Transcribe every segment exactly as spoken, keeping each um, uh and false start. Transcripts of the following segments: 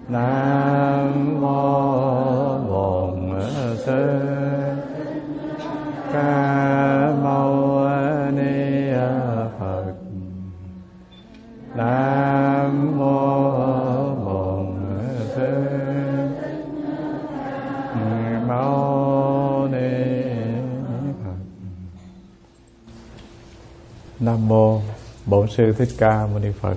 Nam mô Bổn Sư Ca Mâu Ni Phật. Nam mô Bổn Sư Mâu Ni Phật. Nam mô Bổn Sư Thích Ca Mâu Ni Phật.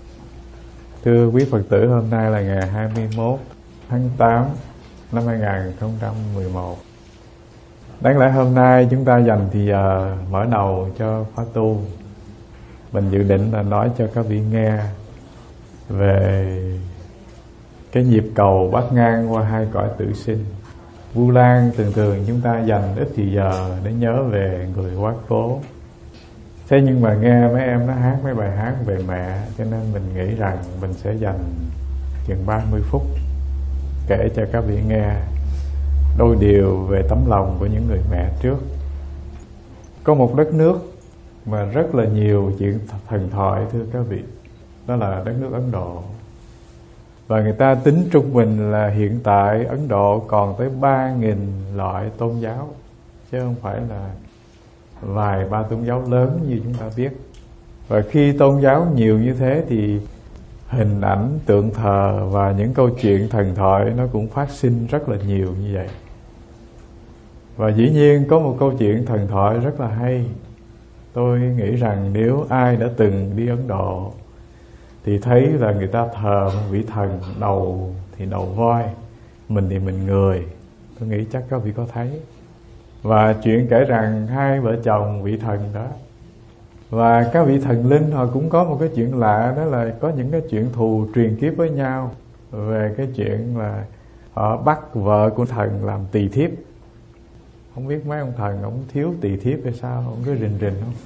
Thưa quý Phật tử, hôm nay là ngày hai mươi mốt tháng tám năm hai nghìn không trăm mười một. Đáng lẽ hôm nay chúng ta dành thì giờ mở đầu cho khóa tu. Mình dự định là nói cho các vị nghe về cái nhịp cầu bắt ngang qua hai cõi tử sinh. Vu Lan thường thường chúng ta dành ít thì giờ để nhớ về người quá cố. Thế nhưng mà nghe mấy em nó hát mấy bài hát về mẹ, cho nên mình nghĩ rằng mình sẽ dành chừng ba mươi phút kể cho các vị nghe đôi điều về tấm lòng của những người mẹ trước. Có một đất nước mà rất là nhiều chuyện thần thoại, thưa các vị, đó là đất nước Ấn Độ. Và người ta tính trung bình là hiện tại Ấn Độ còn tới ba nghìn loại tôn giáo, chứ không phải là vài ba tôn giáo lớn như chúng ta biết. Và khi tôn giáo nhiều như thế thì hình ảnh, tượng thờ và những câu chuyện thần thoại nó cũng phát sinh rất là nhiều như vậy. Và dĩ nhiên có một câu chuyện thần thoại rất là hay. Tôi nghĩ rằng nếu ai đã từng đi Ấn Độ thì thấy là người ta thờ một vị thần, đầu thì đầu voi, mình thì mình người. Tôi nghĩ chắc các vị có thấy. Và chuyện kể rằng hai vợ chồng vị thần đó, và các vị thần linh họ cũng có một cái chuyện lạ, đó là có những cái chuyện thù truyền kiếp với nhau về cái chuyện là họ bắt vợ của thần làm tỳ thiếp. Không biết mấy ông thần ông thiếu tỳ thiếp hay sao, ông cứ rình rình không.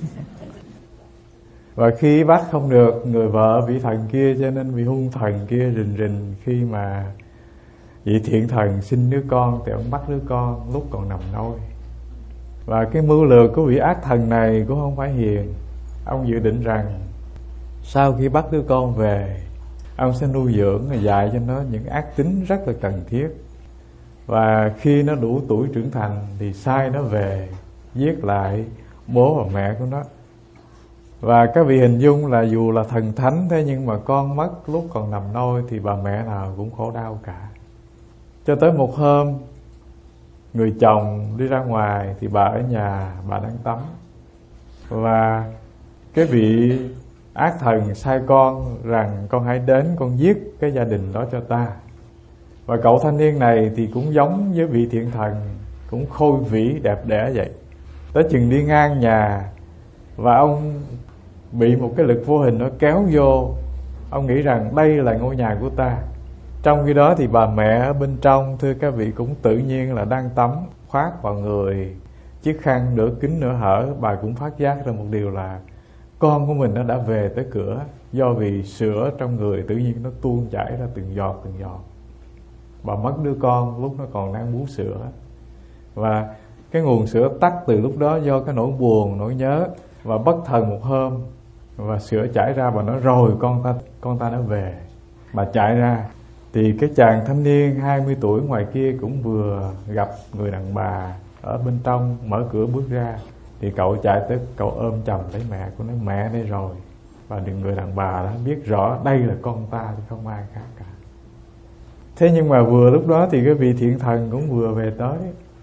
Và khi bắt không được người vợ vị thần kia, cho nên vị hung thần kia rình rình. Khi mà vị thiện thần sinh đứa con thì ông bắt đứa con lúc còn nằm nôi. Và cái mưu lược của vị ác thần này cũng không phải hiền. Ông dự định rằng sau khi bắt đứa con về, ông sẽ nuôi dưỡng và dạy cho nó những ác tính rất là cần thiết. Và khi nó đủ tuổi trưởng thành thì sai nó về giết lại bố và mẹ của nó. Và các vị hình dung là dù là thần thánh, thế nhưng mà con mất lúc còn nằm nôi thì bà mẹ nào cũng khổ đau cả. Cho tới một hôm, người chồng đi ra ngoài thì bà ở nhà, bà đang tắm. Và cái vị ác thần sai con rằng con hãy đến con giết cái gia đình đó cho ta. Và cậu thanh niên này thì cũng giống với vị thiện thần, cũng khôi vĩ đẹp đẽ vậy. Tới chừng đi ngang nhà và ông bị một cái lực vô hình nó kéo vô. Ông nghĩ rằng đây là ngôi nhà của ta. Trong khi đó thì bà mẹ ở bên trong, thưa các vị, cũng tự nhiên là đang tắm, khoác vào người chiếc khăn nửa kín nửa hở. Bà cũng phát giác ra một điều là con của mình nó đã về tới cửa, do vì sữa trong người tự nhiên nó tuôn chảy ra từng giọt từng giọt. Bà mất đứa con lúc nó còn đang bú sữa. Và cái nguồn sữa tắt từ lúc đó do cái nỗi buồn, nỗi nhớ. Và bất thần một hôm, và sữa chảy ra, bà nói rồi con ta, con ta đã về. Bà chạy ra thì cái chàng thanh niên hai mươi tuổi ngoài kia cũng vừa gặp người đàn bà ở bên trong, mở cửa bước ra. Thì cậu chạy tới, cậu ôm chầm lấy mẹ của nó. Mẹ đây rồi. Và người đàn bà đã biết rõ đây là con ta chứ không ai khác cả. Thế nhưng mà vừa lúc đó thì cái vị thiện thần cũng vừa về tới.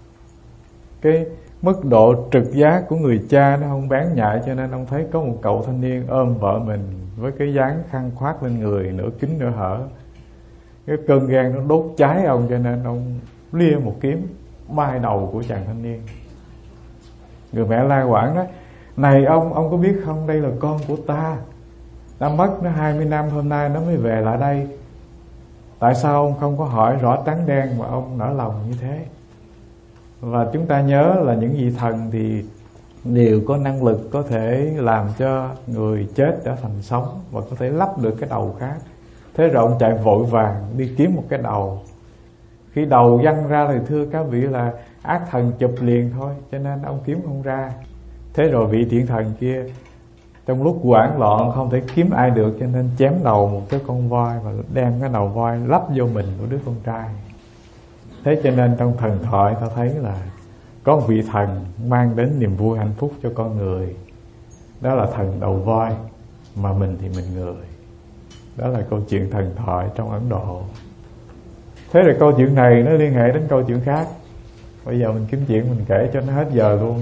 Cái mức độ trực giác của người cha nó không bán nhại, cho nên ông thấy có một cậu thanh niên ôm vợ mình với cái dáng khăn khoác lên người nửa kín nửa hở. Cái cơn gan nó đốt cháy ông, cho nên ông lia một kiếm bay đầu của chàng thanh niên. Người mẹ la quảng đó: này ông, ông có biết không, đây là con của ta. Ta mất nó hai mươi năm, hôm nay nó mới về lại đây. Tại sao ông không có hỏi rõ trắng đen mà ông nỡ lòng như thế? Và chúng ta nhớ là những vị thần thì đều có năng lực có thể làm cho người chết trở thành sống, và có thể lắp được cái đầu khác. Thế rồi ông chạy vội vàng đi kiếm một cái đầu. Khi đầu văng ra thì thưa các vị là ác thần chụp liền thôi, cho nên ông kiếm không ra. Thế rồi vị thiện thần kia Trong lúc hoảng loạn không thể kiếm ai được, cho nên chém đầu một cái con voi và đem cái đầu voi lắp vô mình của đứa con trai. Thế cho nên trong thần thoại ta thấy là có một vị thần mang đến niềm vui hạnh phúc cho con người, đó là thần đầu voi, mà mình thì mình người. Đó là câu chuyện thần thoại trong Ấn Độ. Thế rồi câu chuyện này nó liên hệ đến câu chuyện khác. Bây giờ mình kiếm chuyện mình kể cho nó hết giờ luôn.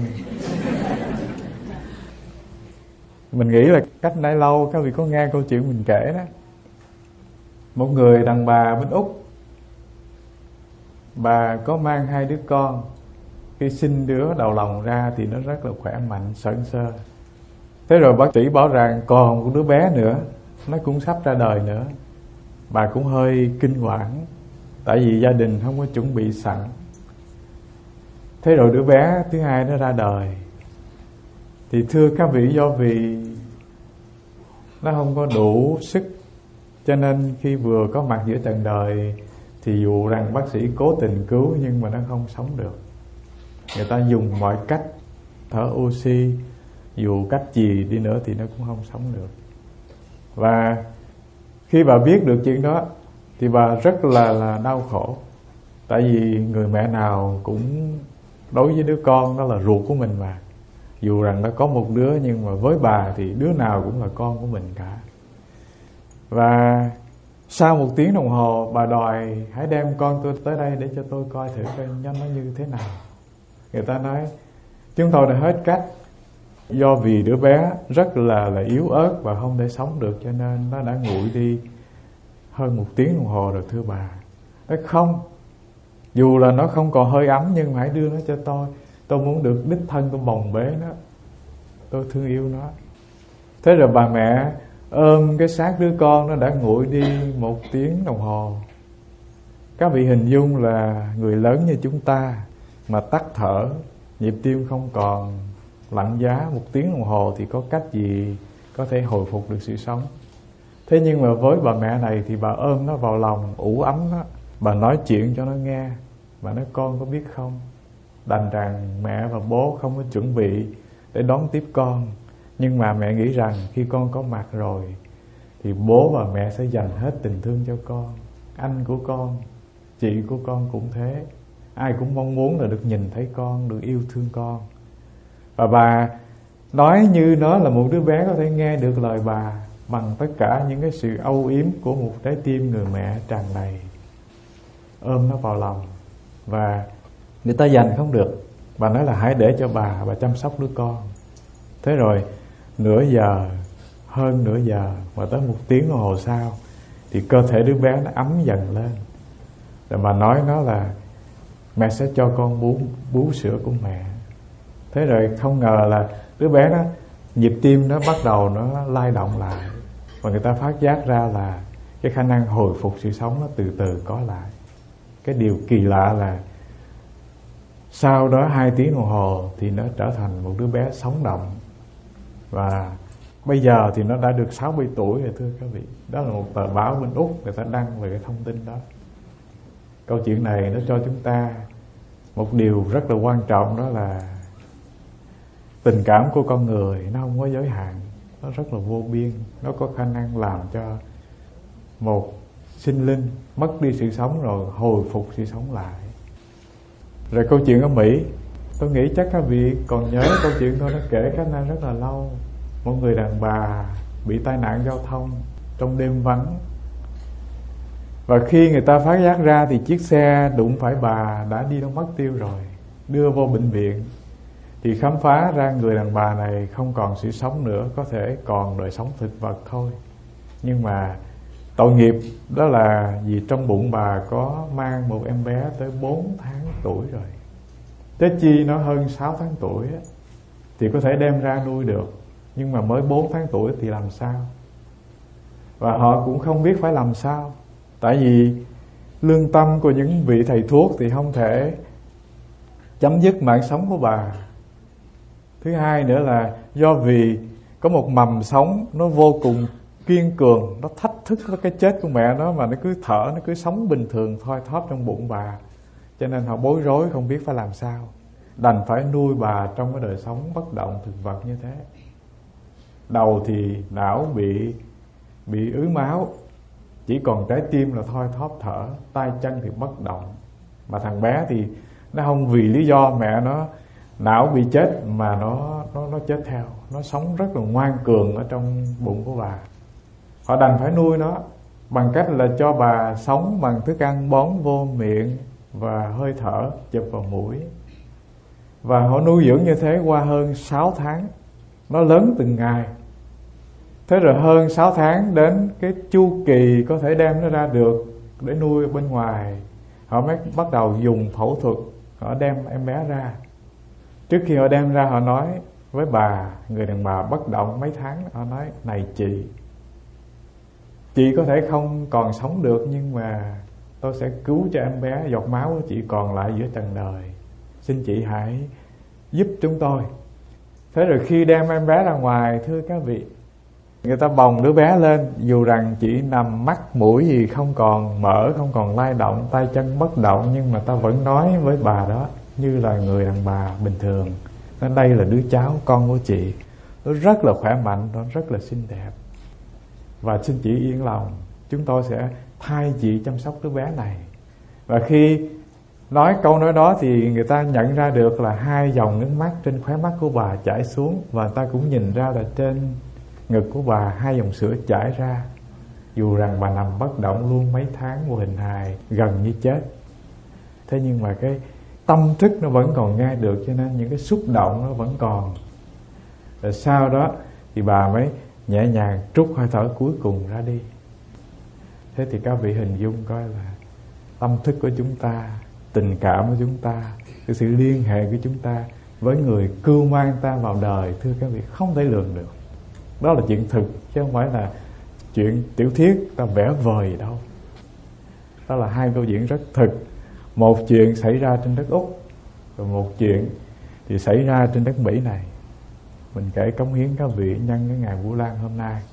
Mình nghĩ là cách nãy lâu các vị có nghe câu chuyện mình kể đó. Một người đàn bà bên Úc, bà có mang hai đứa con. Khi sinh đứa đầu lòng ra thì nó rất là khỏe mạnh, sởn sơ. Thế rồi bác sĩ bảo rằng còn một đứa bé nữa, nó cũng sắp ra đời nữa. Bà cũng hơi kinh hoàng, tại vì gia đình không có chuẩn bị sẵn. Thế rồi đứa bé thứ hai nó ra đời. Thì thưa các vị, do vì nó không có đủ sức, cho nên khi vừa có mặt giữa trần đời thì dù rằng bác sĩ cố tình cứu nhưng mà nó không sống được. Người ta dùng mọi cách thở oxy, dù cách gì đi nữa thì nó cũng không sống được. Và khi bà biết được chuyện đó thì bà rất là là đau khổ. Tại vì người mẹ nào cũng đối với đứa con đó là ruột của mình mà. Dù rằng nó có một đứa nhưng mà với bà thì đứa nào cũng là con của mình cả. Và sau một tiếng đồng hồ bà đòi hãy đem con tôi tới đây để cho tôi coi thử coi nó như thế nào. Người ta nói chúng tôi đã hết cách, do vì đứa bé rất là là yếu ớt và không thể sống được, cho nên nó đã nguội đi hơn một tiếng đồng hồ rồi thưa bà. Nói không, dù là nó không còn hơi ấm nhưng mà hãy đưa nó cho tôi. Tôi muốn được đích thân tôi bồng bế nó, tôi thương yêu nó. Thế rồi bà mẹ ôm cái xác đứa con nó đã nguội đi một tiếng đồng hồ. Các vị hình dung là người lớn như chúng ta mà tắt thở, nhịp tim không còn, lạnh giá một tiếng đồng hồ thì có cách gì có thể hồi phục được sự sống. Thế nhưng mà với bà mẹ này thì bà ôm nó vào lòng, ủ ấm nó, bà nói chuyện cho nó nghe. Bà nói con có biết không, đành rằng mẹ và bố không có chuẩn bị để đón tiếp con, nhưng mà mẹ nghĩ rằng khi con có mặt rồi thì bố và mẹ sẽ dành hết tình thương cho con. Anh của con, chị của con cũng thế. Ai cũng mong muốn là được nhìn thấy con, được yêu thương con. Và bà nói như nó là một đứa bé có thể nghe được lời bà, bằng tất cả những cái sự âu yếm của một trái tim người mẹ tràn đầy. Ôm nó vào lòng. Và người ta dành không được, bà nói là hãy để cho bà bà chăm sóc đứa con. Thế rồi nửa giờ, hơn nửa giờ, và tới một tiếng đồng hồ sau thì cơ thể đứa bé nó ấm dần lên. Rồi bà nói nó là mẹ sẽ cho con bú, bú sữa của mẹ. Thế rồi không ngờ là đứa bé đó, nhịp tim nó bắt đầu nó lay động lại. Và người ta phát giác ra là cái khả năng hồi phục sự sống nó từ từ có lại. Cái điều kỳ lạ là sau đó hai tiếng đồng hồ thì nó trở thành một đứa bé sống động. Và bây giờ thì nó đã được sáu mươi tuổi rồi thưa các vị. Đó là một tờ báo bên Úc người ta đăng về cái thông tin đó. Câu chuyện này nó cho chúng ta một điều rất là quan trọng, đó là tình cảm của con người nó không có giới hạn, nó rất là vô biên. Nó có khả năng làm cho một sinh linh mất đi sự sống rồi hồi phục sự sống lại. Rồi câu chuyện ở Mỹ, tôi nghĩ chắc các vị còn nhớ câu chuyện tôi đã kể cách nay rất là lâu. Một người đàn bà bị tai nạn giao thông trong đêm vắng, và khi người ta phát giác ra thì chiếc xe đụng phải bà đã đi đâu mất tiêu rồi. Đưa vô bệnh viện thì khám phá ra người đàn bà này không còn sự sống nữa, có thể còn đời sống thực vật thôi. Nhưng mà tội nghiệp đó là vì trong bụng bà có mang một em bé tới bốn tháng tuổi rồi. Tế chi nó hơn sáu tháng tuổi á, thì có thể đem ra nuôi được. Nhưng mà mới bốn tháng tuổi thì làm sao? Và họ cũng không biết phải làm sao. Tại vì lương tâm của những vị thầy thuốc thì không thể chấm dứt mạng sống của bà. Thứ hai nữa là do vì có một mầm sống nó vô cùng kiên cường, nó thách thức với cái chết của mẹ nó, mà nó cứ thở, nó cứ sống bình thường thoi thóp trong bụng bà. Cho nên họ bối rối không biết phải làm sao, đành phải nuôi bà trong cái đời sống bất động thực vật như thế. đầu thì não bị bị ứ máu, chỉ còn trái tim là thoi thóp thở, tay chân thì bất động. Mà thằng bé thì nó không vì lý do mẹ nó não bị chết mà nó nó nó chết theo, nó sống rất là ngoan cường ở trong bụng của bà. Họ đành phải nuôi nó bằng cách là cho bà sống bằng thức ăn bón vô miệng và hơi thở chụp vào mũi. Và họ nuôi dưỡng như thế qua hơn sáu tháng. Nó lớn từng ngày. Thế rồi hơn sáu tháng đến cái chu kỳ có thể đem nó ra được để nuôi ở bên ngoài, họ mới bắt đầu dùng phẫu thuật. Họ đem em bé ra. Trước khi họ đem ra, họ nói với bà, người đàn bà bất động mấy tháng, họ nói: này chị, chị có thể không còn sống được, nhưng mà tôi sẽ cứu cho em bé, giọt máu của chị còn lại giữa trần đời. Xin chị hãy giúp chúng tôi. Thế rồi khi đem em bé ra ngoài, thưa các vị, người ta bồng đứa bé lên, dù rằng chỉ nằm mắt mũi gì không còn mở, không còn lay động, tay chân bất động, nhưng mà ta vẫn nói với bà đó như là người đàn bà bình thường. Nên đây là đứa cháu con của chị, nó rất là khỏe mạnh, nó rất là xinh đẹp, và xin chị yên lòng, chúng tôi sẽ thay chị chăm sóc đứa bé này. Và khi nói câu nói đó thì người ta nhận ra được là hai dòng nước mắt trên khóe mắt của bà chảy xuống, và người ta cũng nhìn ra là trên ngực của bà hai dòng sữa chảy ra, dù rằng bà nằm bất động luôn mấy tháng vô hình hài gần như chết. Thế nhưng mà cái tâm thức nó vẫn còn nghe được, cho nên những cái xúc động nó vẫn còn. Rồi sau đó thì bà mới nhẹ nhàng trút hơi thở cuối cùng ra đi. Thế thì các vị hình dung coi là tâm thức của chúng ta, tình cảm của chúng ta, cái sự liên hệ của chúng ta với người cưu mang ta vào đời, thưa các vị, không thể lường được. Đó là chuyện thực, chứ không phải là chuyện tiểu thuyết ta vẽ vời gì đâu. Đó là hai câu chuyện rất thực. Một chuyện xảy ra trên đất Úc, rồi một chuyện thì xảy ra trên đất Mỹ này. Mình kể cống hiến các vị nhân cái ngày Vu Lan hôm nay.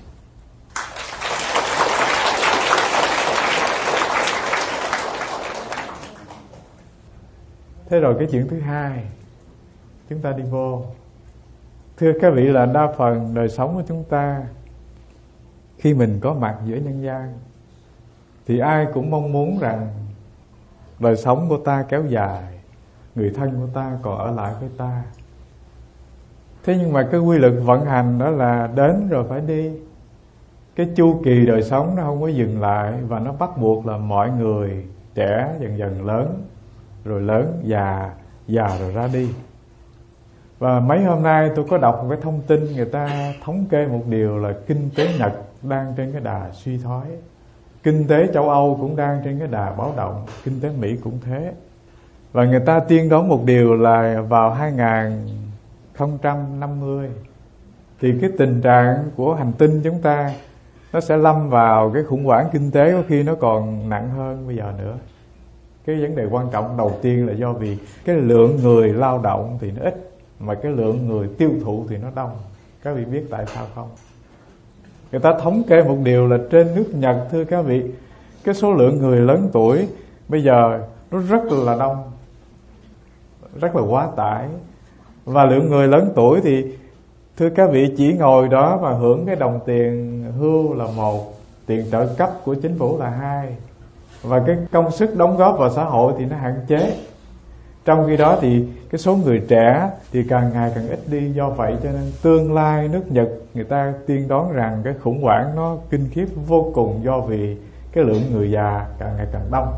Thế rồi cái chuyện thứ hai, chúng ta đi vô. Thưa các vị, là đa phần đời sống của chúng ta, khi mình có mặt giữa nhân gian, thì ai cũng mong muốn rằng đời sống của ta kéo dài, người thân của ta còn ở lại với ta. Thế nhưng mà cái quy luật vận hành đó là đến rồi phải đi. Cái chu kỳ đời sống nó không có dừng lại, và nó bắt buộc là mọi người trẻ dần dần lớn, rồi lớn già, già rồi ra đi. Và mấy hôm nay tôi có đọc một cái thông tin, người ta thống kê một điều là kinh tế Nhật đang trên cái đà suy thoái, kinh tế châu Âu cũng đang trên cái đà báo động, kinh tế Mỹ cũng thế. Và người ta tiên đoán một điều là vào hai không năm mươi thì cái tình trạng của hành tinh chúng ta nó sẽ lâm vào cái khủng hoảng kinh tế, có khi nó còn nặng hơn bây giờ nữa. Cái vấn đề quan trọng đầu tiên là do vì cái lượng người lao động thì nó ít, mà cái lượng người tiêu thụ thì nó đông. Các vị biết tại sao không? Người ta thống kê một điều là trên nước Nhật, thưa các vị, cái số lượng người lớn tuổi bây giờ nó rất là đông, rất là quá tải. Và lượng người lớn tuổi thì thưa các vị chỉ ngồi đó và hưởng cái đồng tiền hưu là một, tiền trợ cấp của chính phủ là hai, và cái công sức đóng góp vào xã hội thì nó hạn chế. Trong khi đó thì cái số người trẻ thì càng ngày càng ít đi. Do vậy cho nên tương lai nước Nhật, người ta tiên đoán rằng cái khủng hoảng nó kinh khiếp vô cùng, do vì cái lượng người già càng ngày càng đông.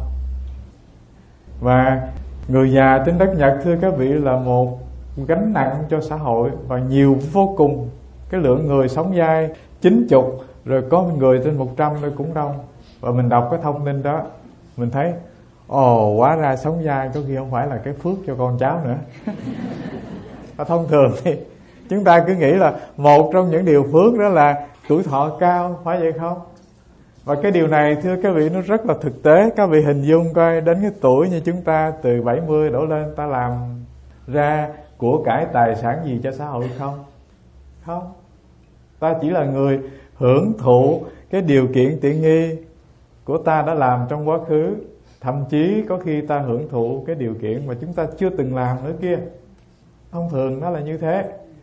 Và người già trên đất Nhật, thưa các vị, là một gánh nặng cho xã hội, và nhiều vô cùng. Cái lượng người sống dai chín chục, rồi có người trên một trăm nữa cũng đông. Và mình đọc cái thông tin đó, mình thấy ồ, hóa ra sống dai có khi không phải là cái phước cho con cháu nữa. Thông thường thì chúng ta cứ nghĩ là một trong những điều phước đó là tuổi thọ cao, phải vậy không? Và cái điều này, thưa các vị, nó rất là thực tế. Các vị hình dung coi, đến cái tuổi như chúng ta từ bảy mươi đổ lên, ta làm ra của cải tài sản gì cho xã hội không? Không. Ta chỉ là người hưởng thụ cái điều kiện tiện nghi của ta đã làm trong quá khứ. Thậm chí có khi ta hưởng thụ cái điều kiện mà chúng ta chưa từng làm nữa kia. Thông thường nó là như thế.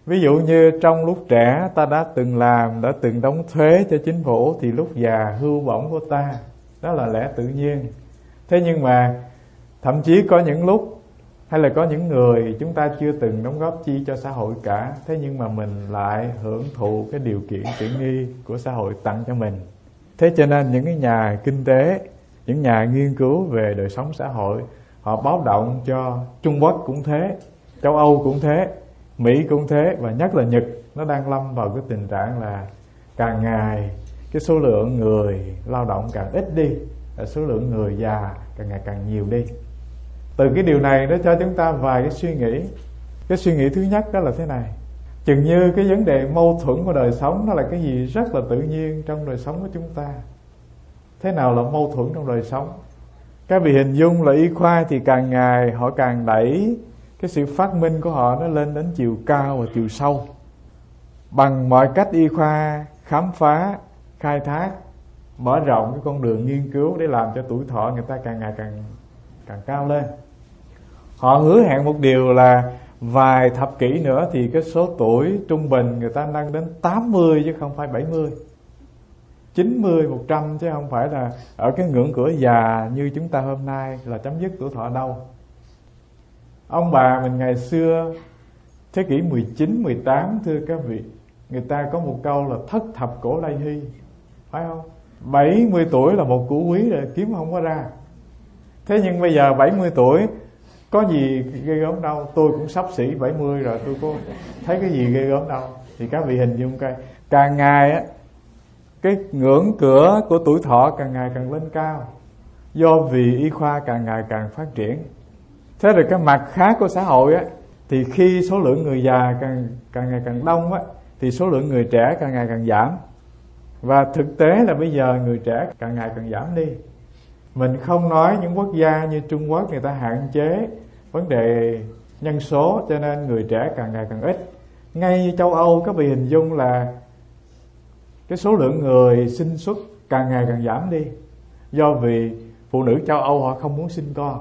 Ví dụ như trong lúc trẻ ta đã từng làm, đã từng đóng thuế cho chính phủ, thì lúc già hưu bổng của ta, đó là lẽ tự nhiên. Thế nhưng mà thậm chí có những lúc hay là có những người chúng ta chưa từng đóng góp chi cho xã hội cả, thế nhưng mà mình lại hưởng thụ cái điều kiện tiện nghi của xã hội tặng cho mình. Thế cho nên những cái nhà kinh tế, những nhà nghiên cứu về đời sống xã hội, họ báo động cho Trung Quốc cũng thế, châu Âu cũng thế, Mỹ cũng thế, và nhất là Nhật, nó đang lâm vào cái tình trạng là càng ngày cái số lượng người lao động càng ít đi, số lượng người già càng ngày càng nhiều đi. Từ cái điều này nó cho chúng ta vài cái suy nghĩ. Cái suy nghĩ thứ nhất đó là thế này: chừng như cái vấn đề mâu thuẫn của đời sống nó là cái gì rất là tự nhiên trong đời sống của chúng ta. Thế nào là mâu thuẫn trong đời sống? Các vị hình dung là y khoa thì càng ngày họ càng đẩy cái sự phát minh của họ nó lên đến chiều cao và chiều sâu. Bằng mọi cách y khoa khám phá, khai thác, mở rộng cái con đường nghiên cứu để làm cho tuổi thọ người ta càng ngày càng càng cao lên. Họ hứa hẹn một điều là vài thập kỷ nữa thì cái số tuổi trung bình người ta nâng đến tám mươi chứ không phải bảy mươi, chín mươi, một trăm, chứ không phải là ở cái ngưỡng cửa già như chúng ta hôm nay là chấm dứt tuổi thọ đâu. Ông bà mình ngày xưa thế kỷ mười chín, mười tám, thưa các vị, người ta có một câu là thất thập cổ lai hy, phải không? bảy mươi tuổi là một củ quý rồi, kiếm không có ra. Thế nhưng bây giờ bảy mươi tuổi có gì ghê gớm đâu. Tôi cũng sắp xỉ bảy mươi rồi, tôi có thấy cái gì ghê gớm đâu. Thì các vị hình dung coi, càng ngày á, cái ngưỡng cửa của tuổi thọ càng ngày càng lên cao, do vì y khoa càng ngày càng phát triển. Thế rồi cái mặt khác của xã hội á, thì khi số lượng người già càng càng ngày càng đông á, thì số lượng người trẻ càng ngày càng giảm. Và thực tế là bây giờ người trẻ càng ngày càng giảm đi. Mình không nói những quốc gia như Trung Quốc người ta hạn chế vấn đề nhân số cho nên người trẻ càng ngày càng ít. Ngay châu Âu các vị hình dung là cái số lượng người sinh xuất càng ngày càng giảm đi, do vì phụ nữ châu Âu họ không muốn sinh con.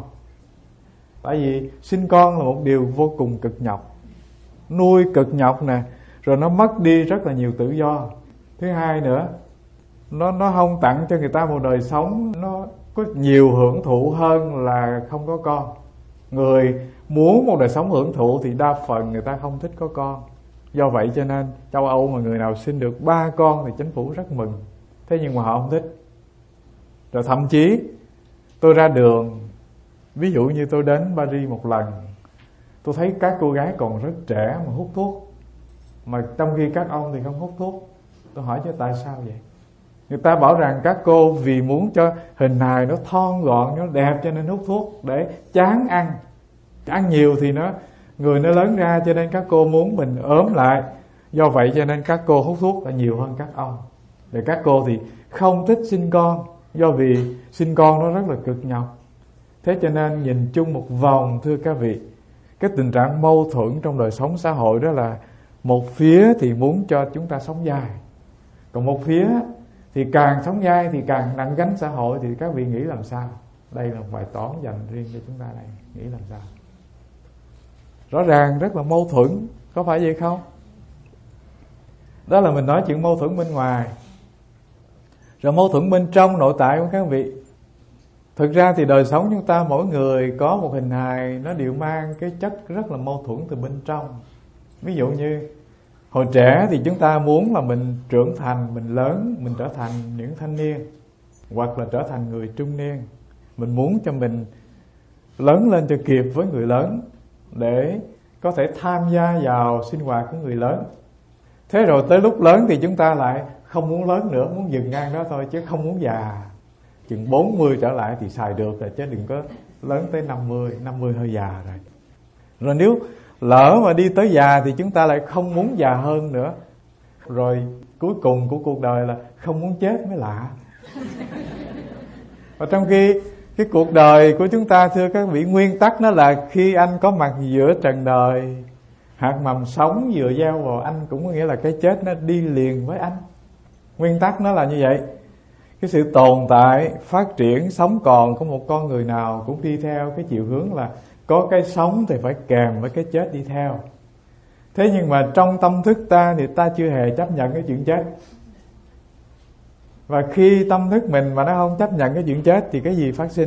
Tại vì sinh con là một điều vô cùng cực nhọc, nuôi cực nhọc nè, rồi nó mất đi rất là nhiều tự do. Thứ hai nữa, nó nó không tặng cho người ta một đời sống nó có nhiều hưởng thụ hơn là không có con. Người muốn một đời sống hưởng thụ thì đa phần người ta không thích có con. Do vậy cho nên châu Âu mà người nào sinh được ba con thì chính phủ rất mừng. Thế nhưng mà họ không thích. Rồi thậm chí tôi ra đường, ví dụ như tôi đến Paris một lần, tôi thấy các cô gái còn rất trẻ mà hút thuốc, mà trong khi các ông thì không hút thuốc. Tôi hỏi chứ tại sao vậy? Người ta bảo rằng các cô vì muốn cho hình hài nó thon gọn, nó đẹp cho nên hút thuốc để chán ăn. Ăn nhiều thì nó người nó lớn ra, cho nên các cô muốn mình ốm lại. Do vậy cho nên các cô hút thuốc là nhiều hơn các ông. Để các cô thì không thích sinh con, do vì sinh con nó rất là cực nhọc. Thế cho nên nhìn chung một vòng, thưa các vị, cái tình trạng mâu thuẫn trong đời sống xã hội đó là một phía thì muốn cho chúng ta sống dài, còn một phía thì càng sống dai thì càng nặng gánh xã hội. Thì các vị nghĩ làm sao? Đây là một bài toán dành riêng cho chúng ta đây. Nghĩ làm sao? Rõ ràng rất là mâu thuẫn, có phải vậy không? Đó là mình nói chuyện mâu thuẫn bên ngoài. Rồi mâu thuẫn bên trong nội tại của các vị. Thực ra thì đời sống chúng ta mỗi người có một hình hài, nó đều mang cái chất rất là mâu thuẫn từ bên trong. Ví dụ như hồi trẻ thì chúng ta muốn là mình trưởng thành, mình lớn, mình trở thành những thanh niên, hoặc là trở thành người trung niên. Mình muốn cho mình lớn lên cho kịp với người lớn, để có thể tham gia vào sinh hoạt của người lớn. Thế rồi tới lúc lớn thì chúng ta lại không muốn lớn nữa, muốn dừng ngang đó thôi, chứ không muốn già. Chừng bốn mươi trở lại thì xài được rồi, chứ đừng có lớn tới năm mươi, năm mươi hơi già rồi. Rồi nếu lỡ mà đi tới già thì chúng ta lại không muốn già hơn nữa. Rồi cuối cùng của cuộc đời là không muốn chết mới lạ. Và trong khi cái cuộc đời của chúng ta, thưa các vị, nguyên tắc nó là khi anh có mặt giữa trần đời, hạt mầm sống vừa gieo vào anh, cũng có nghĩa là cái chết nó đi liền với anh. Nguyên tắc nó là như vậy. Cái sự tồn tại, phát triển, sống còn của một con người nào cũng đi theo cái chiều hướng là có cái sống thì phải kèm với cái chết đi theo. Thế nhưng mà trong tâm thức ta thì ta chưa hề chấp nhận cái chuyện chết. Và khi tâm thức mình mà nó không chấp nhận cái chuyện chết thì cái gì phát sinh?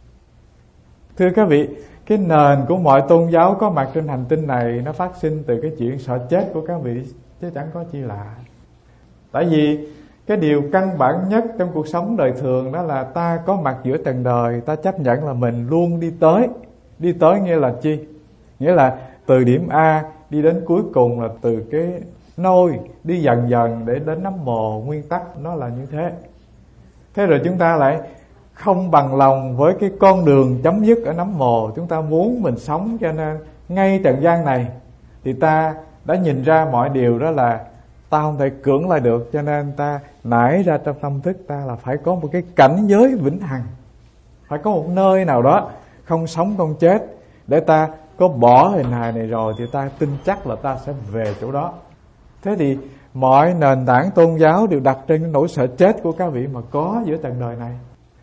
Thưa các vị, cái nền của mọi tôn giáo có mặt trên hành tinh này nó phát sinh từ cái chuyện sợ chết của các vị, chứ chẳng có chi lạ. Tại vì cái điều căn bản nhất trong cuộc sống đời thường đó là ta có mặt giữa trần đời, ta chấp nhận là mình luôn đi tới. Đi tới nghĩa là chi? Nghĩa là từ điểm A đi đến cuối cùng là từ cái nôi, đi dần dần để đến nấm mồ. Nguyên tắc nó là như thế. Thế rồi chúng ta lại không bằng lòng với cái con đường chấm dứt ở nấm mồ. Chúng ta muốn mình sống, cho nên ngay trần gian này thì ta đã nhìn ra mọi điều đó là ta không thể cưỡng lại được, cho nên ta nảy ra trong tâm thức ta là phải có một cái cảnh giới vĩnh hằng, phải có một nơi nào đó không sống không chết, để ta có bỏ hình hài này rồi thì ta tin chắc là ta sẽ về chỗ đó. Thế thì mọi nền tảng tôn giáo đều đặt trên cái nỗi sợ chết của các vị mà có giữa trần đời này.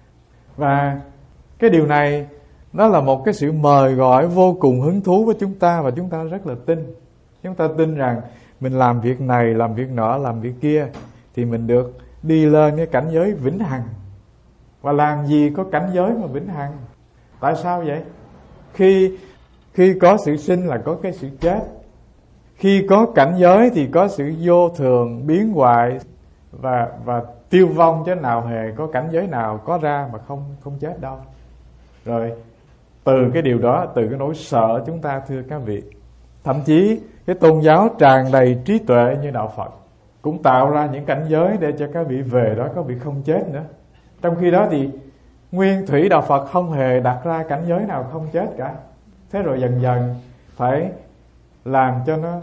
Và cái điều này nó là một cái sự mời gọi vô cùng hứng thú với chúng ta, và chúng ta rất là tin. Chúng ta tin rằng mình làm việc này, làm việc nọ, làm việc kia thì mình được đi lên cái cảnh giới vĩnh hằng. Và làm gì có cảnh giới mà vĩnh hằng? Tại sao vậy? Khi khi có sự sinh là có cái sự chết. Khi có cảnh giới thì có sự vô thường, biến hoại và và tiêu vong, chứ nào hề có cảnh giới nào có ra mà không không chết đâu. Rồi từ cái điều đó, từ cái nỗi sợ chúng ta, thưa các vị, thậm chí cái tôn giáo tràn đầy trí tuệ như đạo Phật cũng tạo ra những cảnh giới để cho các vị về đó, các vị không chết nữa. Trong khi đó thì nguyên thủy đạo Phật không hề đặt ra cảnh giới nào không chết cả. Thế rồi dần dần phải làm cho nó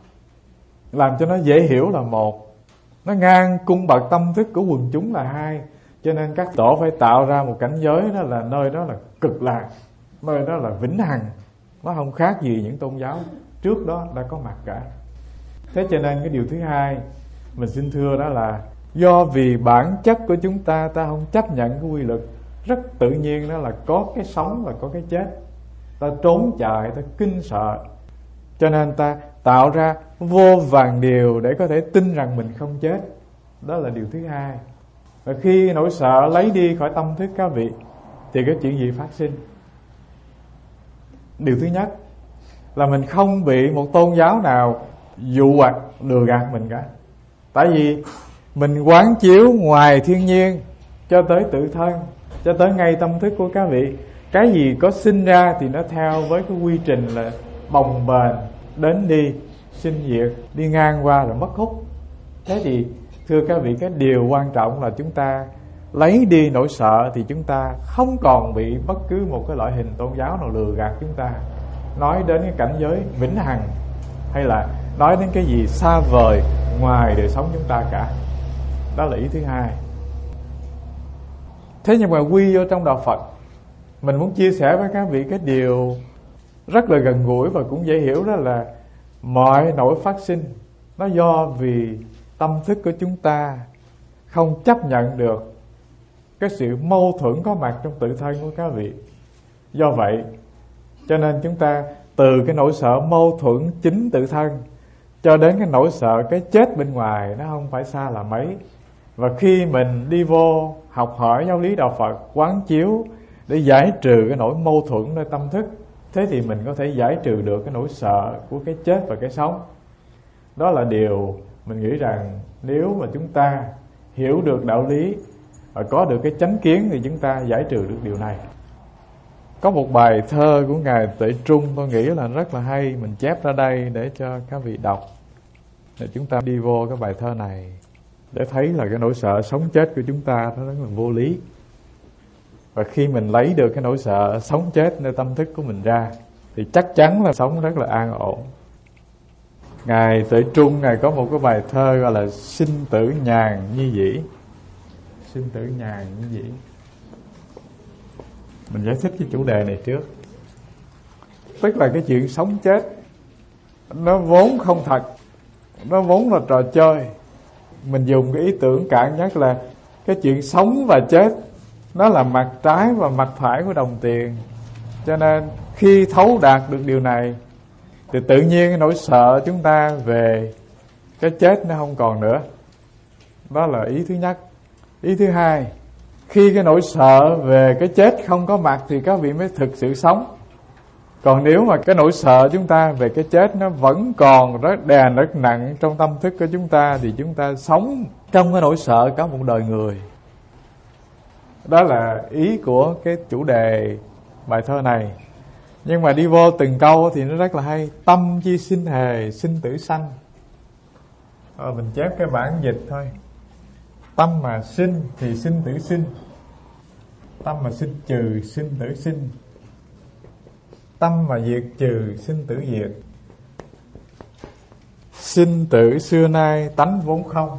làm cho nó dễ hiểu là một, nó ngang cung bậc tâm thức của quần chúng là hai. Cho nên các tổ phải tạo ra một cảnh giới, đó là nơi đó là cực lạc, nơi đó là vĩnh hằng. Nó không khác gì những tôn giáo trước đó đã có mặt cả. Thế cho nên cái điều thứ hai mình xin thưa đó là do vì bản chất của chúng ta, ta không chấp nhận cái quy luật rất tự nhiên, đó là có cái sống và có cái chết. Ta trốn chạy, ta kinh sợ, cho nên ta tạo ra vô vàn điều để có thể tin rằng mình không chết. Đó là điều thứ hai. Và khi nỗi sợ lấy đi khỏi tâm thức các vị thì cái chuyện gì phát sinh? Điều thứ nhất là mình không bị một tôn giáo nào dụ hoặc lừa gạt mình cả. Tại vì mình quán chiếu ngoài thiên nhiên cho tới tự thân, cho tới ngay tâm thức của các vị. Cái gì có sinh ra thì nó theo với cái quy trình là bồng bềnh, đến đi, sinh diệt, đi ngang qua rồi mất hút. Thế thì thưa các vị, cái điều quan trọng là chúng ta lấy đi nỗi sợ thì chúng ta không còn bị bất cứ một cái loại hình tôn giáo nào lừa gạt chúng ta, nói đến cái cảnh giới vĩnh hằng hay là nói đến cái gì xa vời ngoài đời sống chúng ta cả. Đó là ý thứ hai. Thế nhưng mà quy vô trong đạo Phật, mình muốn chia sẻ với các vị cái điều rất là gần gũi và cũng dễ hiểu, đó là mọi nỗi phát sinh nó do vì tâm thức của chúng ta không chấp nhận được cái sự mâu thuẫn có mặt trong tự thân của các vị. Do vậy cho nên chúng ta từ cái nỗi sợ mâu thuẫn chính tự thân cho đến cái nỗi sợ cái chết bên ngoài, nó không phải xa là mấy. Và khi mình đi vô học hỏi giáo lý đạo Phật, quán chiếu để giải trừ cái nỗi mâu thuẫn nơi tâm thức, thế thì mình có thể giải trừ được cái nỗi sợ của cái chết và cái sống. Đó là điều mình nghĩ rằng nếu mà chúng ta hiểu được đạo lý và có được cái chánh kiến thì chúng ta giải trừ được điều này. Có một bài thơ của Ngài Tuệ Trung tôi nghĩ là rất là hay, mình chép ra đây để cho các vị đọc. Để chúng ta đi vô cái bài thơ này để thấy là cái nỗi sợ sống chết của chúng ta nó rất là vô lý. Và khi mình lấy được cái nỗi sợ sống chết nơi tâm thức của mình ra thì chắc chắn là sống rất là an ổn. Ngài Tuệ Trung, Ngài có một cái bài thơ gọi là Sinh tử nhàn như dĩ. Sinh tử nhàn như dĩ. Mình giải thích cái chủ đề này trước. Tức là cái chuyện sống chết nó vốn không thật, nó vốn là trò chơi. Mình dùng cái ý tưởng cạn nhất là cái chuyện sống và chết nó là mặt trái và mặt phải của đồng tiền. Cho nên khi thấu đạt được điều này thì tự nhiên cái nỗi sợ chúng ta về cái chết nó không còn nữa. Đó là ý thứ nhất. Ý thứ hai, khi cái nỗi sợ về cái chết không có mặt thì các vị mới thực sự sống. Còn nếu mà cái nỗi sợ chúng ta về cái chết nó vẫn còn rất đè rất nặng trong tâm thức của chúng ta, thì chúng ta sống trong cái nỗi sợ cả một đời người. Đó là ý của cái chủ đề bài thơ này. Nhưng mà đi vô từng câu thì nó rất là hay. Tâm chi sinh hề, sinh tử sanh. Rồi mình chép cái bản dịch thôi. Tâm mà sinh thì sinh tử sinh. Tâm mà sinh trừ, sinh tử sinh. Tâm mà diệt trừ, sinh tử diệt. Sinh tử xưa nay tánh vốn không.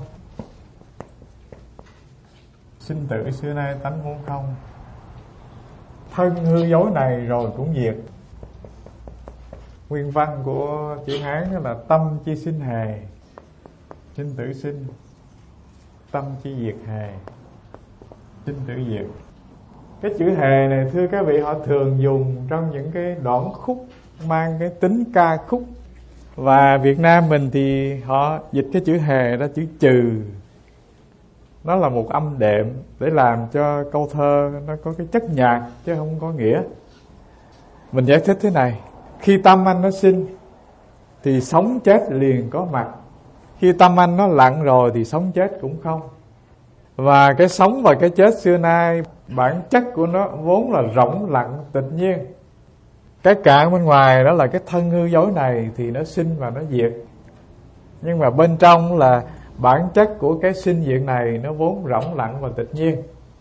Sinh tử xưa nay tánh vốn không. Thân hư dối này rồi cũng diệt. Nguyên văn của chữ Hán đó là tâm chi sinh hề, sinh tử sinh. Tâm chi diệt hề, sinh tử diệt. Cái chữ hề này thưa các vị, họ thường dùng trong những cái đoạn khúc mang cái tính ca khúc. Và Việt Nam mình thì họ dịch cái chữ hề ra chữ trừ. Nó là một âm đệm để làm cho câu thơ nó có cái chất nhạc chứ không có nghĩa. Mình giải thích thế này. Khi tâm anh nó sinh thì sống chết liền có mặt. Khi tâm anh nó lặng rồi thì sống chết cũng không. Và cái sống và cái chết xưa nay bản chất của nó vốn là rỗng lặng tự nhiên. Cái cạn bên ngoài đó là cái thân hư dối này thì nó sinh và nó diệt. Nhưng mà bên trong là bản chất của cái sinh diệt này nó vốn rỗng lặng và tự nhiên.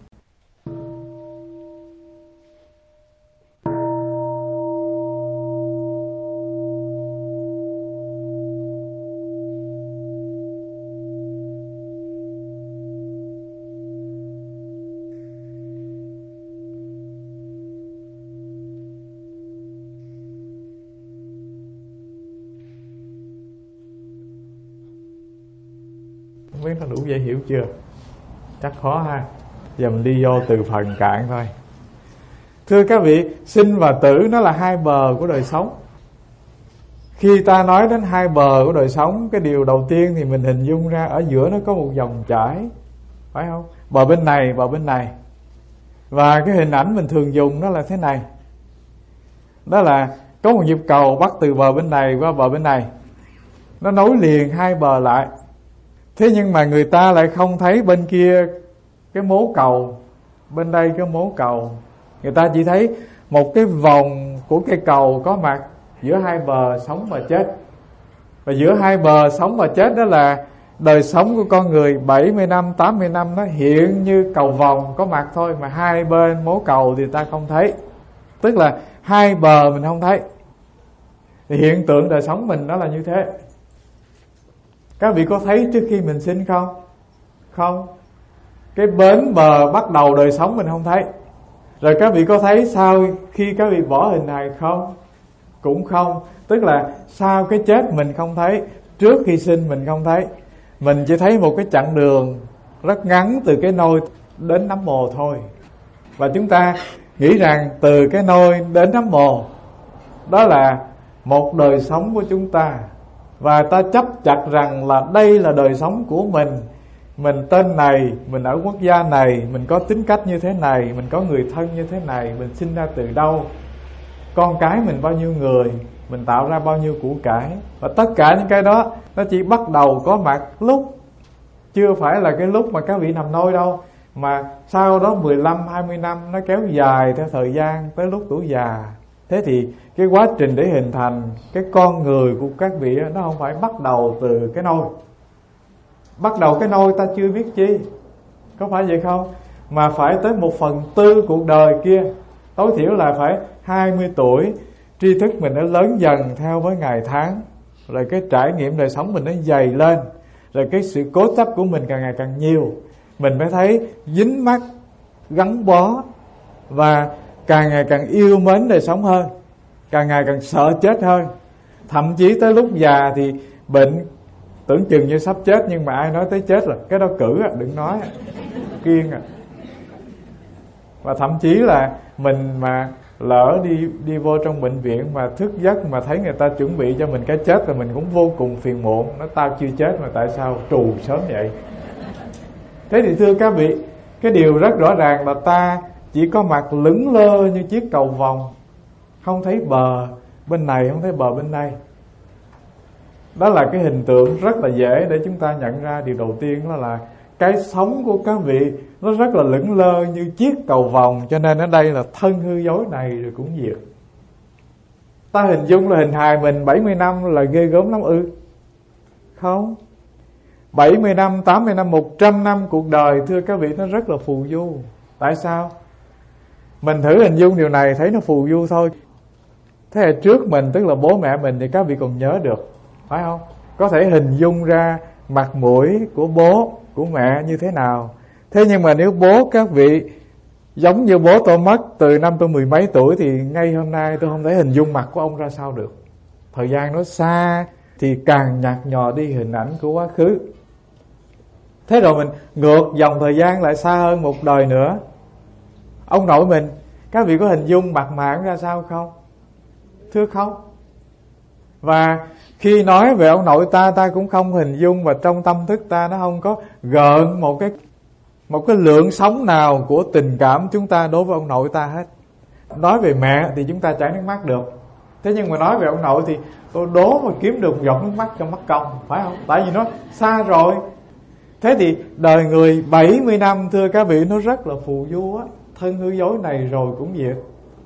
Không biết nó đủ dễ hiểu chưa? Chắc khó ha. Giờ mình đi vô từ phần cạn thôi. Thưa các vị, sinh và tử nó là hai bờ của đời sống. Khi ta nói đến hai bờ của đời sống, cái điều đầu tiên thì mình hình dung ra ở giữa nó có một dòng chảy, phải không? Bờ bên này, bờ bên này. Và cái hình ảnh mình thường dùng nó là thế này. Đó là có một nhịp cầu bắt từ bờ bên này qua bờ bên này. Nó nối liền hai bờ lại. Thế nhưng mà người ta lại không thấy bên kia cái mố cầu, bên đây cái mố cầu. Người ta chỉ thấy một cái vòng của cây cầu có mặt giữa hai bờ sống và chết. Và giữa hai bờ sống và chết đó là đời sống của con người bảy mươi năm, tám mươi năm nó hiện như cầu vòng có mặt thôi. Mà hai bên mố cầu thì ta không thấy. Tức là hai bờ mình không thấy. Thì hiện tượng đời sống mình đó là như thế. Các vị có thấy trước khi mình sinh không? Không. Cái bến bờ bắt đầu đời sống mình không thấy. Rồi các vị có thấy sau khi các vị bỏ hình hài không? Cũng không. Tức là sau cái chết mình không thấy, trước khi sinh mình không thấy. Mình chỉ thấy một cái chặng đường rất ngắn từ cái nôi đến nấm mồ thôi. Và chúng ta nghĩ rằng từ cái nôi đến nấm mồ đó là một đời sống của chúng ta. Và ta chấp chặt rằng là đây là đời sống của mình. Mình tên này, mình ở quốc gia này, mình có tính cách như thế này, mình có người thân như thế này, mình sinh ra từ đâu, con cái mình bao nhiêu người, mình tạo ra bao nhiêu của cải. Và tất cả những cái đó nó chỉ bắt đầu có mặt lúc, chưa phải là cái lúc mà các vị nằm nôi đâu, mà sau đó mười lăm, hai mươi năm nó kéo dài theo thời gian tới lúc tuổi già. Thế thì cái quá trình để hình thành cái con người của các vị đó, nó không phải bắt đầu từ cái nôi. Bắt đầu cái nôi ta chưa biết chi, có phải vậy không? Mà phải tới một phần tư cuộc đời kia. Tối thiểu là phải hai mươi tuổi, tri thức mình nó lớn dần theo với ngày tháng. Rồi cái trải nghiệm đời sống mình nó dày lên. Rồi cái sự cố chấp của mình càng ngày càng nhiều. Mình mới thấy dính mắc, gắn bó và càng ngày càng yêu mến đời sống hơn, càng ngày càng sợ chết hơn. Thậm chí tới lúc già thì bệnh tưởng chừng như sắp chết, nhưng mà ai nói tới chết là cái đó cử, đừng nói, kiêng à. Và thậm chí là mình mà lỡ đi đi vô trong bệnh viện mà thức giấc mà thấy người ta chuẩn bị cho mình cái chết, là mình cũng vô cùng phiền muộn. Nó tao chưa chết mà tại sao trù sớm vậy? Thế thì thưa các vị, cái điều rất rõ ràng là ta chỉ có mặt lững lơ như chiếc cầu vồng, không thấy bờ bên này, không thấy bờ bên đây. Đó là cái hình tượng rất là dễ để chúng ta nhận ra. Điều đầu tiên đó là cái sống của các vị nó rất là lững lơ như chiếc cầu vồng, cho nên ở đây là thân hư dối này rồi cũng diệt. Ta hình dung là hình hài mình bảy mươi năm là ghê gớm lắm ư? Không. bảy mươi năm, tám mươi năm, một trăm năm cuộc đời, thưa các vị, nó rất là phù du. Tại sao? Mình thử hình dung điều này thấy nó phù du thôi. Thế hệ trước mình, tức là bố mẹ mình, thì các vị còn nhớ được, phải không? Có thể hình dung ra mặt mũi của bố, của mẹ như thế nào. Thế nhưng mà nếu bố các vị giống như bố tôi mất từ năm tôi mười mấy tuổi, thì ngay hôm nay tôi không thể hình dung mặt của ông ra sao được. Thời gian nó xa thì càng nhạt nhòa đi hình ảnh của quá khứ. Thế rồi mình ngược dòng thời gian lại xa hơn một đời nữa. Ông nội mình, các vị có hình dung mặt mày ra sao không? Thưa không. Và khi nói về ông nội ta, ta cũng không hình dung, và trong tâm thức ta nó không có gợn một cái một cái lượng sống nào của tình cảm chúng ta đối với ông nội ta hết. Nói về mẹ thì chúng ta chảy nước mắt được, thế nhưng mà nói về ông nội thì tôi đố mà kiếm được một giọt nước mắt trong mắt công, phải không? Tại vì nó xa rồi. Thế thì đời người bảy mươi năm, thưa các vị, nó rất là phù du á. Thân hư dối này rồi cũng diệt.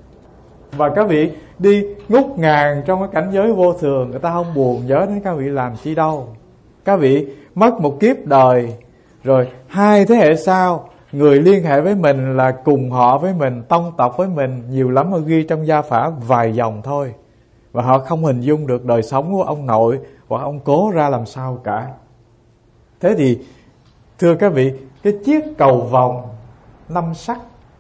Và các vị đi ngút ngàn trong cái cảnh giới vô thường, người ta không buồn nhớ đến các vị làm chi đâu. Các vị mất một kiếp đời, rồi hai thế hệ sau, người liên hệ với mình là cùng họ với mình, tông tộc với mình, nhiều lắm họ ghi trong gia phả vài dòng thôi. Và họ không hình dung được đời sống của ông nội hoặc ông cố ra làm sao cả. Thế thì thưa các vị, cái chiếc cầu vồng năm sắc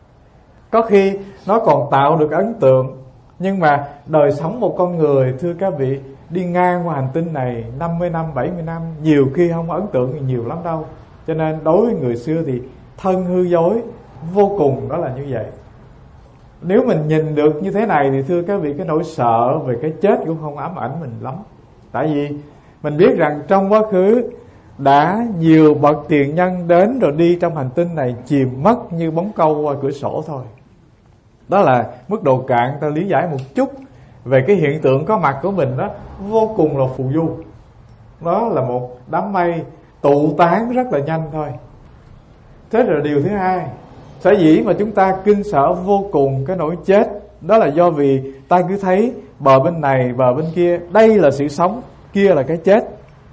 có khi nó còn tạo được ấn tượng, nhưng mà đời sống một con người, thưa các vị, đi ngang qua hành tinh này năm mươi năm, bảy mươi năm, nhiều khi không ấn tượng thì nhiều lắm đâu. Cho nên đối với người xưa thì thân hư dối vô cùng, đó là như vậy. Nếu mình nhìn được như thế này thì thưa các vị, cái nỗi sợ về cái chết cũng không ám ảnh mình lắm. Tại vì mình biết rằng trong quá khứ đã nhiều bậc tiền nhân đến rồi đi trong hành tinh này chìm mất như bóng câu qua cửa sổ thôi. Đó là mức độ cạn ta lý giải một chút về cái hiện tượng có mặt của mình đó, vô cùng là phù du. Đó là một đám mây tụ tán rất là nhanh thôi. Thế rồi điều thứ hai, sở dĩ mà chúng ta kinh sợ vô cùng cái nỗi chết, đó là do vì ta cứ thấy bờ bên này, bờ bên kia, đây là sự sống, kia là cái chết.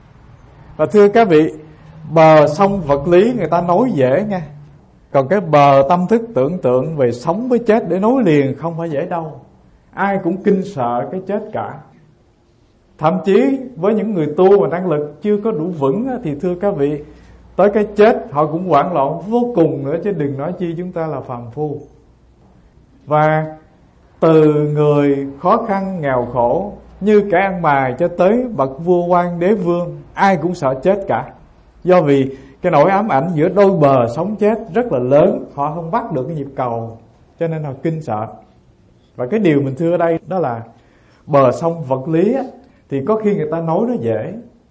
Và thưa các vị, bờ sông vật lý người ta nói dễ nha, còn cái bờ tâm thức tưởng tượng về sống với chết để nối liền không phải dễ đâu. Ai cũng kinh sợ cái chết cả. Thậm chí với những người tu mà năng lực chưa có đủ vững thì thưa các vị, tới cái chết họ cũng hoảng loạn vô cùng nữa, chứ đừng nói chi chúng ta là phàm phu. Và từ người khó khăn nghèo khổ như kẻ ăn mày cho tới bậc vua quan đế vương, ai cũng sợ chết cả. Do vì cái nỗi ám ảnh giữa đôi bờ sống chết rất là lớn, họ không bắt được cái nhịp cầu, cho nên họ kinh sợ. Và cái điều mình thưa ở đây đó là bờ sông vật lý á, thì có khi người ta nói nó dễ.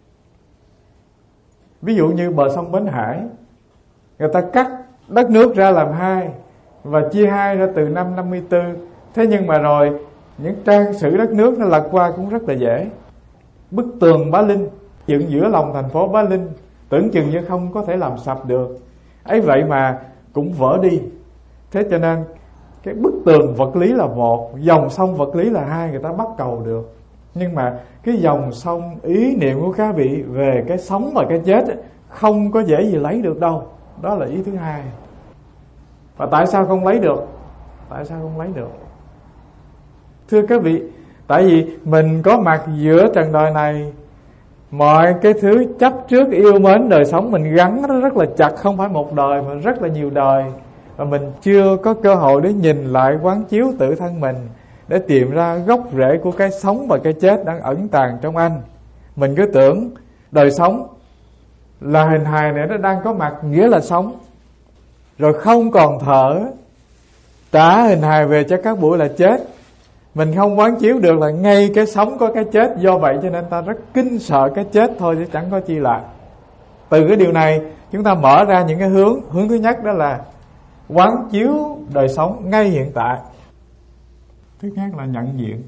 Ví dụ như bờ sông Bến Hải, người ta cắt đất nước ra làm hai và chia hai ra từ năm năm mươi tư. Thế nhưng mà rồi những trang sử đất nước nó lật qua cũng rất là dễ. Bức tường Bá Linh dựng giữa lòng thành phố Bá Linh, tưởng chừng như không có thể làm sập được, ấy vậy mà cũng vỡ đi. Thế cho nên cái bức tường vật lý là một, dòng sông vật lý là hai, người ta bắt cầu được. Nhưng mà cái dòng sông ý niệm của các vị về cái sống và cái chết không có dễ gì lấy được đâu. Đó là ý thứ hai. Và tại sao không lấy được? Tại sao không lấy được? Thưa các vị, tại vì mình có mặt giữa trần đời này, mọi cái thứ chấp trước yêu mến đời sống mình gắn nó rất là chặt, không phải một đời mà rất là nhiều đời. Và mình chưa có cơ hội để nhìn lại quán chiếu tự thân mình, để tìm ra gốc rễ của cái sống và cái chết đang ẩn tàng trong anh. Mình cứ tưởng đời sống là hình hài này nó đang có mặt nghĩa là sống, rồi không còn thở trả hình hài về cho các buổi là chết. Mình không quán chiếu được là ngay cái sống có cái chết. Do vậy cho nên ta rất kinh sợ cái chết thôi, chứ chẳng có chi là. Từ cái điều này chúng ta mở ra những cái hướng. Hướng thứ nhất đó là quán chiếu đời sống ngay hiện tại. Thứ khác là nhận diện.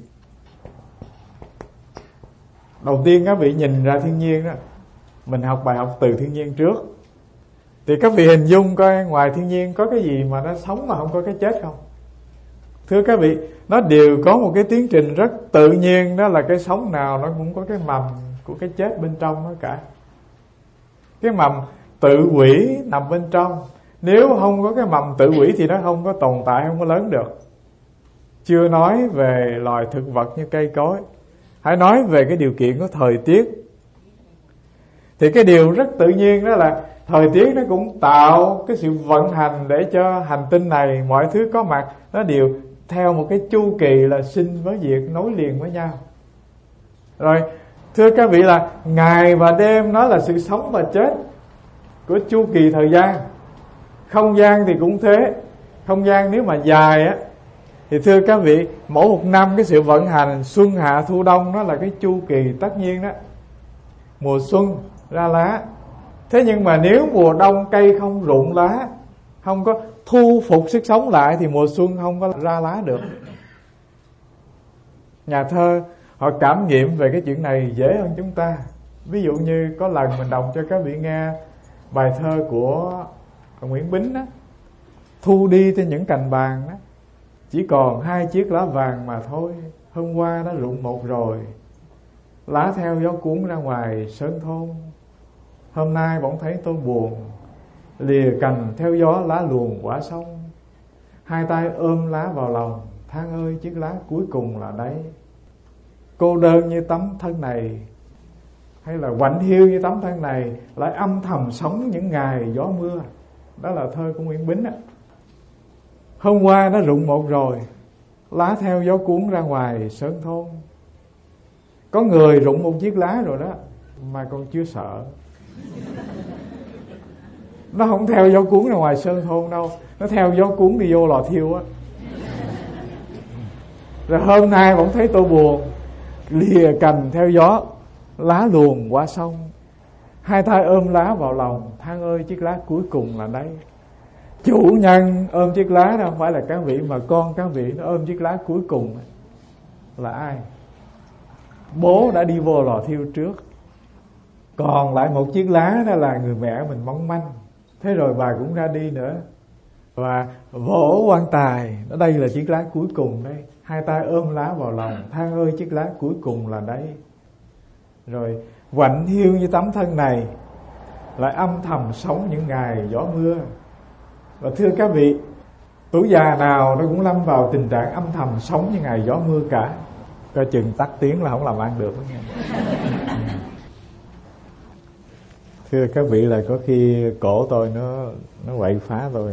Đầu tiên các vị nhìn ra thiên nhiên đó, mình học bài học từ thiên nhiên trước, thì các vị hình dung coi ngoài thiên nhiên có cái gì mà nó sống mà không có cái chết không? Thưa các vị, nó đều có một cái tiến trình rất tự nhiên. Đó là cái sống nào nó cũng có cái mầm của cái chết bên trong đó cả. Cái mầm tự hủy nằm bên trong. Nếu không có cái mầm tự hủy thì nó không có tồn tại, không có lớn được. Chưa nói về loài thực vật như cây cối, hãy nói về cái điều kiện của thời tiết. Thì cái điều rất tự nhiên đó là thời tiết nó cũng tạo cái sự vận hành để cho hành tinh này mọi thứ có mặt, nó đều theo một cái chu kỳ là sinh với diệt, nối liền với nhau. Rồi thưa các vị là ngày và đêm nó là sự sống và chết của chu kỳ thời gian. Không gian thì cũng thế. Không gian nếu mà dài á thì thưa các vị, mỗi một năm cái sự vận hành xuân hạ thu đông nó là cái chu kỳ tất nhiên đó. Mùa xuân ra lá. Thế nhưng mà nếu mùa đông cây không rụng lá, không có thu phục sức sống lại, thì mùa xuân không có ra lá được. Nhà thơ họ cảm nghiệm về cái chuyện này dễ hơn chúng ta. Ví dụ như có lần mình đọc cho các vị nghe bài thơ của Nguyễn Bính đó. Thu đi trên những cành vàng đó, chỉ còn hai chiếc lá vàng mà thôi. Hôm qua nó rụng một rồi, lá theo gió cuốn ra ngoài sơn thôn. Hôm nay bỗng thấy tôi buồn, lìa cành theo gió lá luồn quả sông. Hai tay ôm lá vào lòng, than ơi chiếc lá cuối cùng là đây. Cô đơn như tấm thân này, hay là quạnh hiu như tấm thân này, lại âm thầm sống những ngày gió mưa. Đó là thơ của Nguyễn Bính á. Hôm qua nó rụng một rồi, lá theo gió cuốn ra ngoài sơn thôn. Có người rụng một chiếc lá rồi đó mà còn chưa sợ. Nó không theo gió cuốn ra ngoài sơn thôn đâu, nó theo gió cuốn đi vô lò thiêu á. Rồi hôm nay bỗng thấy tôi buồn, lìa cành theo gió, lá luồn qua sông. Hai tay ôm lá vào lòng, than ơi chiếc lá cuối cùng là đây. Chủ nhân ôm chiếc lá đó không phải là các vị, mà con các vị nó ôm chiếc lá cuối cùng là ai? Bố đã đi vô lò thiêu trước, còn lại một chiếc lá đó là người mẹ mình mong manh. Thế rồi bà cũng ra đi nữa. Và vỗ quan tài, ở đây là chiếc lá cuối cùng đây. Hai tay ôm lá vào lòng, than ơi chiếc lá cuối cùng là đây. Rồi quạnh hiu như tấm thân này, lại âm thầm sống những ngày gió mưa. Và thưa các vị, tuổi già nào nó cũng lâm vào tình trạng âm thầm sống như ngày gió mưa cả. Coi chừng tắt tiếng là không làm ăn được đó nghe. Thưa các vị là có khi cổ tôi nó nó quậy phá tôi.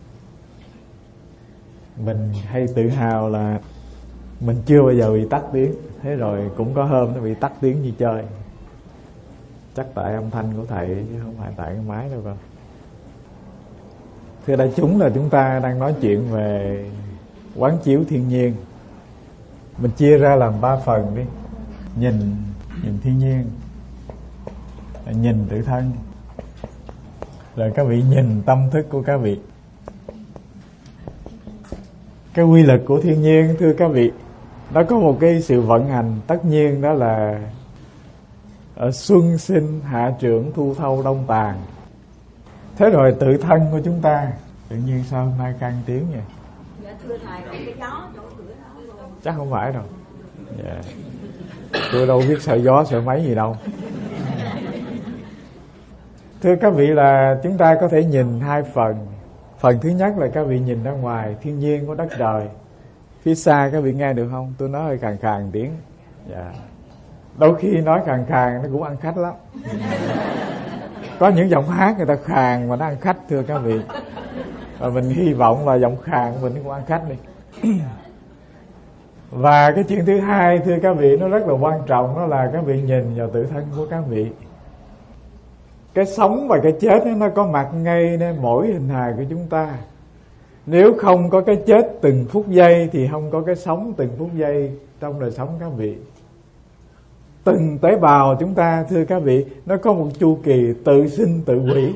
Mình hay tự hào là mình chưa bao giờ bị tắt tiếng. Thế rồi cũng có hôm nó bị tắt tiếng như chơi. Chắc tại âm thanh của thầy chứ không phải tại cái máy đâu con. Thưa đại chúng, là chúng ta đang nói chuyện về quán chiếu thiên nhiên. Mình chia ra làm ba phần đi. Nhìn nhìn thiên nhiên, nhìn tự thân, rồi các vị nhìn tâm thức của các vị. Cái quy luật của thiên nhiên thưa các vị, nó có một cái sự vận hành tất nhiên, đó là ở xuân sinh hạ trưởng thu thâu đông tàn. Thế rồi tự thân của chúng ta tự nhiên sao hôm nay căng tiếng vậy? Dạ thưa thầy, cái gió chỗ cửa đó. Chắc không phải đâu. Dạ. Tôi đâu biết sợ gió sợ máy gì đâu. Thưa các vị là chúng ta có thể nhìn hai phần. Phần thứ nhất là các vị nhìn ra ngoài thiên nhiên của đất trời. Phía xa các vị nghe được không? Tôi nói hơi khàn khàn tiếng. Dạ. Đôi khi nói khàn khàn nó cũng ăn khách lắm. Có những giọng hát người ta khàn mà nó ăn khách thưa các vị. Và mình hy vọng là giọng khàn mình cũng ăn khách đi. Và cái chuyện thứ hai thưa các vị, nó rất là quan trọng, đó là các vị nhìn vào tự thân của các vị. Cái sống và cái chết nó có mặt ngay nơi mỗi hình hài của chúng ta. Nếu không có cái chết từng phút giây thì không có cái sống từng phút giây trong đời sống các vị. Từng tế bào chúng ta, thưa các vị, nó có một chu kỳ tự sinh tự hủy.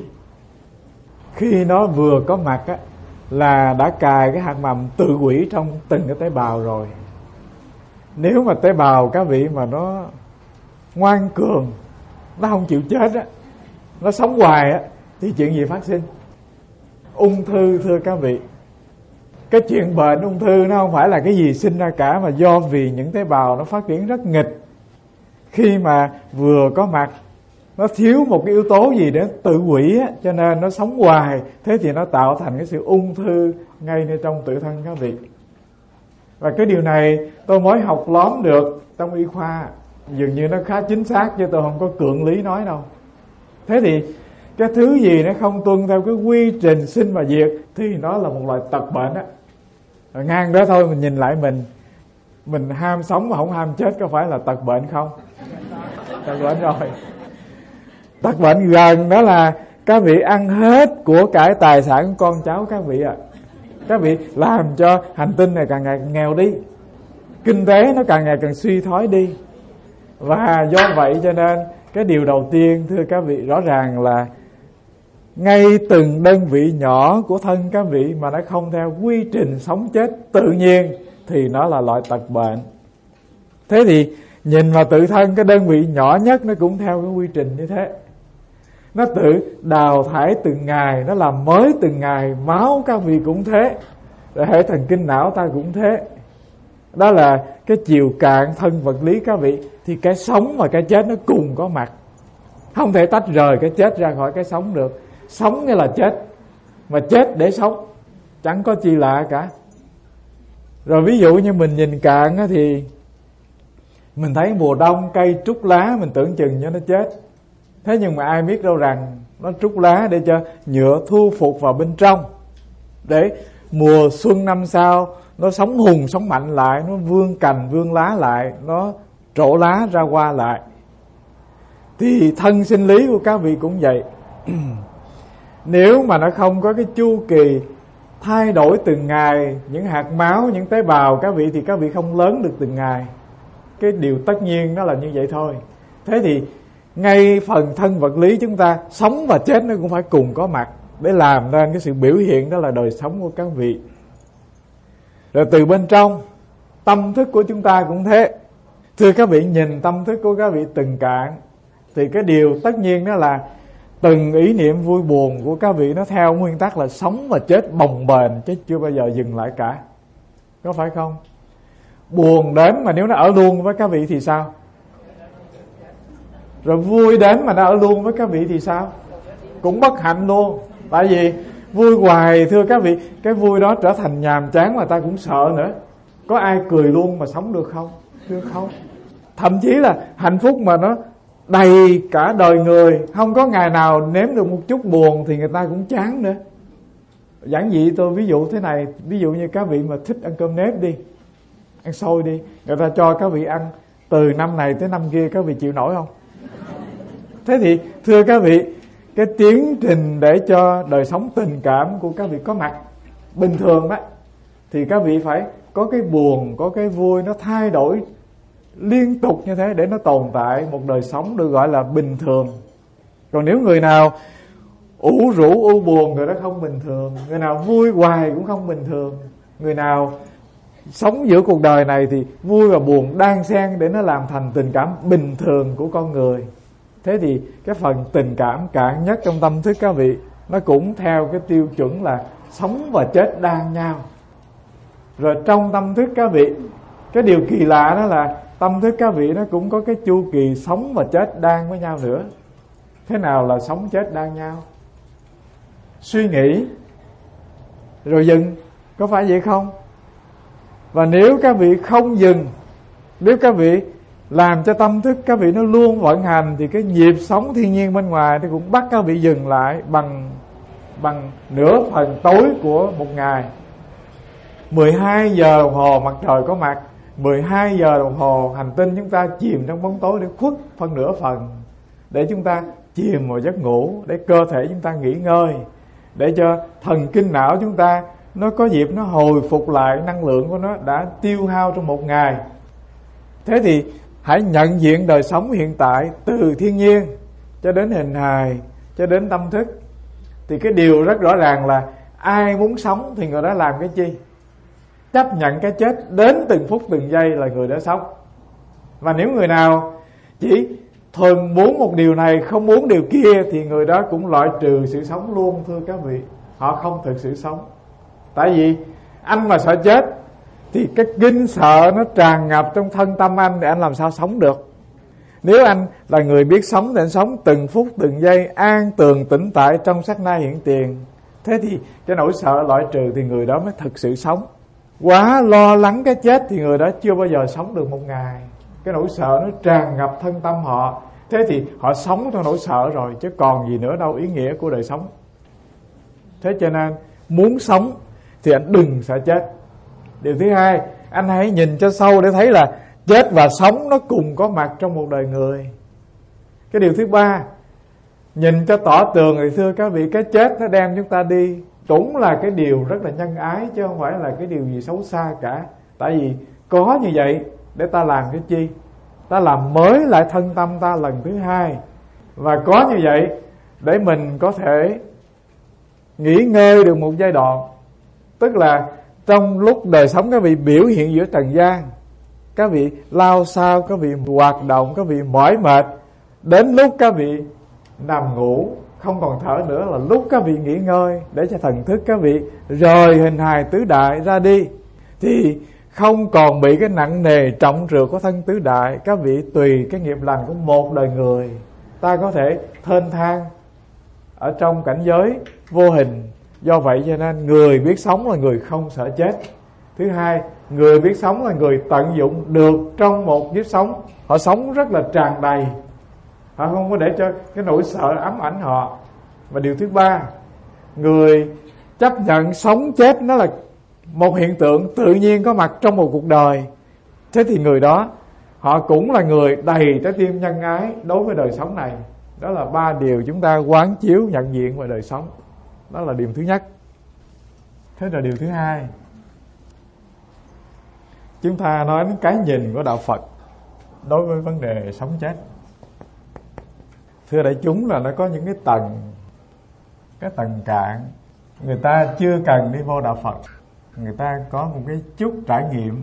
Khi nó vừa có mặt á, là đã cài cái hạt mầm tự hủy trong từng cái tế bào rồi. Nếu mà tế bào các vị mà nó ngoan cường, nó không chịu chết á, nó sống hoài á, thì chuyện gì phát sinh? Ung thư, thưa các vị, cái chuyện bệnh ung thư nó không phải là cái gì sinh ra cả, mà do vì những tế bào nó phát triển rất nghịch. Khi mà vừa có mặt, nó thiếu một cái yếu tố gì để tự hủy á, cho nên nó sống hoài. Thế thì nó tạo thành cái sự ung thư ngay nơi trong tự thân các vị. Và cái điều này tôi mới học lóm được trong y khoa, dường như nó khá chính xác, chứ tôi không có cưỡng lý nói đâu. Thế thì cái thứ gì nó không tuân theo cái quy trình sinh và diệt thì nó là một loại tật bệnh á. Rồi ngang đó thôi, mình nhìn lại mình, mình ham sống mà không ham chết, có phải là tật bệnh không? Tật bệnh rồi. Tật bệnh gần đó là các vị ăn hết của cải tài sản của con cháu các vị ạ. À. Các vị làm cho hành tinh này càng ngày càng nghèo đi, kinh tế nó càng ngày càng suy thoái đi. Và do vậy cho nên cái điều đầu tiên, thưa các vị, rõ ràng là ngay từng đơn vị nhỏ của thân các vị mà nó không theo quy trình sống chết tự nhiên thì nó là loại tật bệnh. Thế thì nhìn vào tự thân, cái đơn vị nhỏ nhất nó cũng theo cái quy trình như thế. Nó tự đào thải từng ngày, nó làm mới từng ngày. Máu các vị cũng thế, rồi hệ thần kinh não ta cũng thế. Đó là cái chiều cạn thân vật lý các vị. Thì cái sống và cái chết nó cùng có mặt, không thể tách rời cái chết ra khỏi cái sống được. Sống nghĩa là chết, mà chết để sống, chẳng có chi lạ cả. Rồi ví dụ như mình nhìn cạn á, thì mình thấy mùa đông cây trút lá, mình tưởng chừng cho nó chết. Thế nhưng mà ai biết đâu rằng nó trút lá để cho nhựa thu phục vào bên trong, để mùa xuân năm sau nó sống hùng sống mạnh lại, nó vươn cành vươn lá lại, nó trổ lá ra hoa lại. Thì thân sinh lý của các vị cũng vậy. Nếu mà nó không có cái chu kỳ thay đổi từng ngày, những hạt máu, những tế bào các vị, thì các vị không lớn được từng ngày. Cái điều tất nhiên nó là như vậy thôi. Thế thì ngay phần thân vật lý chúng ta, sống và chết nó cũng phải cùng có mặt để làm nên cái sự biểu hiện đó là đời sống của các vị. Rồi từ bên trong, tâm thức của chúng ta cũng thế. Thưa các vị, nhìn tâm thức của các vị từng cạn thì cái điều tất nhiên đó là từng ý niệm vui buồn của các vị nó theo nguyên tắc là sống và chết bồng bềnh, chứ chưa bao giờ dừng lại cả. Có phải không? Buồn đến mà nếu nó ở luôn với các vị thì sao? Rồi vui đến mà nó ở luôn với các vị thì sao? Cũng bất hạnh luôn. Tại vì vui hoài, thưa các vị, cái vui đó trở thành nhàm chán mà ta cũng sợ nữa. Có ai cười luôn mà sống được không? Thưa không. Thậm chí là hạnh phúc mà nó đầy cả đời người, không có ngày nào nếm được một chút buồn thì người ta cũng chán nữa. Giản dị tôi ví dụ thế này, ví dụ như các vị mà thích ăn cơm nếp đi, ăn xôi đi, người ta cho các vị ăn từ năm này tới năm kia, các vị chịu nổi không? Thế thì thưa các vị, cái tiến trình để cho đời sống tình cảm của các vị có mặt bình thường đó, thì các vị phải có cái buồn, có cái vui, nó thay đổi liên tục như thế để nó tồn tại một đời sống được gọi là bình thường. Còn nếu người nào ủ rũ u buồn, người đó không bình thường. Người nào vui hoài cũng không bình thường. Người nào sống giữa cuộc đời này thì vui và buồn đan xen để nó làm thành tình cảm bình thường của con người. Thế thì cái phần tình cảm cạn nhất trong tâm thức các vị, nó cũng theo cái tiêu chuẩn là sống và chết đan nhau. Rồi trong tâm thức các vị, cái điều kỳ lạ đó là tâm thức các vị nó cũng có cái chu kỳ sống và chết đan với nhau nữa. Thế nào là sống chết đan nhau? Suy nghĩ rồi dừng, có phải vậy không? Và nếu các vị không dừng, nếu các vị làm cho tâm thức các vị nó luôn vận hành, thì cái nhịp sống thiên nhiên bên ngoài nó cũng bắt các vị dừng lại bằng bằng nửa phần tối của một ngày. mười hai giờ đồng hồ mặt trời có mặt, mười hai giờ đồng hồ hành tinh chúng ta chìm trong bóng tối để khuất phân nửa phần, để chúng ta chìm vào giấc ngủ, để cơ thể chúng ta nghỉ ngơi, để cho thần kinh não chúng ta nó có dịp nó hồi phục lại năng lượng của nó đã tiêu hao trong một ngày. Thế thì hãy nhận diện đời sống hiện tại, từ thiên nhiên cho đến hình hài cho đến tâm thức. Thì cái điều rất rõ ràng là ai muốn sống thì người đó làm cái chi? Chấp nhận cái chết đến từng phút từng giây là người đó sống. Và nếu người nào chỉ thuần muốn một điều này, không muốn điều kia, thì người đó cũng loại trừ sự sống luôn, thưa các vị. Họ không thực sự sống. Tại vì anh mà sợ chết thì cái kinh sợ nó tràn ngập trong thân tâm anh, thì anh làm sao sống được. Nếu anh là người biết sống thì anh sống từng phút từng giây, an tường tĩnh tại trong sát na hiện tiền. Thế thì cái nỗi sợ loại trừ thì người đó mới thực sự sống. Quá lo lắng cái chết thì người đó chưa bao giờ sống được một ngày. Cái nỗi sợ nó tràn ngập thân tâm họ. Thế thì họ sống trong nỗi sợ rồi, chứ còn gì nữa đâu ý nghĩa của đời sống. Thế cho nên muốn sống thì anh đừng sợ chết. Điều thứ hai, anh hãy nhìn cho sâu để thấy là chết và sống nó cùng có mặt trong một đời người. Cái điều thứ ba, nhìn cho tỏ tường thì thưa các vị, cái chết nó đem chúng ta đi cũng là cái điều rất là nhân ái, chứ không phải là cái điều gì xấu xa cả. Tại vì có như vậy để ta làm cái chi? Ta làm mới lại thân tâm ta lần thứ hai. Và có như vậy để mình có thể nghỉ ngơi được một giai đoạn. Tức là trong lúc đời sống các vị biểu hiện giữa trần gian, các vị lao sao, các vị hoạt động, các vị mỏi mệt, đến lúc các vị nằm ngủ không còn thở nữa là lúc các vị nghỉ ngơi, để cho thần thức các vị rời hình hài tứ đại ra đi, thì không còn bị cái nặng nề trọng trược của thân tứ đại. Các vị tùy cái nghiệp lành của một đời người, ta có thể thênh thang ở trong cảnh giới vô hình. Do vậy cho nên người biết sống là người không sợ chết. Thứ hai, người biết sống là người tận dụng được trong một kiếp sống. Họ sống rất là tràn đầy, họ không có để cho cái nỗi sợ ám ảnh họ. Và điều thứ ba, người chấp nhận sống chết nó là một hiện tượng tự nhiên có mặt trong một cuộc đời. Thế thì người đó họ cũng là người đầy trái tim nhân ái đối với đời sống này. Đó là ba điều chúng ta quán chiếu nhận diện về đời sống. Đó là điều thứ nhất. Thế là điều thứ hai, chúng ta nói đến cái nhìn của đạo Phật đối với vấn đề sống chết. Thưa đại chúng là nó có những cái tầng, cái tầng cạn. Người ta chưa cần đi vô đạo Phật, người ta có một cái chút trải nghiệm.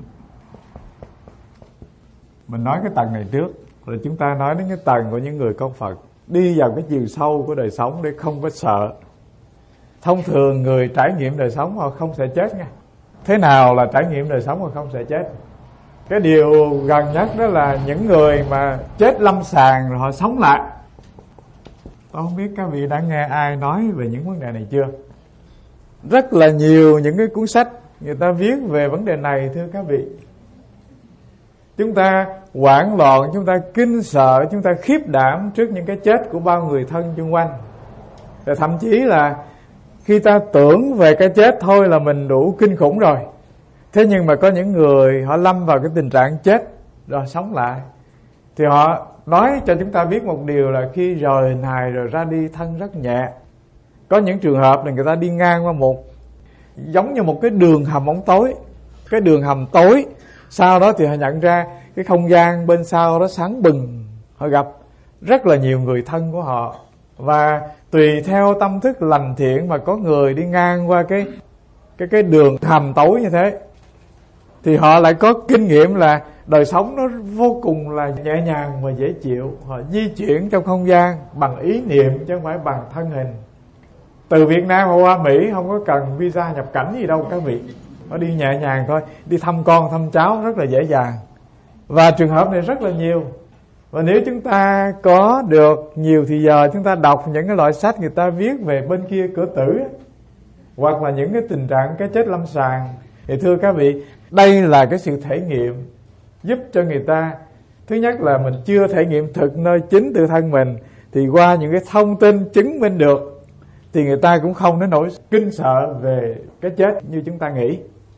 Mình nói cái tầng này trước, rồi chúng ta nói đến cái tầng của những người con Phật, đi vào cái chiều sâu của đời sống để không có sợ. Thông thường người trải nghiệm đời sống họ không sợ chết nha. Thế nào là trải nghiệm đời sống mà không sợ chết? Cái điều gần nhất đó là những người mà chết lâm sàng rồi họ sống lại. Tôi không biết các vị đã nghe ai nói về những vấn đề này chưa? Rất là nhiều những cái cuốn sách người ta viết về vấn đề này, thưa các vị. Chúng ta hoảng loạn, chúng ta kinh sợ, chúng ta khiếp đảm trước những cái chết của bao người thân xung quanh. Và thậm chí là khi ta tưởng về cái chết thôi là mình đủ kinh khủng rồi. Thế nhưng mà có những người họ lâm vào cái tình trạng chết rồi sống lại, thì họ nói cho chúng ta biết một điều là khi rời hình hài rồi ra đi thân rất nhẹ. Có những trường hợp là người ta đi ngang qua một, giống như một cái đường hầm ống tối, cái đường hầm tối. Sau đó thì họ nhận ra cái không gian bên sau đó sáng bừng. Họ gặp rất là nhiều người thân của họ. Và tùy theo tâm thức lành thiện mà có người đi ngang qua cái cái cái đường hầm tối như thế, thì họ lại có kinh nghiệm là đời sống nó vô cùng là nhẹ nhàng và dễ chịu. Họ di chuyển trong không gian bằng ý niệm chứ không phải bằng thân hình. Từ Việt Nam qua Mỹ không có cần visa nhập cảnh gì đâu các vị. Nó đi nhẹ nhàng thôi, đi thăm con thăm cháu rất là dễ dàng. Và trường hợp này rất là nhiều. Và nếu chúng ta có được nhiều thì giờ chúng ta đọc những cái loại sách người ta viết về bên kia cửa tử, hoặc là những cái tình trạng cái chết lâm sàng, thì thưa các vị, đây là cái sự thể nghiệm giúp cho người ta, thứ nhất là mình chưa thể nghiệm thực nơi chính tự thân mình, thì qua những cái thông tin chứng minh được thì người ta cũng không đến nỗi kinh sợ về cái chết như chúng ta nghĩ.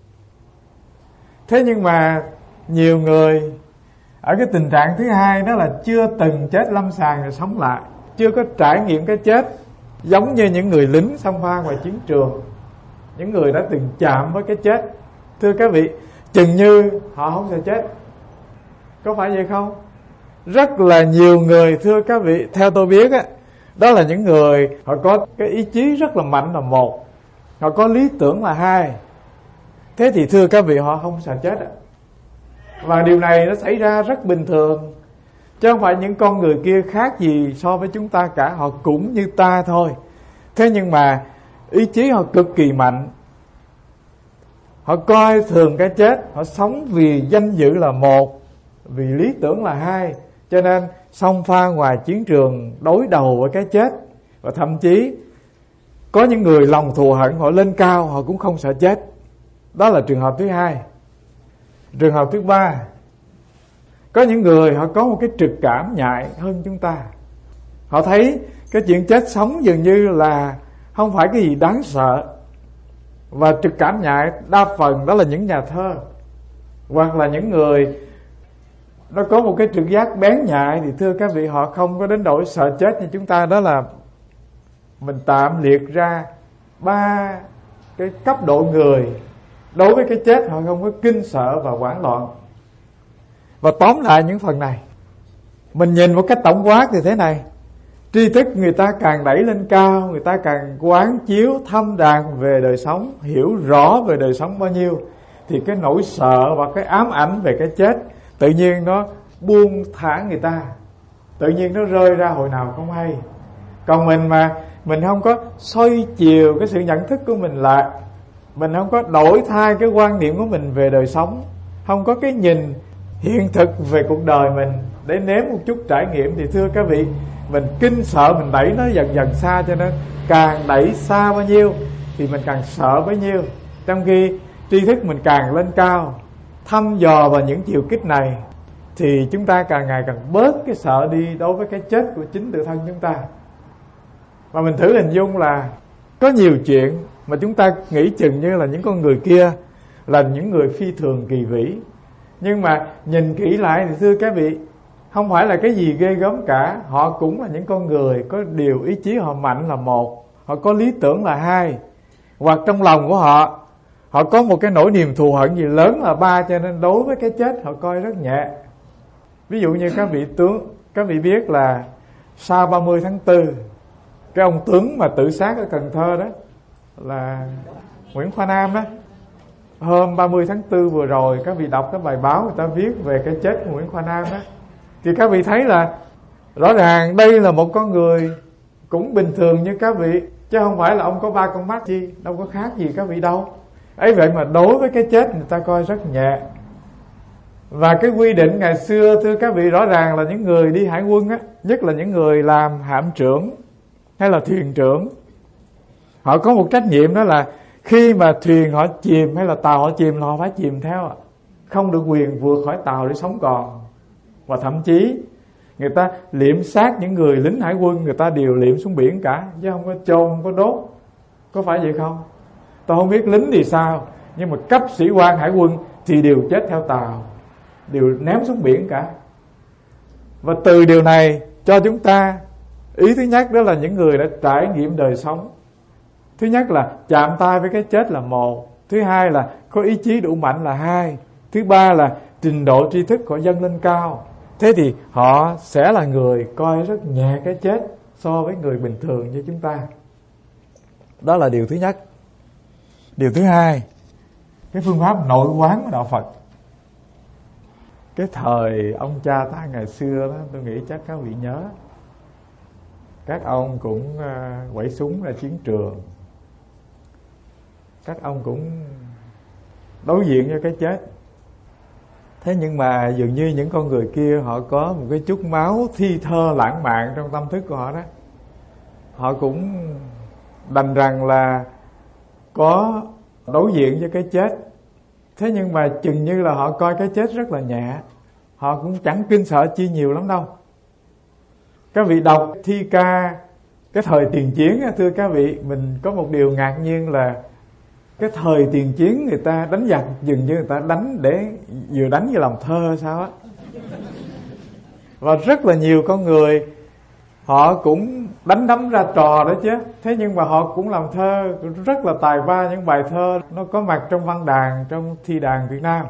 Thế nhưng mà nhiều người ở cái tình trạng thứ hai, đó là chưa từng chết lâm sàng rồi sống lại, chưa có trải nghiệm cái chết giống như những người lính xông pha ngoài chiến trường. những người đã từng chạm với cái chết. Thưa các vị, chừng như họ không sợ chết. Có phải vậy không? Rất là nhiều người, thưa các vị, theo tôi biết á, đó là những người họ có cái ý chí rất là mạnh là một, họ có lý tưởng là hai. Thế thì thưa các vị, họ không sợ chết ạ. Và điều này nó xảy ra rất bình thường, chứ không phải những con người kia khác gì so với chúng ta cả. Họ cũng như ta thôi. Thế nhưng mà ý chí họ cực kỳ mạnh. Họ coi thường cái chết. Họ sống vì danh dự là một, vì lý tưởng là hai. Cho nên xông pha ngoài chiến trường, đối đầu với cái chết. Và thậm chí có những người lòng thù hận, họ lên cao, họ cũng không sợ chết. Đó là trường hợp thứ hai. Trường hợp thứ ba, có những người họ có một cái trực cảm nhạy hơn chúng ta. Họ thấy cái chuyện chết sống dường như là không phải cái gì đáng sợ. Và trực cảm nhạy đa phần đó là những nhà thơ, hoặc là những người nó có một cái trực giác bén nhạy. Thì thưa các vị, họ không có đến nỗi sợ chết như chúng ta. Đó là mình tạm liệt ra ba cái cấp độ người. Đối với cái chết họ không có kinh sợ và hoảng loạn. Và tóm lại những phần này, mình nhìn một cách tổng quát thì thế này: tri thức người ta càng đẩy lên cao, người ta càng quán chiếu thâm đàn về đời sống, hiểu rõ về đời sống bao nhiêu, thì cái nỗi sợ và cái ám ảnh về cái chết tự nhiên nó buông thả người ta, tự nhiên nó rơi ra hồi nào không hay. Còn mình mà mình không có xoay chiều cái sự nhận thức của mình lại, mình không có đổi thay cái quan niệm của mình về đời sống, không có cái nhìn hiện thực về cuộc đời mình để nếm một chút trải nghiệm, thì thưa các vị, mình kinh sợ, mình đẩy nó dần dần xa. Cho nên càng đẩy xa bao nhiêu thì mình càng sợ bấy nhiêu. Trong khi tri thức mình càng lên cao, thăm dò vào những chiều kích này, thì chúng ta càng ngày càng bớt cái sợ đi đối với cái chết của chính tự thân chúng ta. Và mình thử hình dung là có nhiều chuyện mà chúng ta nghĩ chừng như là những con người kia là những người phi thường kỳ vĩ, nhưng mà nhìn kỹ lại thì thưa các vị, không phải là cái gì ghê gớm cả. Họ cũng là những con người có điều ý chí họ mạnh là một, họ có lý tưởng là hai, hoặc trong lòng của họ họ có một cái nỗi niềm thù hận gì lớn là ba. Cho nên đối với cái chết họ coi rất nhẹ. Ví dụ như các vị tướng, các vị biết là sau ba mươi tháng tư, cái ông tướng mà tự sát ở Cần Thơ đó là Nguyễn Khoa Nam đó, hôm ba mươi tháng tư vừa rồi các vị đọc cái bài báo người ta viết về cái chết của Nguyễn Khoa Nam đó, thì các vị thấy là rõ ràng đây là một con người cũng bình thường như các vị, chứ không phải là ông có ba con mắt chi, đâu có khác gì các vị đâu. Ấy vậy mà đối với cái chết người ta coi rất nhẹ. Và cái quy định ngày xưa thưa các vị, rõ ràng là những người đi hải quân á, nhất là những người làm hạm trưởng hay là thuyền trưởng, họ có một trách nhiệm, đó là khi mà thuyền họ chìm hay là tàu họ chìm là họ phải chìm theo, không được quyền vượt khỏi tàu để sống còn. Và thậm chí người ta liệm xác những người lính hải quân, người ta đều liệm xuống biển cả, chứ không có chôn, không có đốt. Có phải vậy không? Tôi không biết lính thì sao, nhưng mà cấp sĩ quan hải quân thì đều chết theo tàu, đều ném xuống biển cả. Và từ điều này cho chúng ta ý thứ nhất, đó là những người đã trải nghiệm đời sống. Thứ nhất là chạm tay với cái chết là một, thứ hai là có ý chí đủ mạnh là hai, thứ ba là trình độ tri thức họ dâng lên cao. Thế thì họ sẽ là người coi rất nhẹ cái chết so với người bình thường như chúng ta. Đó là điều thứ nhất. Điều thứ hai, cái phương pháp nội quán của đạo Phật. Cái thời ông cha ta ngày xưa đó, tôi nghĩ chắc các vị nhớ, các ông cũng uh, quẩy súng ra chiến trường, các ông cũng đối diện với cái chết. Thế nhưng mà dường như những con người kia họ có một cái chút máu thi thơ lãng mạn trong tâm thức của họ đó. Họ cũng đành rằng là có đối diện với cái chết. Thế nhưng mà chừng như là họ coi cái chết rất là nhẹ, họ cũng chẳng kinh sợ chi nhiều lắm đâu. Các vị đọc thi ca cái thời tiền chiến, thưa các vị, mình có một điều ngạc nhiên là cái thời tiền chiến người ta đánh giặc dường như người ta đánh để vừa đánh vừa làm thơ sao á. Và rất là nhiều con người họ cũng đánh đấm ra trò đó chứ. Thế nhưng mà họ cũng làm thơ rất là tài ba, những bài thơ nó có mặt trong văn đàn, trong thi đàn Việt Nam.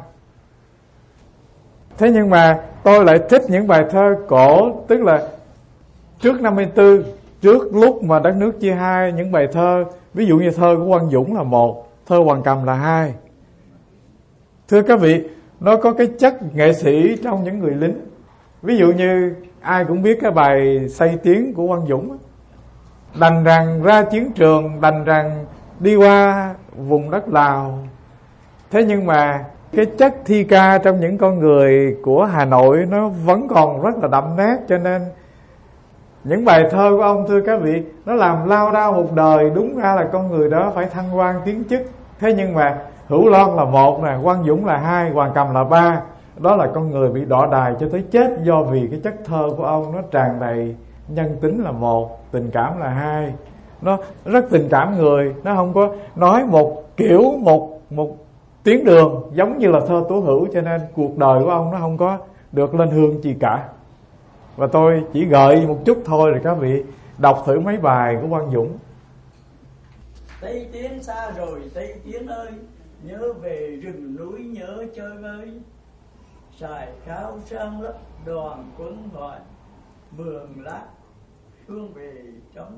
Thế nhưng mà tôi lại thích những bài thơ cổ, tức là trước năm mươi tư, trước lúc mà đất nước chia hai, những bài thơ, ví dụ như thơ của Quang Dũng là một, thơ Hoàng Cầm là hai. Thưa các vị, nó có cái chất nghệ sĩ trong những người lính. Ví dụ như ai cũng biết cái bài Say Tiếng của Quang Dũng, đành rằng ra chiến trường, đành rằng đi qua vùng đất Lào. Thế nhưng mà cái chất thi ca trong những con người của Hà Nội nó vẫn còn rất là đậm nét. Cho nên những bài thơ của ông, thưa các vị, nó làm lao đao một đời. Đúng ra là con người đó phải thăng quan tiến chức. Thế nhưng mà Hữu Loan là một nè, Quang Dũng là hai, Hoàng Cầm là ba. Đó là con người bị đọa đài cho tới chết, do vì cái chất thơ của ông nó tràn đầy nhân tính là một, tình cảm là hai. Nó rất tình cảm người, nó không có nói một kiểu, một một tuyến đường giống như là thơ Tố Hữu. Cho nên cuộc đời của ông nó không có được lên hương gì cả. Và tôi chỉ gợi một chút thôi, rồi các vị đọc thử mấy bài của Quang Dũng. Tây Tiến xa rồi Tây Tiến ơi, nhớ về rừng núi nhớ chơi vơi. Sài khao sang lấp đoàn quân gọi, mường lát hương về trong.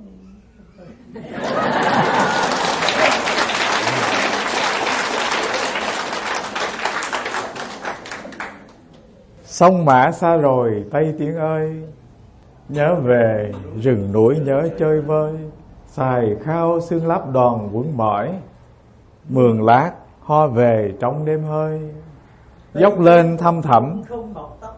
Sông Mã xa rồi Tây Tiến ơi, nhớ về rừng núi nhớ chơi vơi. Sài khao xương lấp đoàn quân mỏi, mường lát ho về trong đêm hơi. Dốc lên thăm thẳm không bọc tóc.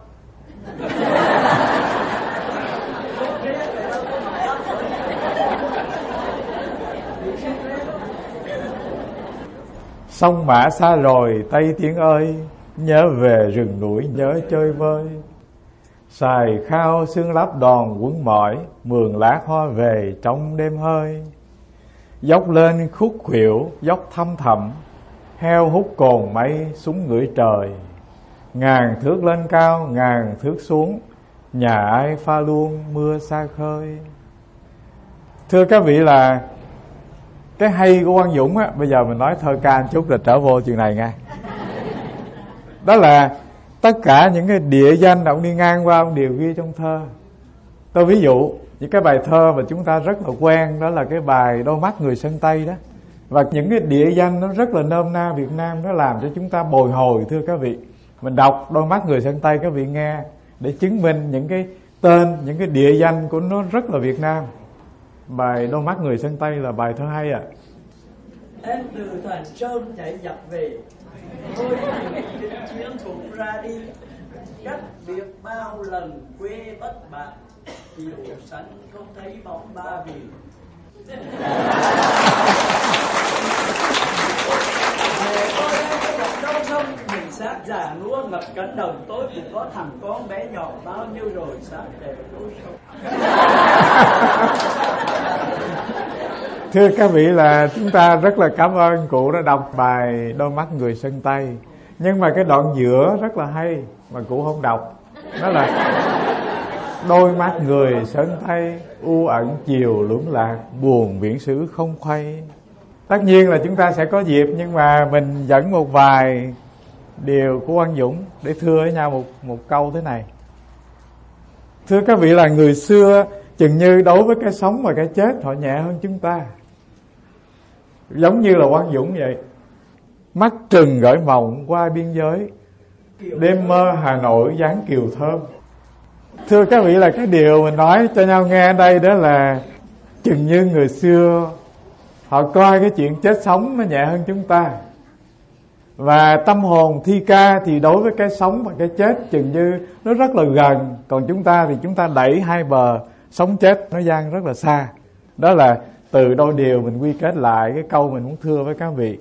Sông Mã xa rồi Tây Tiến ơi, nhớ về rừng núi nhớ chơi vơi. Sài khao xương lấp đoàn quân mỏi, mường lát ho về trong đêm hơi. Dốc lên khúc khuỷu dốc thăm thẳm, heo hút cồn mây súng ngửi trời. Ngàn thước lên cao ngàn thước xuống, nhà ai pha luôn mưa xa khơi. Thưa các vị, là cái hay của Quang Dũng á, bây giờ mình nói thơ ca một chút rồi trở vô chuyện này nha. Đó là tất cả những cái địa danh ông đi ngang qua ông đều ghi trong thơ. Tôi ví dụ những cái bài thơ mà chúng ta rất là quen, đó là cái bài Đôi mắt người sơn Tây đó. Và những cái địa danh nó rất là nôm na Việt Nam, nó làm cho chúng ta bồi hồi. Thưa các vị, mình đọc Đôi mắt người sơn Tây, các vị nghe, để chứng minh những cái tên, những cái địa danh của nó rất là Việt Nam. Bài Đôi mắt người sơn Tây là bài thơ hay ạ. À. Em từ Thành Sơn chạy dọc về, tôi trên chiến cũng ra đi. Cách biệt bao lần quê bất bạc, chiều xanh không thấy bóng Ba Vì. Mẹ tôi đang có một đâu không, mình xác già lúa ngập cánh đồng. Tôi cũng có thằng con bé nhỏ bao nhiêu rồi, xác để tôi sống. Thưa các vị, là chúng ta rất là cảm ơn cụ đã đọc bài Đôi mắt người sơn Tây. Nhưng mà cái đoạn giữa rất là hay mà cụ không đọc. Đó là đôi mắt người sơn Tây, u ẩn chiều lưỡng lạc, buồn viễn xứ không khuây. Tất nhiên là chúng ta sẽ có dịp, nhưng mà mình dẫn một vài điều của Quang Dũng để thưa với nhau một, một câu thế này. Thưa các vị, là người xưa chừng như đối với cái sống và cái chết họ nhẹ hơn chúng ta. Giống như là Quang Dũng vậy. Mắt trừng gửi mộng qua biên giới, đêm mơ Hà Nội dáng kiều thơm. Thưa các vị, là cái điều mình nói cho nhau nghe ở đây đó là chừng như người xưa họ coi cái chuyện chết sống nó nhẹ hơn chúng ta. Và tâm hồn thi ca thì đối với cái sống và cái chết chừng như nó rất là gần. Còn chúng ta thì chúng ta đẩy hai bờ sống chết nó dang rất là xa. Đó là từ đôi điều mình quy kết lại cái câu mình muốn thưa với các vị.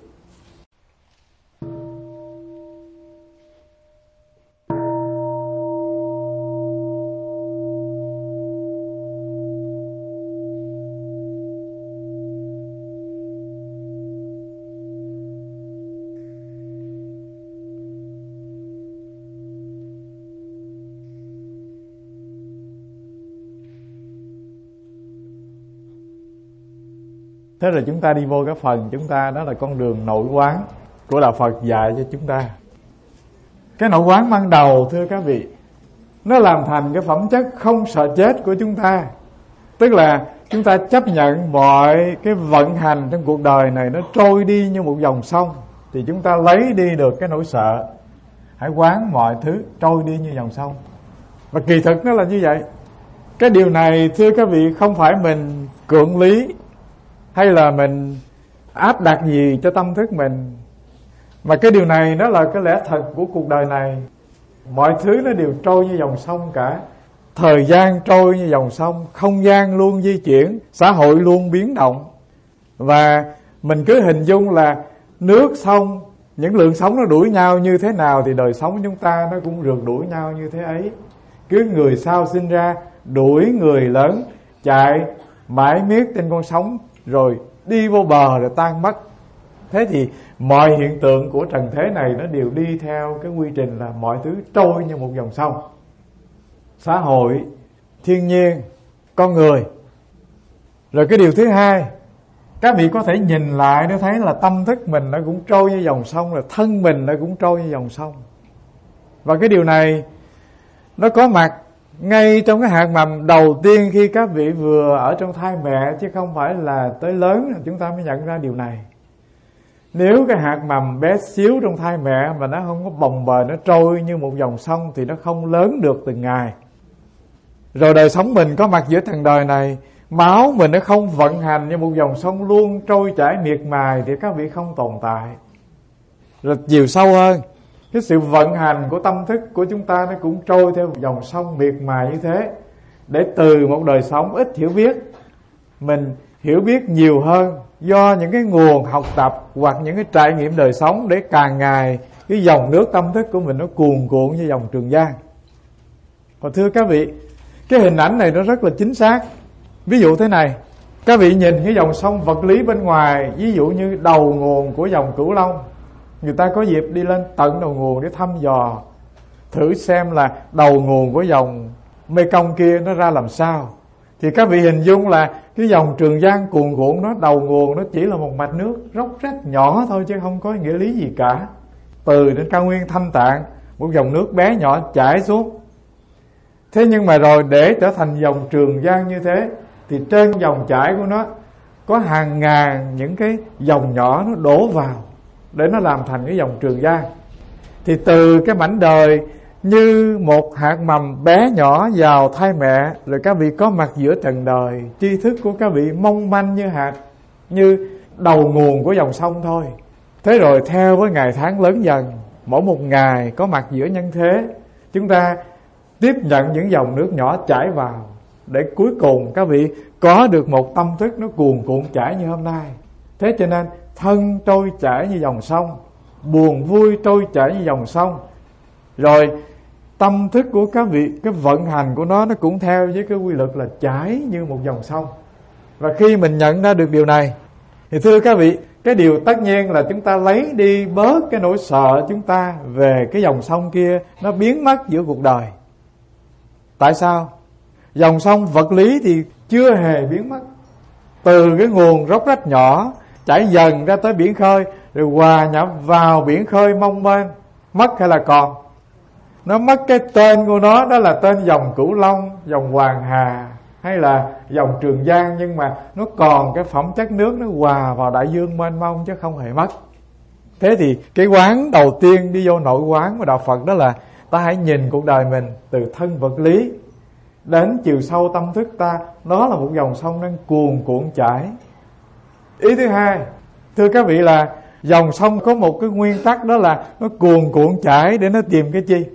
Thế rồi chúng ta đi vô cái phần chúng ta, đó là con đường nội quán của Đạo Phật dạy cho chúng ta. Cái nội quán ban đầu, thưa các vị, nó làm thành cái phẩm chất không sợ chết của chúng ta. Tức là chúng ta chấp nhận mọi cái vận hành trong cuộc đời này nó trôi đi như một dòng sông, thì chúng ta lấy đi được cái nỗi sợ. Hãy quán mọi thứ trôi đi như dòng sông. Và kỳ thực nó là như vậy. Cái điều này, thưa các vị, không phải mình cưỡng lý hay là mình áp đặt gì cho tâm thức mình, mà cái điều này nó là cái lẽ thật của cuộc đời này. Mọi thứ nó đều trôi như dòng sông cả. Thời gian trôi như dòng sông, không gian luôn di chuyển, xã hội luôn biến động. Và mình cứ hình dung là nước sông, những lượng sóng nó đuổi nhau như thế nào thì đời sống chúng ta nó cũng rượt đuổi nhau như thế ấy. Cứ người sau sinh ra đuổi người lớn, chạy mãi miết trên con sóng rồi đi vô bờ rồi tan mất. Thế thì mọi hiện tượng của trần thế này nó đều đi theo cái quy trình là mọi thứ trôi như một dòng sông. Xã hội, thiên nhiên, con người. Rồi cái điều thứ hai, các vị có thể nhìn lại để thấy là tâm thức mình nó cũng trôi như dòng sông, là thân mình nó cũng trôi như dòng sông. Và cái điều này nó có mặt ngay trong cái hạt mầm đầu tiên khi các vị vừa ở trong thai mẹ, chứ không phải là tới lớn chúng ta mới nhận ra điều này. Nếu cái hạt mầm bé xíu trong thai mẹ mà nó không có bồng bềnh, nó trôi như một dòng sông thì nó không lớn được từng ngày. Rồi đời sống mình có mặt giữa trần đời này, máu mình nó không vận hành như một dòng sông luôn trôi chảy miệt mài thì các vị không tồn tại. Rồi chiều sâu hơn, cái sự vận hành của tâm thức của chúng ta nó cũng trôi theo dòng sông miệt mài như thế. Để từ một đời sống ít hiểu biết, mình hiểu biết nhiều hơn do những cái nguồn học tập hoặc những cái trải nghiệm đời sống, để càng ngày cái dòng nước tâm thức của mình nó cuồn cuộn như dòng Trường Giang. Còn thưa các vị, cái hình ảnh này nó rất là chính xác. Ví dụ thế này, các vị nhìn cái dòng sông vật lý bên ngoài, ví dụ như đầu nguồn của dòng Cửu Long. Người ta có dịp đi lên tận đầu nguồn để thăm dò, thử xem là đầu nguồn của dòng Mekong kia nó ra làm sao. Thì các vị hình dung là cái dòng Trường Giang cuồn cuộn, nó đầu nguồn nó chỉ là một mạch nước róc rách nhỏ thôi, chứ không có nghĩa lý gì cả. Từ đến cao nguyên Thanh Tạng, một dòng nước bé nhỏ chảy xuống. Thế nhưng mà rồi để trở thành dòng Trường Giang như thế, thì trên dòng chảy của nó có hàng ngàn những cái dòng nhỏ nó đổ vào để nó làm thành cái dòng Trường Giang. Thì từ cái mảnh đời như một hạt mầm bé nhỏ vào thai mẹ, rồi các vị có mặt giữa trần đời, tri thức của các vị mong manh như hạt, như đầu nguồn của dòng sông thôi. Thế rồi theo với ngày tháng lớn dần, mỗi một ngày có mặt giữa nhân thế, chúng ta tiếp nhận những dòng nước nhỏ chảy vào, để cuối cùng các vị có được một tâm thức nó cuồn cuộn chảy như hôm nay. Thế cho nên thân trôi chảy như dòng sông, buồn vui trôi chảy như dòng sông. Rồi tâm thức của các vị, cái vận hành của nó nó cũng theo với cái quy luật là chảy như một dòng sông. Và khi mình nhận ra được điều này, thì thưa các vị, cái điều tất nhiên là chúng ta lấy đi bớt cái nỗi sợ chúng ta về cái dòng sông kia, nó biến mất giữa cuộc đời. Tại sao? Dòng sông vật lý thì chưa hề biến mất. Từ cái nguồn róc rách nhỏ chảy dần ra tới biển khơi, rồi hòa nhập vào biển khơi mong mênh. Mất hay là còn? Nó mất cái tên của nó, đó là tên dòng Cửu Long, dòng Hoàng Hà hay là dòng Trường Giang, nhưng mà nó còn cái phẩm chất nước, nó hòa vào đại dương mênh mông chứ không hề mất. Thế thì cái quán đầu tiên đi vô nội quán của Đạo Phật, đó là ta hãy nhìn cuộc đời mình từ thân vật lý đến chiều sâu tâm thức ta, đó là một dòng sông đang cuồn cuộn chảy. Ý thứ hai, thưa các vị, là dòng sông có một cái nguyên tắc, đó là nó cuồn cuộn chảy để nó tìm cái chi?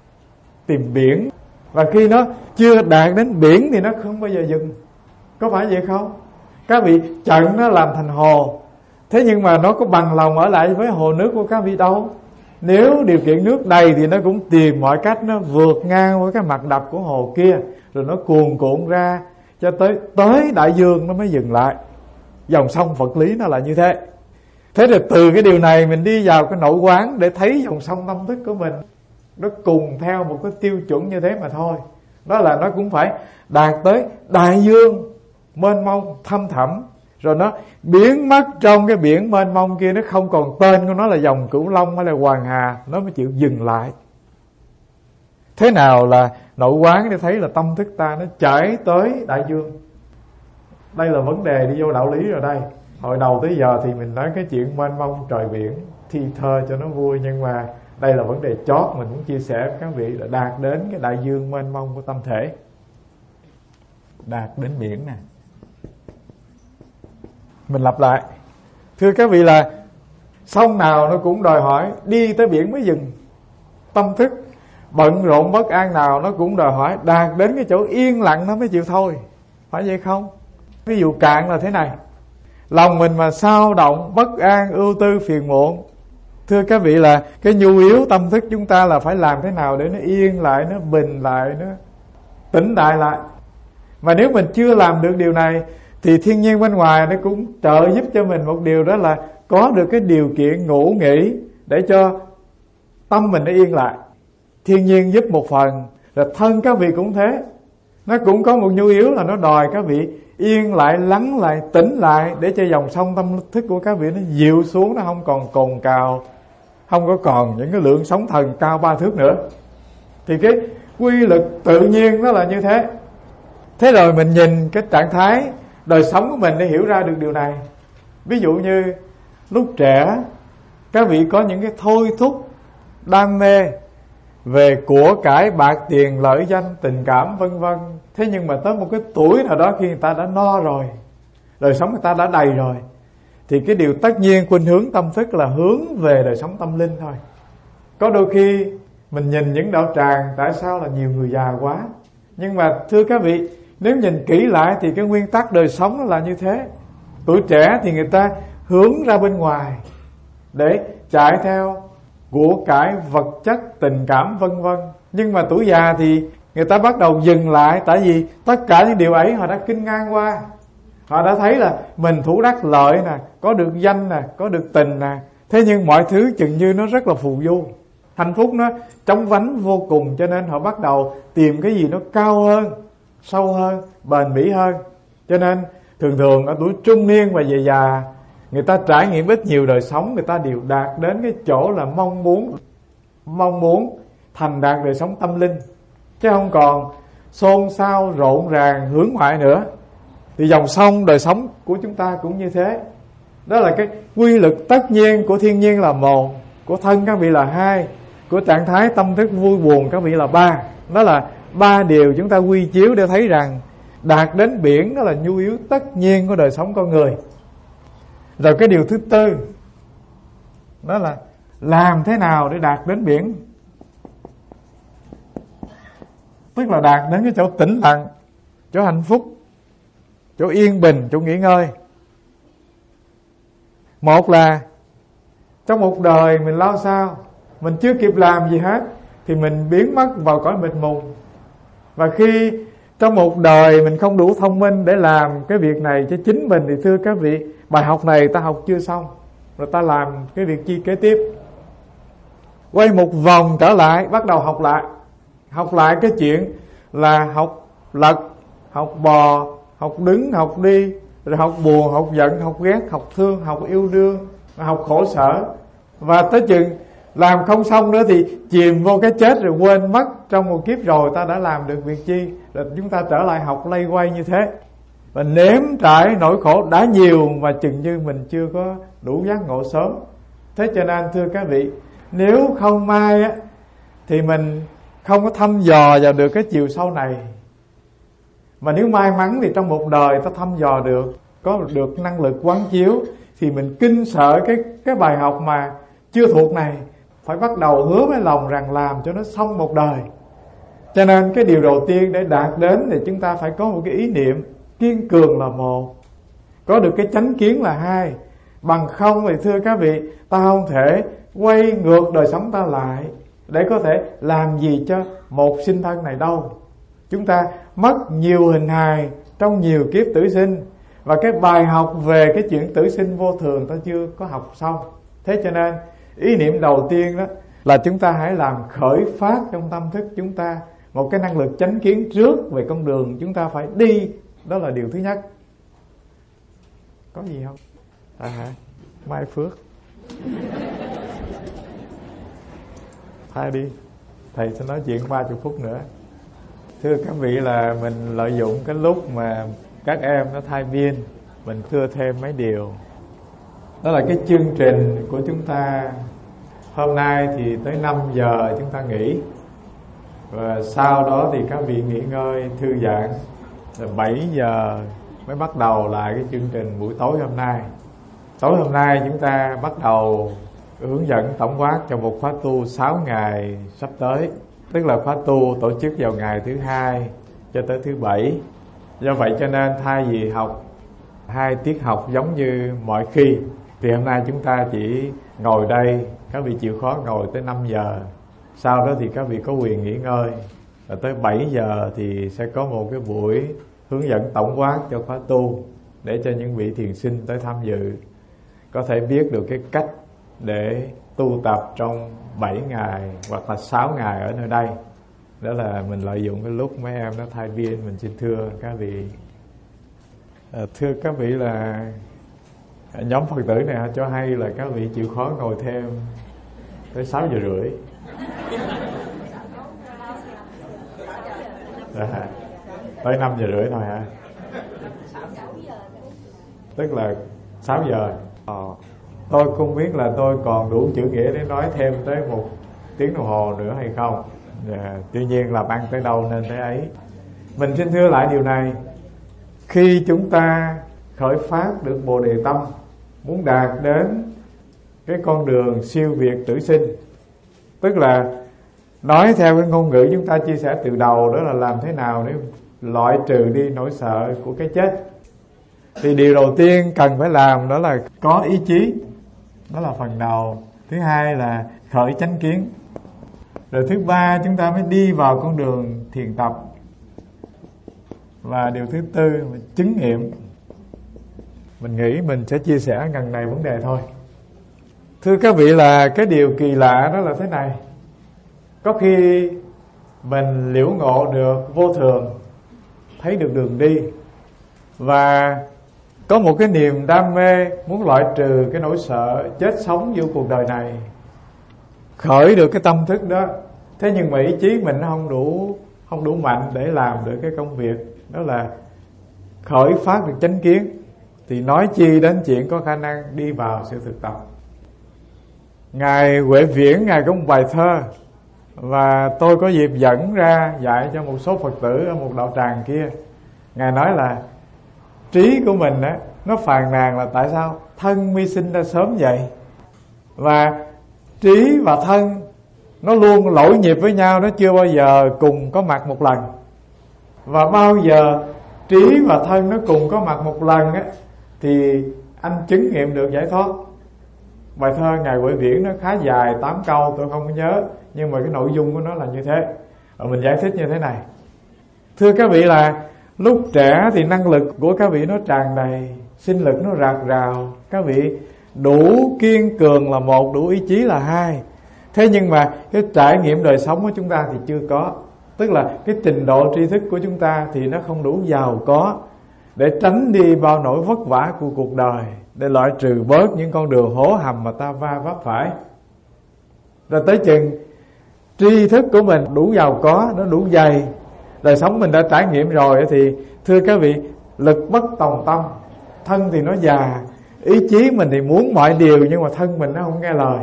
Tìm biển. Và khi nó chưa đạt đến biển thì nó không bao giờ dừng. Có phải vậy không? Các vị chặn nó làm thành hồ, thế nhưng mà nó có bằng lòng ở lại với hồ nước của các vị đâu. Nếu điều kiện nước đầy thì nó cũng tìm mọi cách nó vượt ngang với cái mặt đập của hồ kia, rồi nó cuồn cuộn ra cho tới tới đại dương nó mới dừng lại. Dòng sông vật lý nó là như thế. Thế thì từ cái điều này mình đi vào cái nội quán để thấy dòng sông tâm thức của mình nó cùng theo một cái tiêu chuẩn như thế mà thôi. Đó là nó cũng phải đạt tới đại dương mênh mông thâm thẳm, rồi nó biến mất trong cái biển mênh mông kia, nó không còn tên của nó là dòng Cửu Long hay là Hoàng Hà, nó mới chịu dừng lại. Thế nào là nội quán để thấy là tâm thức ta nó chảy tới đại dương. Đây là vấn đề đi vô đạo lý rồi đây. Hồi đầu tới giờ thì mình nói cái chuyện mênh mông trời biển thi thơ cho nó vui, nhưng mà đây là vấn đề chót mình muốn chia sẻ với các vị là đạt đến cái đại dương mênh mông của tâm thể. Đạt đến biển nè. Mình lặp lại. Thưa các vị là sông nào nó cũng đòi hỏi đi tới biển mới dừng. Tâm thức bận rộn bất an nào nó cũng đòi hỏi đạt đến cái chỗ yên lặng nó mới chịu thôi. Phải vậy không? Ví dụ cạn là thế này. Lòng mình mà xao động, bất an, ưu tư, phiền muộn. Thưa các vị là cái nhu yếu tâm thức chúng ta là phải làm thế nào để nó yên lại, nó bình lại, nó tĩnh đại lại. Mà nếu mình chưa làm được điều này thì thiên nhiên bên ngoài nó cũng trợ giúp cho mình một điều, đó là có được cái điều kiện ngủ nghỉ để cho tâm mình nó yên lại. Thiên nhiên giúp một phần, rồi thân các vị cũng thế. Nó cũng có một nhu yếu là nó đòi các vị yên lại, lắng lại, tĩnh lại, để cho dòng sông tâm thức của các vị nó dịu xuống, nó không còn cồn cào, không có còn những cái lượng sóng thần cao ba thước nữa. Thì cái quy luật tự nhiên nó là như thế. Thế rồi mình nhìn cái trạng thái đời sống của mình để hiểu ra được điều này. Ví dụ như lúc trẻ các vị có những cái thôi thúc, đam mê về của cải, bạc tiền, lợi danh, tình cảm vân vân. Thế nhưng mà tới một cái tuổi nào đó khi người ta đã no rồi, đời sống người ta đã đầy rồi, thì cái điều tất nhiên khuynh hướng tâm thức là hướng về đời sống tâm linh thôi. Có đôi khi mình nhìn những đạo tràng, tại sao là nhiều người già quá? Nhưng mà thưa các vị, nếu nhìn kỹ lại thì cái nguyên tắc đời sống nó là như thế. Tuổi trẻ thì người ta hướng ra bên ngoài để chạy theo của cải, vật chất, tình cảm vân vân. Nhưng mà tuổi già thì người ta bắt đầu dừng lại, tại vì tất cả những điều ấy họ đã kinh ngang qua. Họ đã thấy là mình thủ đắc lợi nè, có được danh nè, có được tình nè. Thế nhưng mọi thứ chừng như nó rất là phù du, hạnh phúc nó trống vánh vô cùng. Cho nên họ bắt đầu tìm cái gì nó cao hơn, sâu hơn, bền bỉ hơn. Cho nên thường thường ở tuổi trung niên và về già, người ta trải nghiệm ít nhiều đời sống, người ta đều đạt đến cái chỗ là mong muốn Mong muốn thành đạt đời sống tâm linh, chứ không còn xôn xao, rộn ràng, hướng ngoại nữa. Thì dòng sông đời sống của chúng ta cũng như thế. Đó là cái quy luật tất nhiên của thiên nhiên là một, của thân các vị là hai, của trạng thái tâm thức vui buồn các vị là ba. Đó là ba điều chúng ta quy chiếu để thấy rằng đạt đến biển đó là nhu yếu tất nhiên của đời sống con người. Rồi cái điều thứ tư, đó là làm thế nào để đạt đến biển. Tức là đạt đến cái chỗ tĩnh lặng, chỗ hạnh phúc, chỗ yên bình, chỗ nghỉ ngơi. Một là trong một đời mình lao sao, mình chưa kịp làm gì hết thì mình biến mất vào cõi mịt mùng. Và khi trong một đời mình không đủ thông minh để làm cái việc này cho chính mình, thì thưa các vị, bài học này ta học chưa xong, rồi ta làm cái việc chi kế tiếp. Quay một vòng trở lại, bắt đầu học lại. Học lại cái chuyện là học lật, học bò, học đứng, học đi, rồi học buồn, học giận, học ghét, học thương, học yêu đương, học khổ sở. Và tới chừng làm không xong nữa thì chìm vô cái chết, rồi quên mất trong một kiếp rồi ta đã làm được việc chi. Rồi chúng ta trở lại học lây quay như thế, và nếm trải nỗi khổ đã nhiều mà chừng như mình chưa có đủ giác ngộ sớm. Thế cho nên thưa các vị, nếu không may á, thì mình không có thăm dò vào được cái chiều sâu này. Mà nếu may mắn thì trong một đời ta thăm dò được, có được năng lực quán chiếu, thì mình kinh sợ cái, cái bài học mà chưa thuộc này, phải bắt đầu hứa với lòng rằng làm cho nó xong một đời. Cho nên cái điều đầu tiên để đạt đến thì chúng ta phải có một cái ý niệm kiên cường là một, có được cái chánh kiến là hai. Bằng không thì thưa các vị, ta không thể quay ngược đời sống ta lại để có thể làm gì cho một sinh thân này đâu. Chúng ta mất nhiều hình hài trong nhiều kiếp tử sinh, và cái bài học về cái chuyện tử sinh vô thường ta chưa có học xong. Thế cho nên ý niệm đầu tiên đó là chúng ta hãy làm khởi phát trong tâm thức chúng ta một cái năng lực chánh kiến trước về con đường chúng ta phải đi. Đó là điều thứ nhất. có gì không? À hả? Mai phước. Thay đi, thầy sẽ nói chuyện ba mươi phút nữa. Thưa các vị, là mình lợi dụng cái lúc mà các em nó thai viên, mình thưa thêm mấy điều. Đó là cái chương trình của chúng ta hôm nay thì tới năm giờ chúng ta nghỉ, và sau đó thì các vị nghỉ ngơi thư giãn, rồi bảy giờ mới bắt đầu lại cái chương trình buổi tối hôm nay. Tối hôm nay chúng ta bắt đầu hướng dẫn tổng quát cho một khóa tu sáu ngày sắp tới. Tức là khóa tu tổ chức vào ngày thứ hai cho tới thứ bảy. Do vậy cho nên thay vì học hai tiết học giống như mọi khi, thì hôm nay chúng ta chỉ ngồi đây, các vị chịu khó ngồi tới năm giờ. Sau đó thì các vị có quyền nghỉ ngơi. Và tới bảy giờ thì sẽ có một cái buổi hướng dẫn tổng quát cho khóa tu, để cho những vị thiền sinh tới tham dự có thể biết được cái cách để tu tập trong bảy ngày hoặc là sáu ngày ở nơi đây. Đó là mình lợi dụng cái lúc mấy em nó thai viên, mình xin thưa các vị. À, thưa các vị, là nhóm Phật tử này cho hay là các vị chịu khó ngồi thêm tới sáu giờ rưỡi. À, tới năm giờ rưỡi thôi hả? Tức là sáu giờ. Ờ, tôi không biết là tôi còn đủ chữ nghĩa để nói thêm tới một tiếng đồng hồ nữa hay không. À, tuy nhiên làm ăn tới đâu nên tới ấy. Mình xin thưa lại điều này: khi chúng ta khởi phát được Bồ Đề tâm, muốn đạt đến cái con đường siêu việt tử sinh, tức là nói theo cái ngôn ngữ chúng ta chia sẻ từ đầu, đó là làm thế nào để loại trừ đi nỗi sợ của cái chết. Thì điều đầu tiên cần phải làm đó là có ý chí, đó là phần đầu. Thứ hai là khởi chánh kiến. Rồi thứ ba chúng ta mới đi vào con đường thiền tập. Và điều thứ tư là chứng nghiệm. Mình nghĩ mình sẽ chia sẻ gần này vấn đề thôi. Thưa các vị, là cái điều kỳ lạ đó là thế này: có khi mình liễu ngộ được vô thường, thấy được đường đi, và có một cái niềm đam mê muốn loại trừ cái nỗi sợ chết sống vô cuộc đời này, khởi được cái tâm thức đó. Thế nhưng mà ý chí mình nó không đủ không đủ mạnh để làm được cái công việc đó là khởi phát được chánh kiến, thì nói chi đến chuyện có khả năng đi vào sự thực tập. Ngài Huệ Viễn, Ngài có một bài thơ, và tôi có dịp dẫn ra dạy cho một số Phật tử ở một đạo tràng kia. Ngài nói là trí của mình á, nó phàn nàn là tại sao thân mi sinh ra sớm vậy, và trí và thân nó luôn lỗi nhịp với nhau, nó chưa bao giờ cùng có mặt một lần. Và bao giờ trí và thân nó cùng có mặt một lần á, thì anh chứng nghiệm được giải thoát. Bài thơ Ngài Huệ Viễn nó khá dài, tám câu tôi không có nhớ, nhưng mà cái nội dung của nó là như thế. Và mình giải thích như thế này: thưa các vị, là lúc trẻ thì năng lực của các vị nó tràn đầy, sinh lực nó rạc rào, các vị đủ kiên cường là một, đủ ý chí là hai. Thế nhưng mà cái trải nghiệm đời sống của chúng ta thì chưa có. Tức là cái trình độ tri thức của chúng ta thì nó không đủ giàu có để tránh đi bao nỗi vất vả của cuộc đời, để loại trừ bớt những con đường hố hầm mà ta va vấp phải. Rồi tới chừng tri thức của mình đủ giàu có, nó đủ dày, đời sống mình đã trải nghiệm rồi, thì thưa các vị, lực bất tòng tâm, thân thì nó già, ý chí mình thì muốn mọi điều, nhưng mà thân mình nó không nghe lời.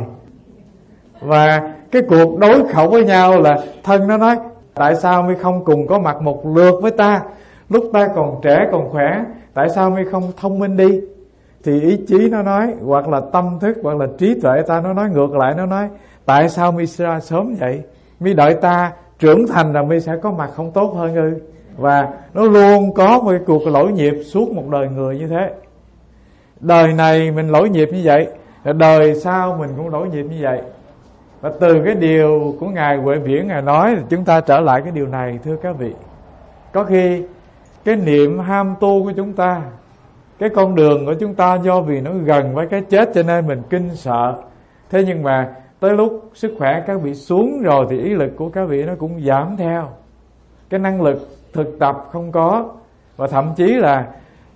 Và cái cuộc đối khẩu với nhau là thân nó nói: tại sao mi không cùng có mặt một lượt với ta, lúc ta còn trẻ còn khỏe, tại sao mi không thông minh đi? Thì ý chí nó nói, hoặc là tâm thức, hoặc là trí tuệ ta nó nói ngược lại, nó nói: tại sao mi ra sớm vậy, mi đợi ta trưởng thành rồi mi sẽ có mặt không tốt hơn ư? Và nó luôn có một cái cuộc lỗi nhịp suốt một đời người như thế. Đời này mình lỗi nhịp như vậy, đời sau mình cũng lỗi nhịp như vậy. Và từ cái điều của Ngài Huệ Viễn Ngài nói, thì chúng ta trở lại cái điều này. Thưa các vị, có khi cái niệm ham tu của chúng ta, cái con đường của chúng ta, do vì nó gần với cái chết cho nên mình kinh sợ. Thế nhưng mà tới lúc sức khỏe các vị xuống rồi thì ý lực của các vị nó cũng giảm theo, cái năng lực thực tập không có. Và thậm chí là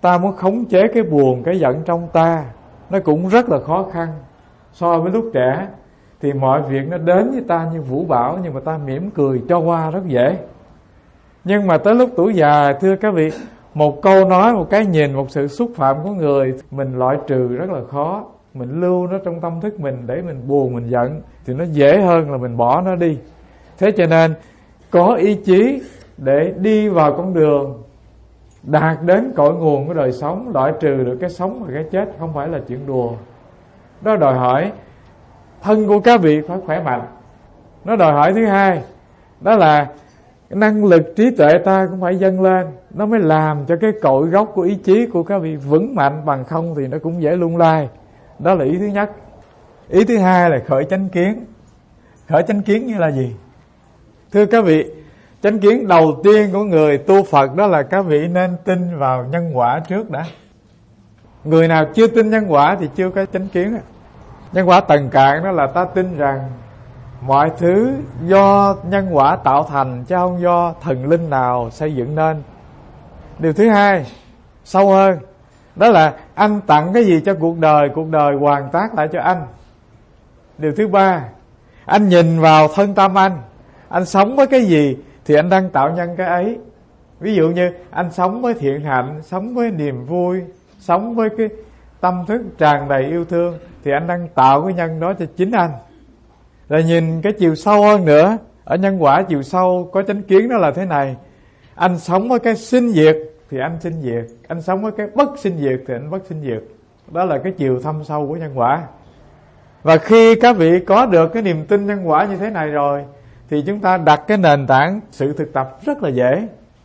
ta muốn khống chế cái buồn, cái giận trong ta, nó cũng rất là khó khăn. So với lúc trẻ thì mọi việc nó đến với ta như vũ bão, nhưng mà ta mỉm cười cho qua rất dễ. Nhưng mà tới lúc tuổi già, thưa các vị, một câu nói, một cái nhìn, một sự xúc phạm của người, mình loại trừ rất là khó. Mình lưu nó trong tâm thức mình để mình buồn, mình giận thì nó dễ hơn là mình bỏ nó đi. Thế cho nên có ý chí để đi vào con đường đạt đến cội nguồn của đời sống, loại trừ được cái sống và cái chết không phải là chuyện đùa. Đó đòi hỏi thân của các vị phải khỏe mạnh. Nó đòi hỏi thứ hai, đó là năng lực trí tuệ ta cũng phải dâng lên, nó mới làm cho cái cội gốc của ý chí của các vị vững mạnh, bằng không thì nó cũng dễ lung lay. Đó là ý thứ nhất. Ý thứ hai là khởi chánh kiến. Khởi chánh kiến như là gì? Thưa các vị, chánh kiến đầu tiên của người tu Phật đó là các vị nên tin vào nhân quả trước đã. Người nào chưa tin nhân quả thì chưa có chánh kiến. Nhân quả tầng cạn đó là ta tin rằng mọi thứ do nhân quả tạo thành, chứ không do thần linh nào xây dựng nên. Điều thứ hai, sâu hơn, đó là anh tặng cái gì cho cuộc đời, cuộc đời hoàn tác lại cho anh. Điều thứ ba, anh nhìn vào thân tâm anh, anh sống với cái gì thì anh đang tạo nhân cái ấy. Ví dụ như anh sống với thiện hạnh, sống với niềm vui, sống với cái tâm thức tràn đầy yêu thương, thì anh đang tạo cái nhân đó cho chính anh. Rồi nhìn cái chiều sâu hơn nữa, ở nhân quả chiều sâu có chánh kiến đó là thế này: anh sống với cái sinh diệt thì anh sinh diệt, anh sống với cái bất sinh diệt thì anh bất sinh diệt. Đó là cái chiều thâm sâu của nhân quả. Và khi các vị có được cái niềm tin nhân quả như thế này rồi, thì chúng ta đặt cái nền tảng sự thực tập rất là dễ.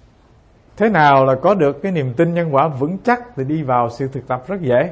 Thế nào là có được cái niềm tin nhân quả vững chắc thì đi vào sự thực tập rất dễ.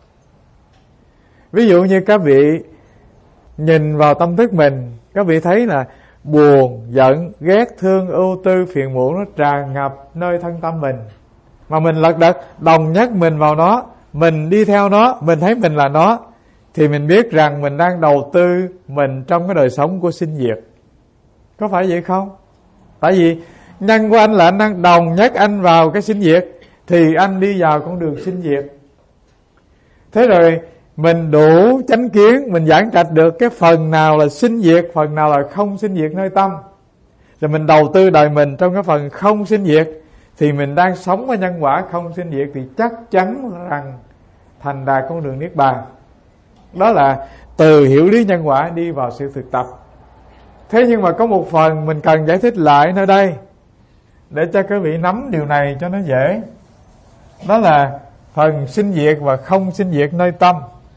Ví dụ như các vị nhìn vào tâm thức mình, các vị thấy là buồn, giận, ghét, thương, ưu tư, phiền muộn nó tràn ngập nơi thân tâm mình, mà mình lật đật đồng nhất mình vào nó, mình đi theo nó, mình thấy mình là nó, thì mình biết rằng mình đang đầu tư mình trong cái đời sống của sinh diệt. Có phải vậy không? Tại vì nhân của anh là anh đang đồng nhất anh vào cái sinh diệt, thì anh đi vào con đường sinh diệt. Thế rồi mình đủ chánh kiến, mình giảng trạch được cái phần nào là sinh diệt, phần nào là không sinh diệt nơi tâm, rồi mình đầu tư đời mình trong cái phần không sinh diệt, thì mình đang sống với nhân quả không sinh diệt, thì chắc chắn rằng thành đạt con đường niết bàn. Đó là từ hiểu lý nhân quả đi vào sự thực tập. Thế nhưng mà có một phần mình cần giải thích lại nơi đây để cho các vị nắm điều này cho nó dễ. Đó là phần sinh diệt và không sinh diệt nơi tâm.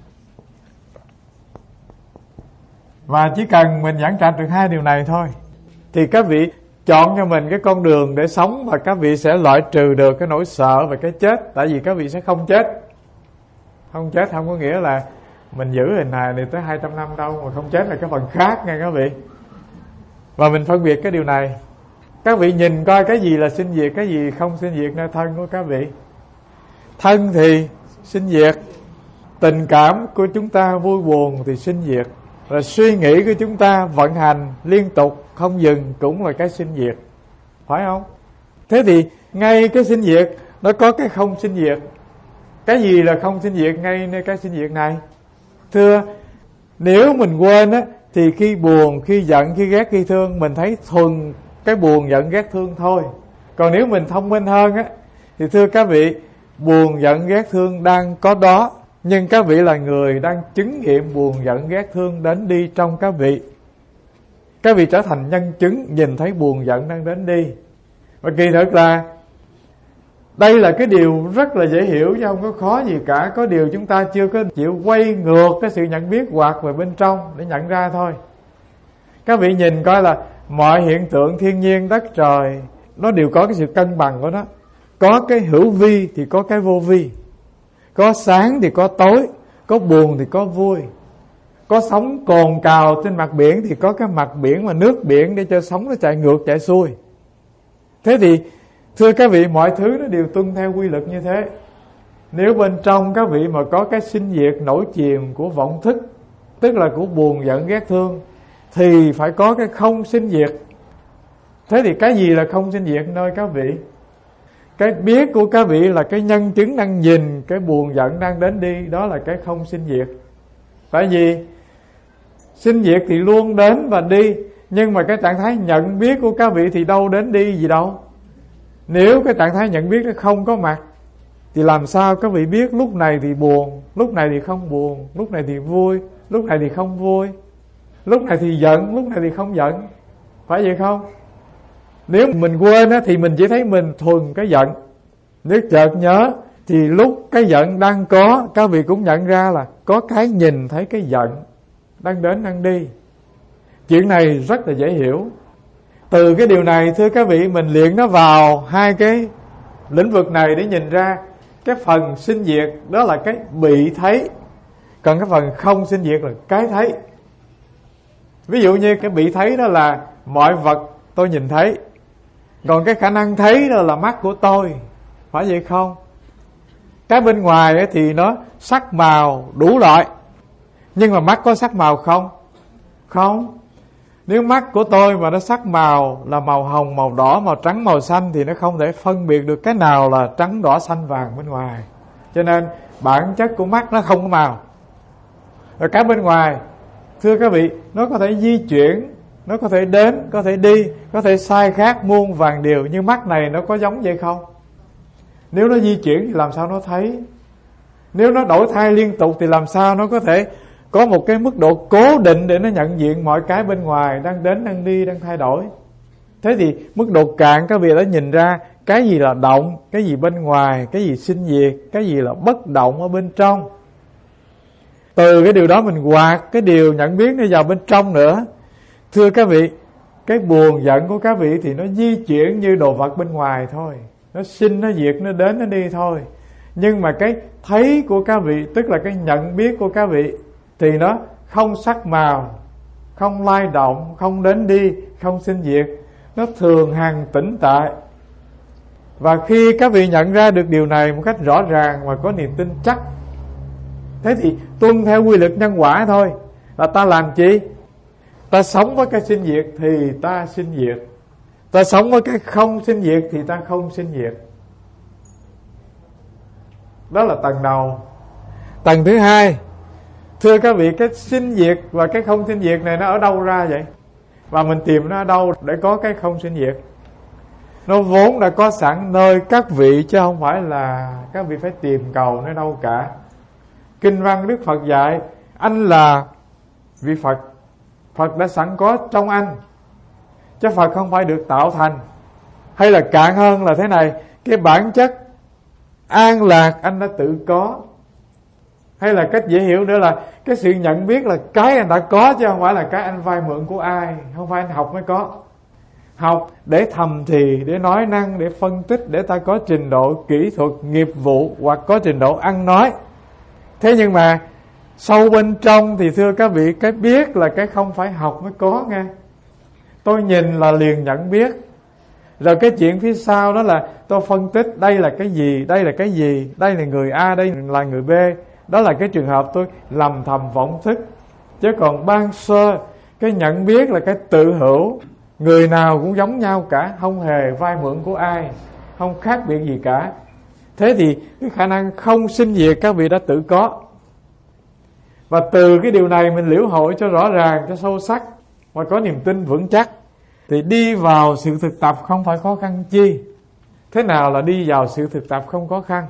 Và chỉ cần mình giảng trạch được hai điều này thôi, thì các vị chọn cho mình cái con đường để sống, và các vị sẽ loại trừ được cái nỗi sợ về cái chết. Tại vì các vị sẽ không chết. Không chết không có nghĩa là mình giữ hình hài này tới hai trăm năm đâu, mà không chết là cái phần khác nha các vị. Và mình phân biệt cái điều này. Các vị nhìn coi cái gì là sinh diệt, cái gì không sinh diệt nơi thân của các vị. Thân thì sinh diệt, tình cảm của chúng ta vui buồn thì sinh diệt, rồi suy nghĩ của chúng ta vận hành liên tục không dừng cũng là cái sinh diệt, phải không? Thế thì ngay cái sinh diệt nó có cái không sinh diệt. Cái gì là không sinh diệt ngay nơi cái sinh diệt này? Thưa, nếu mình quên á, thì khi buồn, khi giận, khi ghét, khi thương, mình thấy thuần cái buồn, giận, ghét, thương thôi. Còn nếu mình thông minh hơn á, thì thưa các vị, buồn, giận, ghét, thương đang có đó, nhưng các vị là người đang chứng nghiệm buồn, giận, ghét, thương đến đi trong các vị. Các vị trở thành nhân chứng nhìn thấy buồn, giận đang đến đi. Và kỳ thực là đây là cái điều rất là dễ hiểu, chứ không có khó gì cả. Có điều chúng ta chưa có chịu quay ngược cái sự nhận biết quạt về bên trong để nhận ra thôi. Các vị nhìn coi là mọi hiện tượng thiên nhiên, đất trời, nó đều có cái sự cân bằng của nó. Có cái hữu vi thì có cái vô vi, có sáng thì có tối, có buồn thì có vui, có sóng cồn cào trên mặt biển thì có cái mặt biển và nước biển để cho sóng nó chạy ngược chạy xuôi. Thế thì thưa các vị, mọi thứ nó đều tuân theo quy luật như thế. Nếu bên trong các vị mà có cái sinh diệt nổi chìm của vọng thức, tức là của buồn, giận, ghét, thương, thì phải có cái không sinh diệt. Thế thì cái gì là không sinh diệt nơi các vị? cái biết của các vị là cái nhân chứng đang nhìn cái buồn giận đang đến đi, đó là cái không sinh diệt. Tại vì sinh diệt thì luôn đến và đi, nhưng mà cái trạng thái nhận biết của các vị thì đâu đến đi gì đâu. Nếu cái trạng thái nhận biết nó không có mặt thì làm sao các vị biết lúc này thì buồn, lúc này thì không buồn, lúc này thì vui, lúc này thì không vui, lúc này thì giận, lúc này thì không giận. Phải vậy không? Nếu mình quên á, thì mình chỉ thấy mình thuần cái giận. Nếu chợt nhớ thì lúc cái giận đang có, các vị cũng nhận ra là có cái nhìn thấy cái giận đang đến đang đi. Chuyện này rất là dễ hiểu. Từ cái điều này thưa các vị, mình luyện nó vào hai cái lĩnh vực này để nhìn ra cái phần sinh diệt đó là cái bị thấy, còn cái phần không sinh diệt là cái thấy. Ví dụ như cái bị thấy đó là mọi vật tôi nhìn thấy, còn cái khả năng thấy đó là mắt của tôi. Phải vậy không? Cái bên ngoài thì nó sắc màu đủ loại, nhưng mà mắt có sắc màu không? Không. Nếu mắt của tôi mà nó sắc màu là màu hồng, màu đỏ, màu trắng, màu xanh thì nó không thể phân biệt được cái nào là trắng, đỏ, xanh, vàng bên ngoài. Cho nên bản chất của mắt nó không có màu. Rồi cái bên ngoài, thưa các vị, nó có thể di chuyển, nó có thể đến, có thể đi, có thể sai khác muôn vàng điều. Nhưng mắt này nó có giống vậy không? Nếu nó di chuyển thì làm sao nó thấy? Nếu nó đổi thay liên tục thì làm sao nó có thể có một cái mức độ cố định để nó nhận diện mọi cái bên ngoài đang đến, đang đi, đang thay đổi? Thế thì mức độ cạn các vị đã nhìn ra cái gì là động, cái gì bên ngoài, cái gì sinh diệt, cái gì là bất động ở bên trong. Từ cái điều đó mình quạt cái điều nhận biết nó vào bên trong nữa. Thưa các vị, cái buồn giận của các vị thì nó di chuyển như đồ vật bên ngoài thôi, nó sinh, nó diệt, nó đến, nó đi thôi. Nhưng mà cái thấy của các vị, tức là cái nhận biết của các vị, thì nó không sắc màu, không lay động, không đến đi, không sinh diệt, nó thường hằng tĩnh tại. Và khi các vị nhận ra được điều này một cách rõ ràng và có niềm tin chắc, thế thì tuân theo quy luật nhân quả thôi. Là ta làm chi? Ta sống với cái sinh diệt thì ta sinh diệt, ta sống với cái không sinh diệt thì ta không sinh diệt. Đó là tầng đầu. Tầng thứ hai, thưa các vị, cái sinh diệt và cái không sinh diệt này nó ở đâu ra vậy? Và mình tìm nó ở đâu để có cái không sinh diệt? Nó vốn đã có sẵn nơi các vị, chứ không phải là các vị phải tìm cầu nó đâu cả. Kinh văn Đức Phật dạy anh là vị Phật, Phật đã sẵn có trong anh, chứ Phật không phải được tạo thành. Hay là cạn hơn là thế này, cái bản chất an lạc anh đã tự có. Hay là cách dễ hiểu nữa là cái sự nhận biết là cái anh đã có, chứ không phải là cái anh vay mượn của ai, không phải anh học mới có. Học để thầm thì, để nói năng, để phân tích, để ta có trình độ kỹ thuật, nghiệp vụ, hoặc có trình độ ăn nói. Thế nhưng mà sâu bên trong thì thưa các vị, cái biết là cái không phải học mới có nghe. Tôi nhìn là liền nhận biết. Rồi cái chuyện phía sau đó là tôi phân tích đây là cái gì, đây là cái gì, đây là người A, đây là người B. Đó là cái trường hợp tôi lầm thầm vọng thức. Chứ còn ban sơ, cái nhận biết là cái tự hữu, người nào cũng giống nhau cả, không hề vay mượn của ai, không khác biệt gì cả. Thế thì cái khả năng không sinh diệt các vị đã tự có. Và từ cái điều này mình liễu hội cho rõ ràng, cho sâu sắc, và có niềm tin vững chắc, thì đi vào sự thực tập không phải khó khăn chi. Thế nào là đi vào sự thực tập không khó khăn?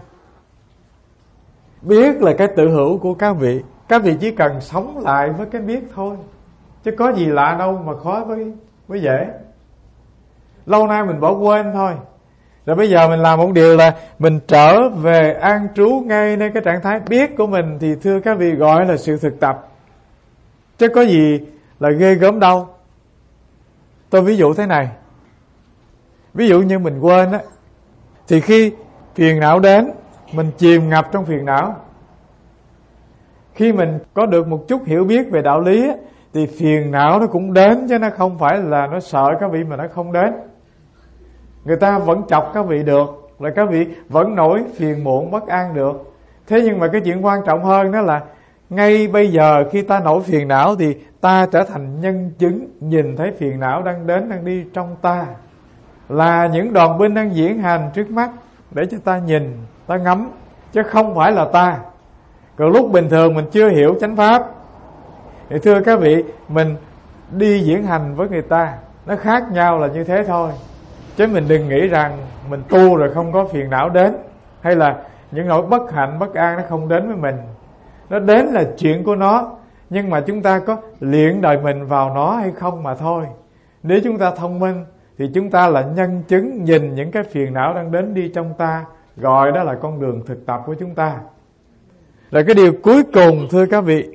Biết là cái tự hữu của các vị, các vị chỉ cần sống lại với cái biết thôi, chứ có gì lạ đâu mà khó với, với dễ. Lâu nay mình bỏ quên thôi. Rồi bây giờ mình làm một điều là mình trở về an trú ngay nơi cái trạng thái biết của mình, thì thưa các vị gọi là sự thực tập, chứ có gì là ghê gớm đâu. Tôi ví dụ thế này. Ví dụ như mình quên á, thì khi phiền não đến, mình chìm ngập trong phiền não. Khi mình có được một chút hiểu biết về đạo lý á, thì phiền não nó cũng đến, chứ nó không phải là nó sợ các vị mà nó không đến. Người ta vẫn chọc các vị được, là các vị vẫn nổi phiền muộn bất an được. Thế nhưng mà cái chuyện quan trọng hơn đó là ngay bây giờ khi ta nổi phiền não thì ta trở thành nhân chứng, nhìn thấy phiền não đang đến, đang đi trong ta, là những đoàn binh đang diễn hành trước mắt. để cho ta nhìn, ta ngắm, chứ không phải là ta. Còn lúc bình thường mình chưa hiểu chánh pháp thì thưa các vị, mình đi diễn hành với người ta, nó khác nhau là như thế thôi. Chứ mình đừng nghĩ rằng mình tu rồi không có phiền não đến, hay là những nỗi bất hạnh, bất an nó không đến với mình. Nó đến là chuyện của nó, nhưng mà chúng ta có luyện đời mình vào nó hay không mà thôi. Nếu chúng ta thông minh thì chúng ta là nhân chứng nhìn những cái phiền não đang đến đi trong ta, gọi đó là con đường thực tập của chúng ta. Rồi cái điều cuối cùng thưa các vị,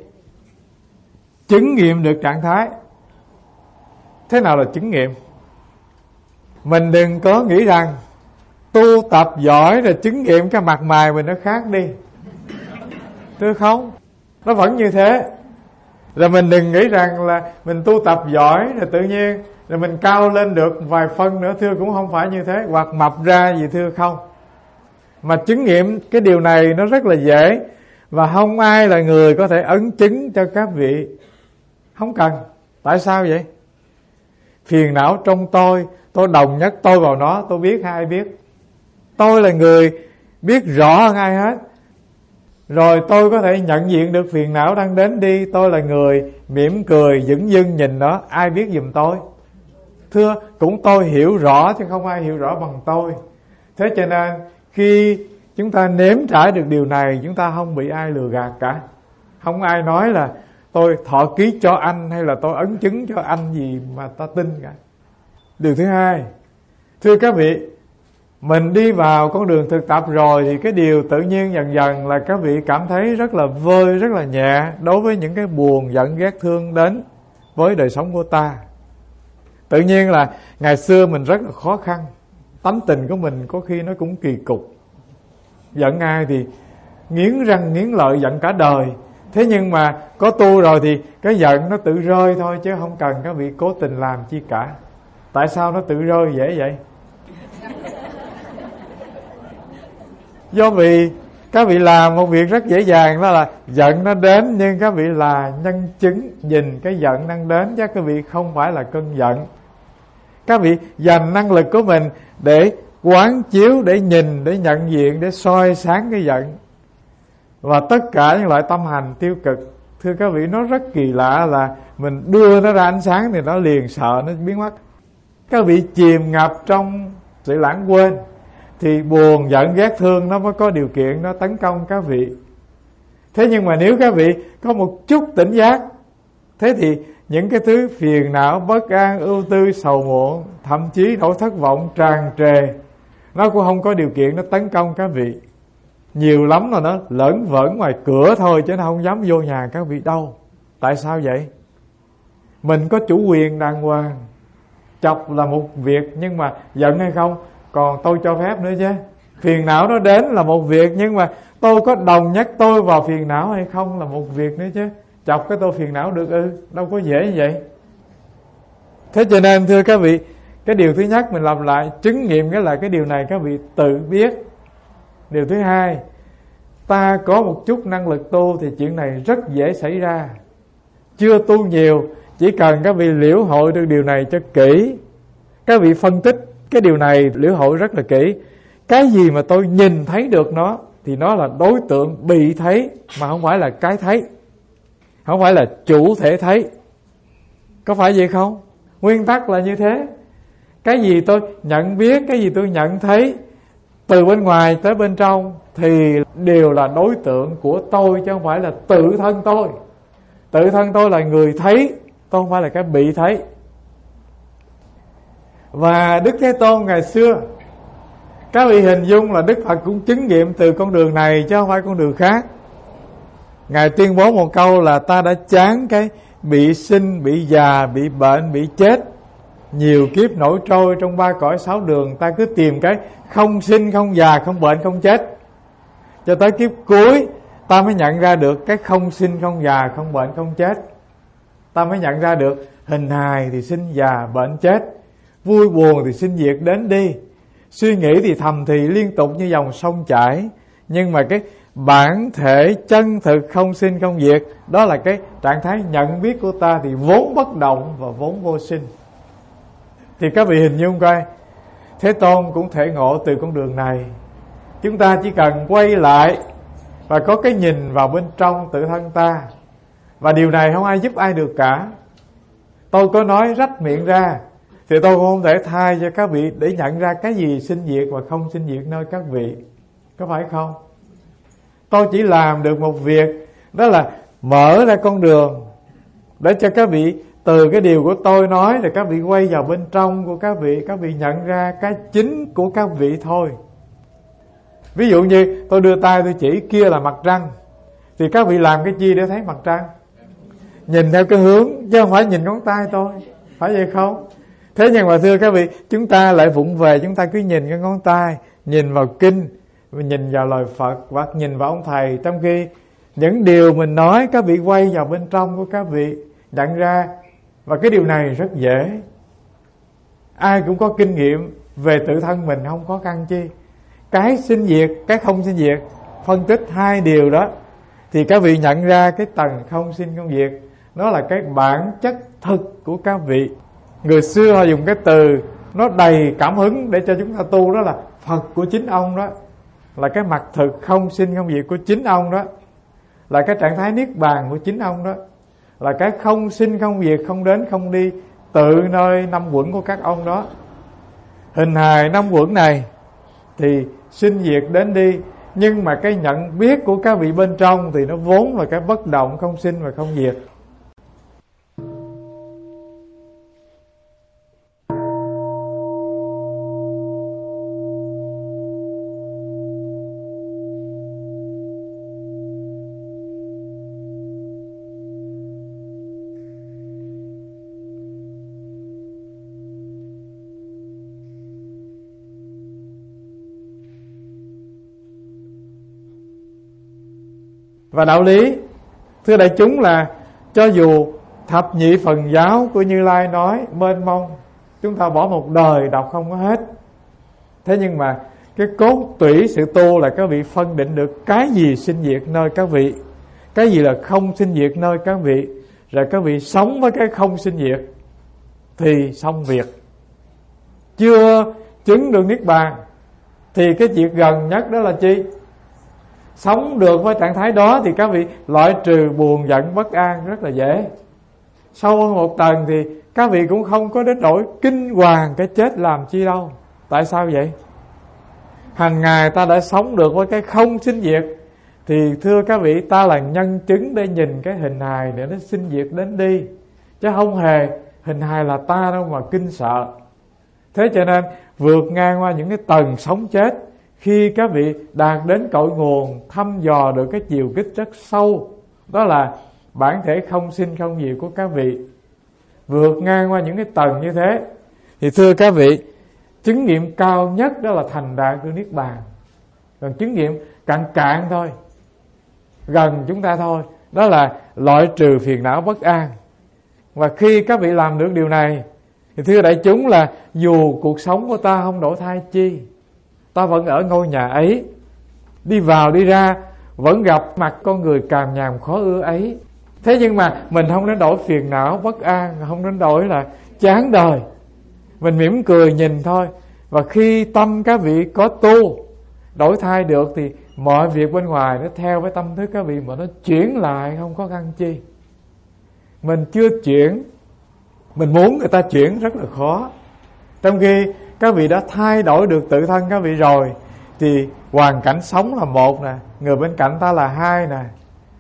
chứng nghiệm được trạng thái. Thế nào là chứng nghiệm? Mình đừng có nghĩ rằng tu tập giỏi rồi chứng nghiệm cái mặt mày mình nó khác đi. Thưa không, nó vẫn như thế. Rồi mình đừng nghĩ rằng là mình tu tập giỏi rồi tự nhiên rồi mình cao lên được vài phân nữa. Thưa cũng không phải như thế. Hoặc mập ra gì thưa không. Mà chứng nghiệm cái điều này nó rất là dễ, và không ai là người có thể ấn chứng cho các vị. Không cần. Tại sao vậy? Phiền não trong tôi, tôi đồng nhất tôi vào nó, tôi biết hay ai biết. Tôi là người biết rõ hơn ai hết. Rồi tôi có thể nhận diện được phiền não đang đến đi. Tôi là người mỉm cười dửng dưng nhìn nó, ai biết giùm tôi? Thưa, cũng tôi hiểu rõ chứ không ai hiểu rõ bằng tôi. Thế cho nên khi chúng ta nếm trải được điều này, chúng ta không bị ai lừa gạt cả. Không ai nói là tôi thọ ký cho anh hay là tôi ấn chứng cho anh gì mà ta tin cả. Điều thứ hai, thưa các vị, mình đi vào con đường thực tập rồi thì cái điều tự nhiên dần dần là các vị cảm thấy rất là vơi, rất là nhẹ đối với những cái buồn, giận, ghét, thương đến với đời sống của ta. Tự nhiên là ngày xưa mình rất là khó khăn, tánh tình của mình có khi nó cũng kỳ cục. Giận ai thì nghiến răng nghiến lợi giận cả đời. Thế nhưng mà có tu rồi thì cái giận nó tự rơi thôi, chứ không cần các vị cố tình làm chi cả. Tại sao nó tự rơi dễ vậy? Do vì các vị làm một việc rất dễ dàng, đó là giận nó đến, nhưng các vị là nhân chứng nhìn cái giận đang đến, chứ các vị không phải là cơn giận. Các vị dành năng lực của mình để quán chiếu, để nhìn, để nhận diện, để soi sáng cái giận. Và tất cả những loại tâm hành tiêu cực, thưa các vị, nó rất kỳ lạ là mình đưa nó ra ánh sáng thì nó liền sợ, nó biến mất. Các vị chìm ngập trong sự lãng quên thì buồn, giận, ghét, thương nó mới có điều kiện nó tấn công các vị. Thế nhưng mà nếu các vị có một chút tỉnh giác, thế thì những cái thứ phiền não, bất an, ưu tư, sầu muộn, thậm chí nỗi thất vọng tràn trề, nó cũng không có điều kiện nó tấn công các vị. Nhiều lắm là nó lởn vởn ngoài cửa thôi, chứ nó không dám vô nhà các vị đâu. Tại sao vậy? Mình có chủ quyền đàng hoàng. Chọc là một việc, nhưng mà giận hay không còn tôi cho phép nữa chứ. Phiền não nó đến là một việc, nhưng mà tôi có đồng nhất tôi vào phiền não hay không là một việc nữa chứ. Chọc cái tôi phiền não được ư? Đâu có dễ như vậy. Thế cho nên thưa các vị, cái điều thứ nhất mình làm lại, chứng nghiệm cái là cái điều này các vị tự biết. Điều thứ hai, ta có một chút năng lực tu thì chuyện này rất dễ xảy ra. Chưa tu nhiều, chỉ cần các vị liễu hội được điều này cho kỹ. Các vị phân tích cái điều này liễu hội rất là kỹ. Cái gì mà tôi nhìn thấy được nó thì nó là đối tượng bị thấy, mà không phải là cái thấy, không phải là chủ thể thấy. Có phải vậy không? Nguyên tắc là như thế. Cái gì tôi nhận biết, cái gì tôi nhận thấy, từ bên ngoài tới bên trong thì đều là đối tượng của tôi, chứ không phải là tự thân tôi. Tự thân tôi là người thấy, tôi không phải là cái bị thấy. Và Đức Thế Tôn ngày xưa, các vị hình dung là Đức Phật cũng chứng nghiệm từ con đường này chứ không phải con đường khác. Ngài tuyên bố một câu là ta đã chán cái bị sinh, bị già, bị bệnh, bị chết. Nhiều kiếp nổi trôi trong ba cõi sáu đường, ta cứ tìm cái không sinh, không già, không bệnh, không chết. Cho tới kiếp cuối ta mới nhận ra được cái không sinh, không già, không bệnh, không chết. Ta mới nhận ra được hình hài thì sinh già, bệnh chết, vui buồn thì sinh diệt đến đi, suy nghĩ thì thầm thì liên tục như dòng sông chảy. Nhưng mà cái bản thể chân thực không sinh không diệt, đó là cái trạng thái nhận biết của ta thì vốn bất động và vốn vô sinh. Thì các vị hình dung coi, Thế Tôn cũng thể ngộ từ con đường này. Chúng ta chỉ cần quay lại và có cái nhìn vào bên trong tự thân ta. Và điều này không ai giúp ai được cả. Tôi có nói rách miệng ra thì tôi cũng không thể thay cho các vị để nhận ra cái gì sinh diệt và không sinh diệt nơi các vị. Có phải không? Tôi chỉ làm được một việc, đó là mở ra con đường để cho các vị từ cái điều của tôi nói thì các vị quay vào bên trong của các vị, các vị nhận ra cái chính của các vị thôi. Ví dụ như tôi đưa tay tôi chỉ kia là mặt trăng, thì các vị làm cái chi để thấy mặt trăng? Nhìn theo cái hướng chứ không phải nhìn ngón tay tôi, phải vậy không? Thế nhưng mà thưa các vị, chúng ta lại vụng về, chúng ta cứ nhìn cái ngón tay, nhìn vào kinh, nhìn vào lời Phật hoặc nhìn vào ông thầy, trong khi những điều mình nói các vị quay vào bên trong của các vị nhận ra. Và cái điều này rất dễ, ai cũng có kinh nghiệm về tự thân mình, không khó khăn chi. Cái sinh diệt, cái không sinh diệt, phân tích hai điều đó thì các vị nhận ra cái tầng không sinh không diệt, nó là cái bản chất thực của các vị. Người xưa họ dùng cái từ nó đầy cảm hứng để cho chúng ta tu, đó là Phật của chính ông đó, là cái mặt thực không sinh không diệt của chính ông đó, là cái trạng thái niết bàn của chính ông đó, là cái không sinh không diệt, không đến không đi tự nơi năm uẩn của các ông đó. Hình hài năm uẩn này thì sinh diệt đến đi, nhưng mà cái nhận biết của các vị bên trong thì nó vốn là cái bất động, không sinh và không diệt. Và đạo lý, thưa đại chúng, là cho dù thập nhị phần giáo của Như Lai nói mênh mông, chúng ta bỏ một đời đọc không có hết. Thế nhưng mà cái cốt tủy sự tu là các vị phân định được cái gì sinh diệt nơi các vị, cái gì là không sinh diệt nơi các vị, rồi các vị sống với cái không sinh diệt thì xong việc. Chưa chứng được niết bàn thì cái việc gần nhất đó là chi? Sống được với trạng thái đó thì các vị loại trừ buồn giận bất an rất là dễ. Sâu hơn một tầng thì các vị cũng không có đến nỗi kinh hoàng cái chết làm chi đâu. Tại sao vậy? Hàng ngày ta đã sống được với cái không sinh diệt thì thưa các vị, ta là nhân chứng để nhìn cái hình hài để nó sinh diệt đến đi, chứ không hề hình hài là ta đâu mà kinh sợ. Thế cho nên vượt ngang qua những cái tầng sống chết, khi các vị đạt đến cội nguồn, thăm dò được cái chiều kích rất sâu, đó là bản thể không sinh không diệt của các vị, vượt ngang qua những cái tầng như thế, thì thưa các vị, chứng nghiệm cao nhất đó là thành đạt của niết bàn. Còn chứng nghiệm cạn cạn thôi, gần chúng ta thôi, đó là loại trừ phiền não bất an. Và khi các vị làm được điều này thì thưa đại chúng, là dù cuộc sống của ta không đổi thay chi, ta vẫn ở ngôi nhà ấy, đi vào đi ra vẫn gặp mặt con người càm nhàm khó ưa ấy. Thế nhưng mà mình không đến đổi phiền não bất an, không đến đổi là chán đời, mình mỉm cười nhìn thôi. Và khi tâm các vị có tu đổi thay được thì mọi việc bên ngoài nó theo với tâm thức các vị mà nó chuyển lại, không có khăn chi. Mình chưa chuyển, mình muốn người ta chuyển rất là khó. Trong khi các vị đã thay đổi được tự thân các vị rồi thì hoàn cảnh sống là một nè, người bên cạnh ta là hai nè,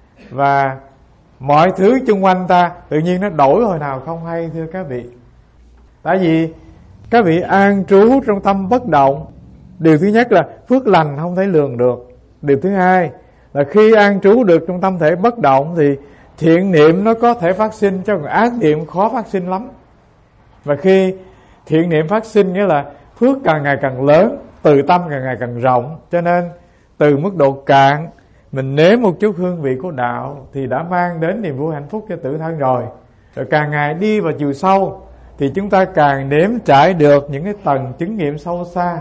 và mọi thứ xung quanh ta tự nhiên nó đổi hồi nào không hay, thưa các vị. Tại vì các vị an trú trong tâm bất động. Điều thứ nhất là phước lành không thể lường được. Điều thứ hai là khi an trú được trong tâm thể bất động thì thiện niệm nó có thể phát sinh, chứ còn ác niệm khó phát sinh lắm. Và khi thiện niệm phát sinh nghĩa là phước càng ngày càng lớn, từ tâm càng ngày càng rộng. Cho nên từ mức độ cạn mình nếm một chút hương vị của đạo thì đã mang đến niềm vui hạnh phúc cho tự thân rồi. Rồi càng ngày đi vào chiều sâu thì chúng ta càng nếm trải được những cái tầng chứng nghiệm sâu xa.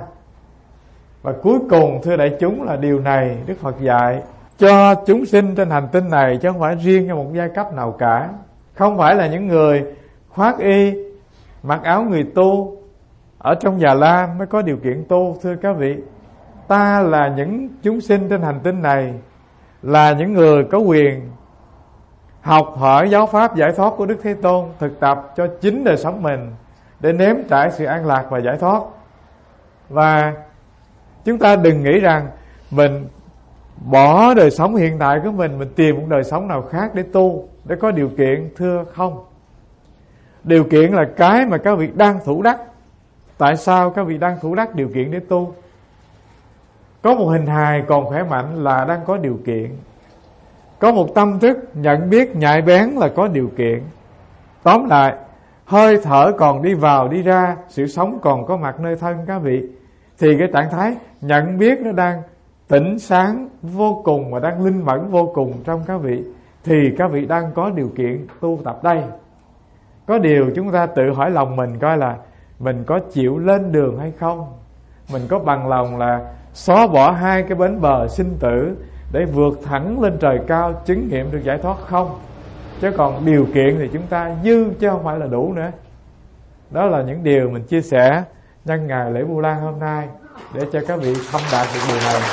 Và cuối cùng thưa đại chúng, là điều này Đức Phật dạy cho chúng sinh trên hành tinh này, chứ không phải riêng cho một giai cấp nào cả. Không phải là những người khoác y, mặc áo người tu ở trong Già Lam mới có điều kiện tu, thưa các vị. ta là những chúng sinh trên hành tinh này, là những người có quyền học hỏi giáo pháp giải thoát của Đức Thế Tôn, thực tập cho chính đời sống mình để nếm trải sự an lạc và giải thoát. Và chúng ta đừng nghĩ rằng mình bỏ đời sống hiện tại của mình, mình tìm một đời sống nào khác để tu, để có điều kiện. Thưa không, điều kiện là cái mà các vị đang thủ đắc. Tại sao các vị đang thủ đắc điều kiện để tu? Có một hình hài còn khỏe mạnh là đang có điều kiện. Có một tâm thức nhận biết nhạy bén là có điều kiện. Tóm lại, hơi thở còn đi vào đi ra, sự sống còn có mặt nơi thân các vị, thì cái trạng thái nhận biết nó đang tỉnh sáng vô cùng và đang linh mẫn vô cùng trong các vị, thì các vị đang có điều kiện tu tập đây. Có điều chúng ta tự hỏi lòng mình coi là mình có chịu lên đường hay không. Mình có bằng lòng là xóa bỏ hai cái bến bờ sinh tử để vượt thẳng lên trời cao, chứng nghiệm được giải thoát không? Chứ còn điều kiện thì chúng ta dư chứ không phải là đủ nữa. Đó là những điều mình chia sẻ nhân ngày lễ Vu Lan hôm nay, để cho các vị thông đạt được điều này.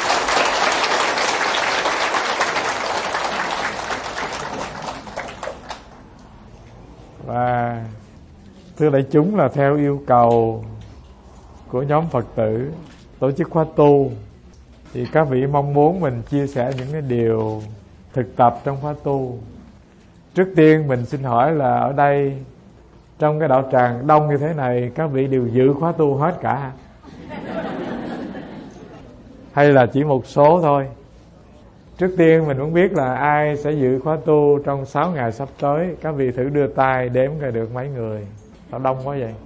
Và thưa đại chúng, là theo yêu cầu của nhóm Phật tử tổ chức khóa tu, thì các vị mong muốn mình chia sẻ những cái điều thực tập trong khóa tu. Trước tiên mình xin hỏi là ở đây trong cái đạo tràng đông như thế này, các vị đều dự khóa tu hết cả hay là chỉ một số thôi? Trước tiên mình muốn biết là ai sẽ dự khóa tu trong sáu ngày sắp tới. Các vị thử đưa tay đếm coi được mấy người. Sao đông quá vậy?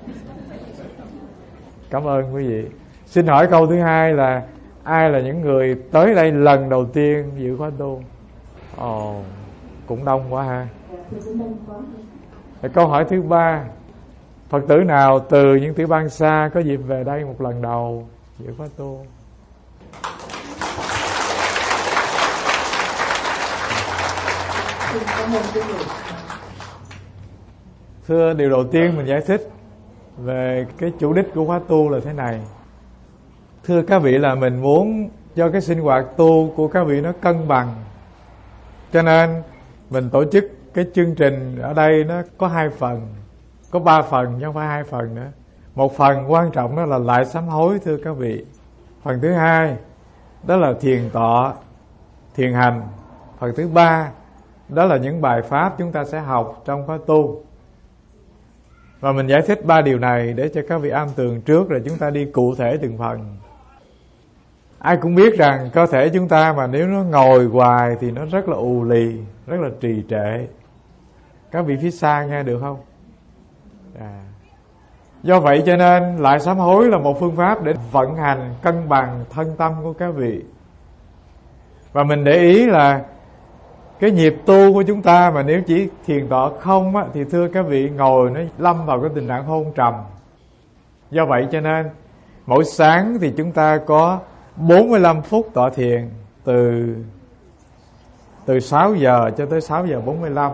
Cảm ơn quý vị. Xin hỏi câu thứ hai là ai là những người tới đây lần đầu tiên dự khóa tu? Ồ, cũng đông quá ha. Câu hỏi thứ ba, Phật tử nào từ những tiểu bang xa có dịp về đây một lần đầu dự khóa tu? Thưa, điều đầu tiên mình giải thích về cái chủ đích của khóa tu là thế này. Thưa các vị, là mình muốn cho cái sinh hoạt tu của các vị nó cân bằng, cho nên mình tổ chức cái chương trình ở đây nó có hai phần, có ba phần chứ không phải hai phần nữa. Một phần quan trọng đó là lại sám hối, thưa các vị. Phần thứ hai đó là thiền tọa, thiền hành. Phần thứ ba đó là những bài pháp chúng ta sẽ học trong khóa tu. Và mình giải thích ba điều này để cho các vị am tường trước, rồi chúng ta đi cụ thể từng phần. Ai cũng biết rằng cơ thể chúng ta mà nếu nó ngồi hoài thì nó rất là ù lì, rất là trì trệ. Các vị phía xa nghe được không? À. Do vậy cho nên lại sám hối là một phương pháp để vận hành cân bằng thân tâm của các vị. Và mình để ý là cái nhịp tu của chúng ta mà nếu chỉ thiền tọa không á, thì thưa các vị ngồi nó lâm vào cái tình trạng hôn trầm. Do vậy cho nên mỗi sáng thì chúng ta có bốn mươi lăm phút tọa thiền, từ từ sáu giờ cho tới sáu giờ bốn mươi lăm.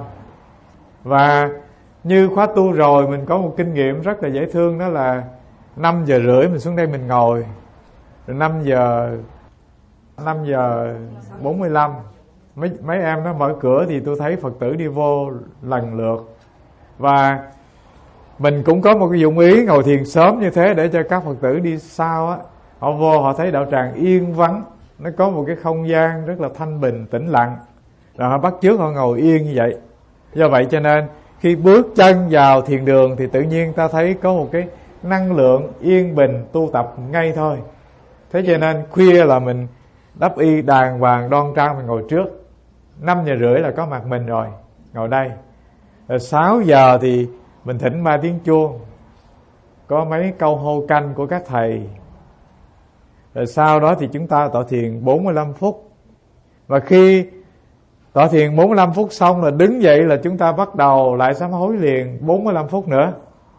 Và như khóa tu rồi mình có một kinh nghiệm rất là dễ thương, đó là năm giờ rưỡi mình xuống đây mình ngồi, rồi năm giờ năm giờ bốn mươi lăm mấy mấy em nó mở cửa thì tôi thấy Phật tử đi vô lần lượt. Và mình cũng có một cái dụng ý ngồi thiền sớm như thế để cho các Phật tử đi sau á, họ vô họ thấy đạo tràng yên vắng, nó có một cái không gian rất là thanh bình tĩnh lặng, rồi họ bắt chước họ ngồi yên như vậy. Do vậy cho nên khi bước chân vào thiền đường thì tự nhiên ta thấy có một cái năng lượng yên bình tu tập ngay thôi. Thế cho nên khuya là mình đắp y đàng hoàng đoan trang, mình ngồi trước. Năm giờ rưỡi là có mặt mình rồi, ngồi đây. Rồi sáu giờ thì mình thỉnh ba tiếng chuông, có mấy câu hô canh của các thầy. Rồi sau đó thì chúng ta tọa thiền bốn mươi lăm phút. Và khi tọa thiền bốn mươi lăm phút xong là đứng dậy là chúng ta bắt đầu lại sám hối liền bốn mươi lăm phút nữa.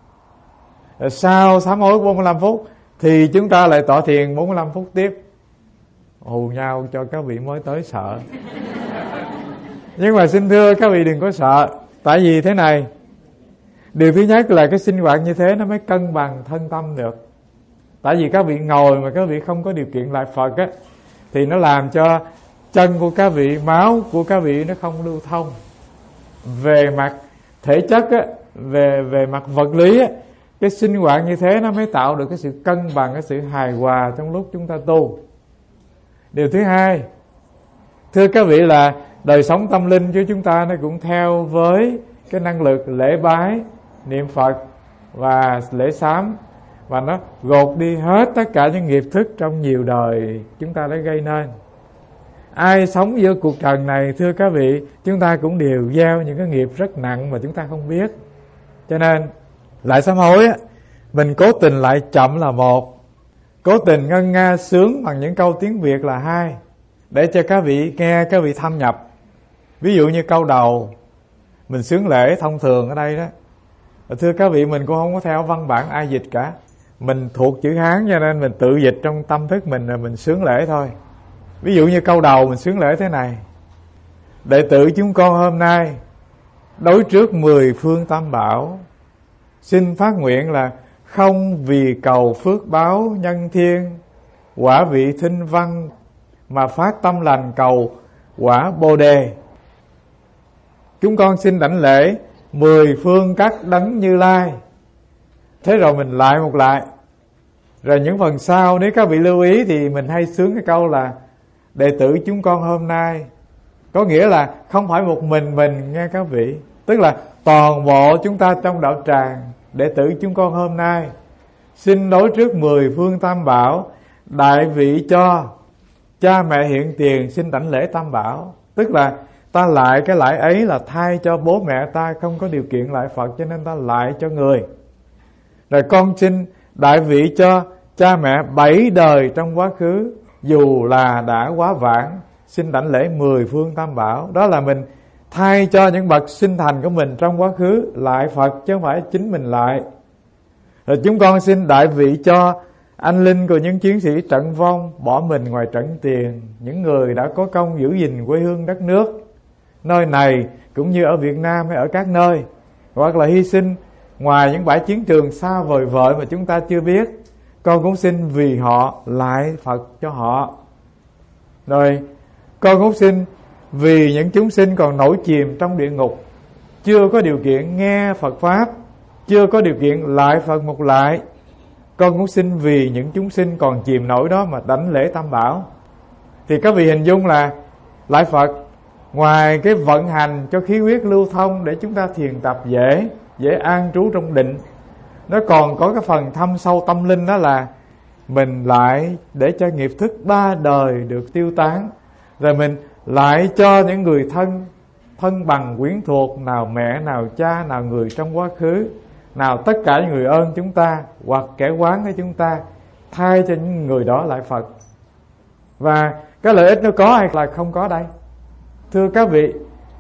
Rồi sau sám hối bốn mươi lăm phút thì chúng ta lại tọa thiền bốn mươi lăm phút tiếp. Hù nhau cho các vị mới tới sợ. Nhưng mà xin thưa các vị đừng có sợ. Tại vì thế này, điều thứ nhất là cái sinh hoạt như thế nó mới cân bằng thân tâm được. Tại vì các vị ngồi mà các vị không có điều kiện lại Phật á, thì nó làm cho chân của các vị, máu của các vị nó không lưu thông. Về mặt thể chất á, về về mặt vật lý á, cái sinh hoạt như thế nó mới tạo được cái sự cân bằng, cái sự hài hòa trong lúc chúng ta tu. Điều thứ hai, thưa các vị, là đời sống tâm linh của chúng ta nó cũng theo với cái năng lực lễ bái, niệm Phật và lễ sám, và nó gột đi hết tất cả những nghiệp thức trong nhiều đời chúng ta đã gây nên. Ai sống giữa cuộc trần này, thưa các vị, chúng ta cũng đều gieo những cái nghiệp rất nặng mà chúng ta không biết. Cho nên lại sám hối á, mình cố tình lại chậm là một, cố tình ngân nga sướng bằng những câu tiếng Việt là hai, để cho các vị nghe, các vị thâm nhập. Ví dụ như câu đầu mình sướng lễ thông thường ở đây đó, thưa các vị, mình cũng không có theo văn bản ai dịch cả, mình thuộc chữ Hán cho nên mình tự dịch trong tâm thức mình là mình sướng lễ thôi. Ví dụ như câu đầu mình sướng lễ thế này: đệ tử chúng con hôm nay đối trước mười phương tam bảo, xin phát nguyện là không vì cầu phước báo nhân thiên, quả vị thinh văn, mà phát tâm lành cầu quả Bồ đề. Chúng con xin đảnh lễ mười phương các đấng Như Lai. Thế rồi mình lại một lại. Rồi những phần sau nếu các vị lưu ý thì mình hay sướng cái câu là đệ tử chúng con hôm nay. Có nghĩa là không phải một mình mình nghe các vị, tức là toàn bộ chúng ta trong đạo tràng. Đệ tử chúng con hôm nay xin đối trước mười phương tam bảo, đại vị cho cha mẹ hiện tiền xin đảnh lễ tam bảo. Tức là ta lại cái lại ấy là thay cho bố mẹ ta không có điều kiện lại Phật, cho nên ta lại cho người. Rồi con xin đại vị cho cha mẹ bảy đời trong quá khứ, dù là đã quá vãng, xin đảnh lễ mười phương tam bảo. Đó là mình thay cho những bậc sinh thành của mình trong quá khứ lại Phật, chứ không phải chính mình lại. Rồi chúng con xin đại vị cho anh linh của những chiến sĩ trận vong bỏ mình ngoài trận tiền, những người đã có công giữ gìn quê hương đất nước nơi này cũng như ở Việt Nam hay ở các nơi, hoặc là hy sinh ngoài những bãi chiến trường xa vời vợi mà chúng ta chưa biết. Con cũng xin vì họ lại Phật cho họ. Rồi con cũng xin vì những chúng sinh còn nổi chìm trong địa ngục, chưa có điều kiện nghe Phật Pháp, chưa có điều kiện lại Phật một lại, con cũng xin vì những chúng sinh còn chìm nổi đó mà đảnh lễ tam bảo. Thì các vị hình dung là lại Phật, ngoài cái vận hành cho khí huyết lưu thông để chúng ta thiền tập dễ, dễ an trú trong định, nó còn có cái phần thâm sâu tâm linh, đó là mình lại để cho nghiệp thức ba đời được tiêu tán. Rồi mình lại cho những người thân, thân bằng quyến thuộc, nào mẹ, nào cha, nào người trong quá khứ, nào tất cả những người ơn chúng ta hoặc kẻ oán với chúng ta, thay cho những người đó lại Phật. Và cái lợi ích nó có hay là không có đây? Thưa các vị,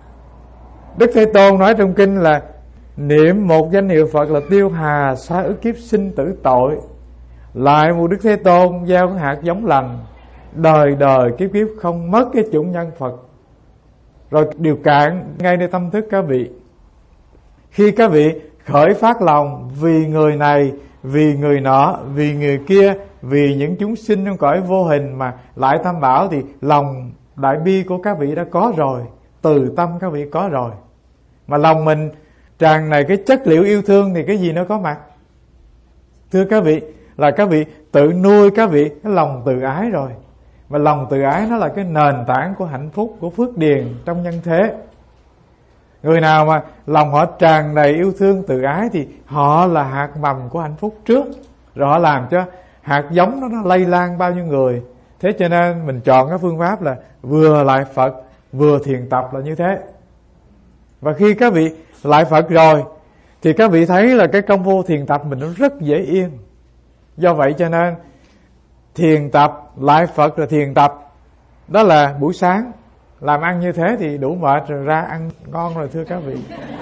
Đức Thế Tôn nói trong kinh là niệm một danh hiệu Phật là tiêu hà xá ức kiếp sinh tử tội. Lại một Đức Thế Tôn gieo cái hạt giống lành, đời đời kiếp kiếp không mất cái chủng nhân Phật. Rồi điều cạn ngay nơi tâm thức các vị. Khi các vị khởi phát lòng vì người này, vì người nọ, vì người kia, vì những chúng sinh trong cõi vô hình mà lại tam bảo, thì lòng đại bi của các vị đã có rồi, từ tâm các vị có rồi. Mà lòng mình tràn này cái chất liệu yêu thương thì cái gì nó có mặt? Thưa các vị, là các vị tự nuôi các vị cái lòng từ ái rồi. Mà lòng từ ái nó là cái nền tảng của hạnh phúc, của phước điền trong nhân thế. Người nào mà lòng họ tràn đầy yêu thương từ ái thì họ là hạt mầm của hạnh phúc trước, rồi họ làm cho hạt giống đó nó lây lan bao nhiêu người. Thế cho nên mình chọn cái phương pháp là vừa lại Phật vừa thiền tập là như thế. Và khi các vị lại Phật rồi thì các vị thấy là cái công phu thiền tập mình nó rất dễ yên. Do vậy cho nên thiền tập, lại Phật rồi thiền tập, đó là buổi sáng làm ăn như thế thì đủ mệt rồi, ra ăn ngon rồi thưa các vị.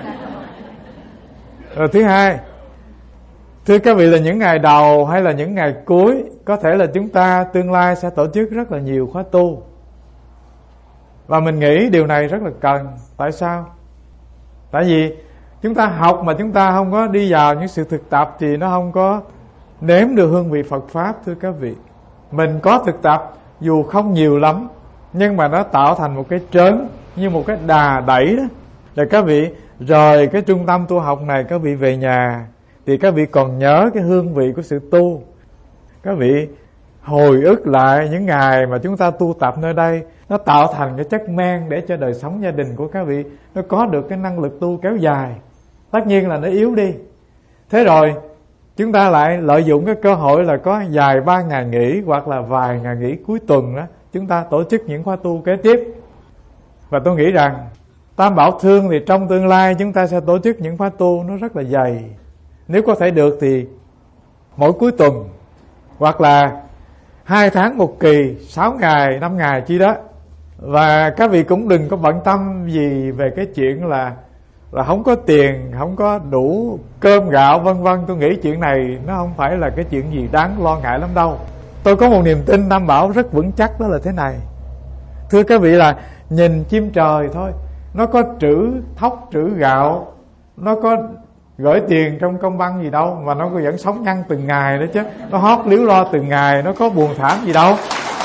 Rồi thứ hai, thưa các vị, là những ngày đầu hay là những ngày cuối, có thể là chúng ta tương lai sẽ tổ chức rất là nhiều khóa tu. Và mình nghĩ điều này rất là cần. Tại sao? Tại vì chúng ta học mà chúng ta không có đi vào những sự thực tập thì nó không có nếm được hương vị Phật Pháp. Thưa các vị, mình có thực tập dù không nhiều lắm, nhưng mà nó tạo thành một cái trớn, như một cái đà đẩy đó. Rồi các vị rời cái trung tâm tu học này, các vị về nhà thì các vị còn nhớ cái hương vị của sự tu. Các vị hồi ức lại những ngày mà chúng ta tu tập nơi đây, nó tạo thành cái chất men để cho đời sống gia đình của các vị nó có được cái năng lực tu kéo dài. Tất nhiên là nó yếu đi. Thế rồi chúng ta lại lợi dụng cái cơ hội là có vài ba ngày nghỉ hoặc là vài ngày nghỉ cuối tuần đó, chúng ta tổ chức những khóa tu kế tiếp. Và tôi nghĩ rằng Tam Bảo Thương thì trong tương lai chúng ta sẽ tổ chức những khóa tu nó rất là dày. Nếu có thể được thì mỗi cuối tuần, hoặc là hai tháng một kỳ, sáu ngày, năm ngày chi đó. Và các vị cũng đừng có bận tâm gì về cái chuyện là là không có tiền, không có đủ cơm gạo vân vân. Tôi nghĩ chuyện này nó không phải là cái chuyện gì đáng lo ngại lắm đâu. Tôi có một niềm tin Tam Bảo rất vững chắc, đó là thế này. Thưa các vị, là nhìn chim trời thôi, nó có trữ thóc trữ gạo, nó có gửi tiền trong công văn gì đâu, mà nó vẫn sống nhăn từng ngày đó chứ. Nó hót líu lo từng ngày, nó có buồn thảm gì đâu.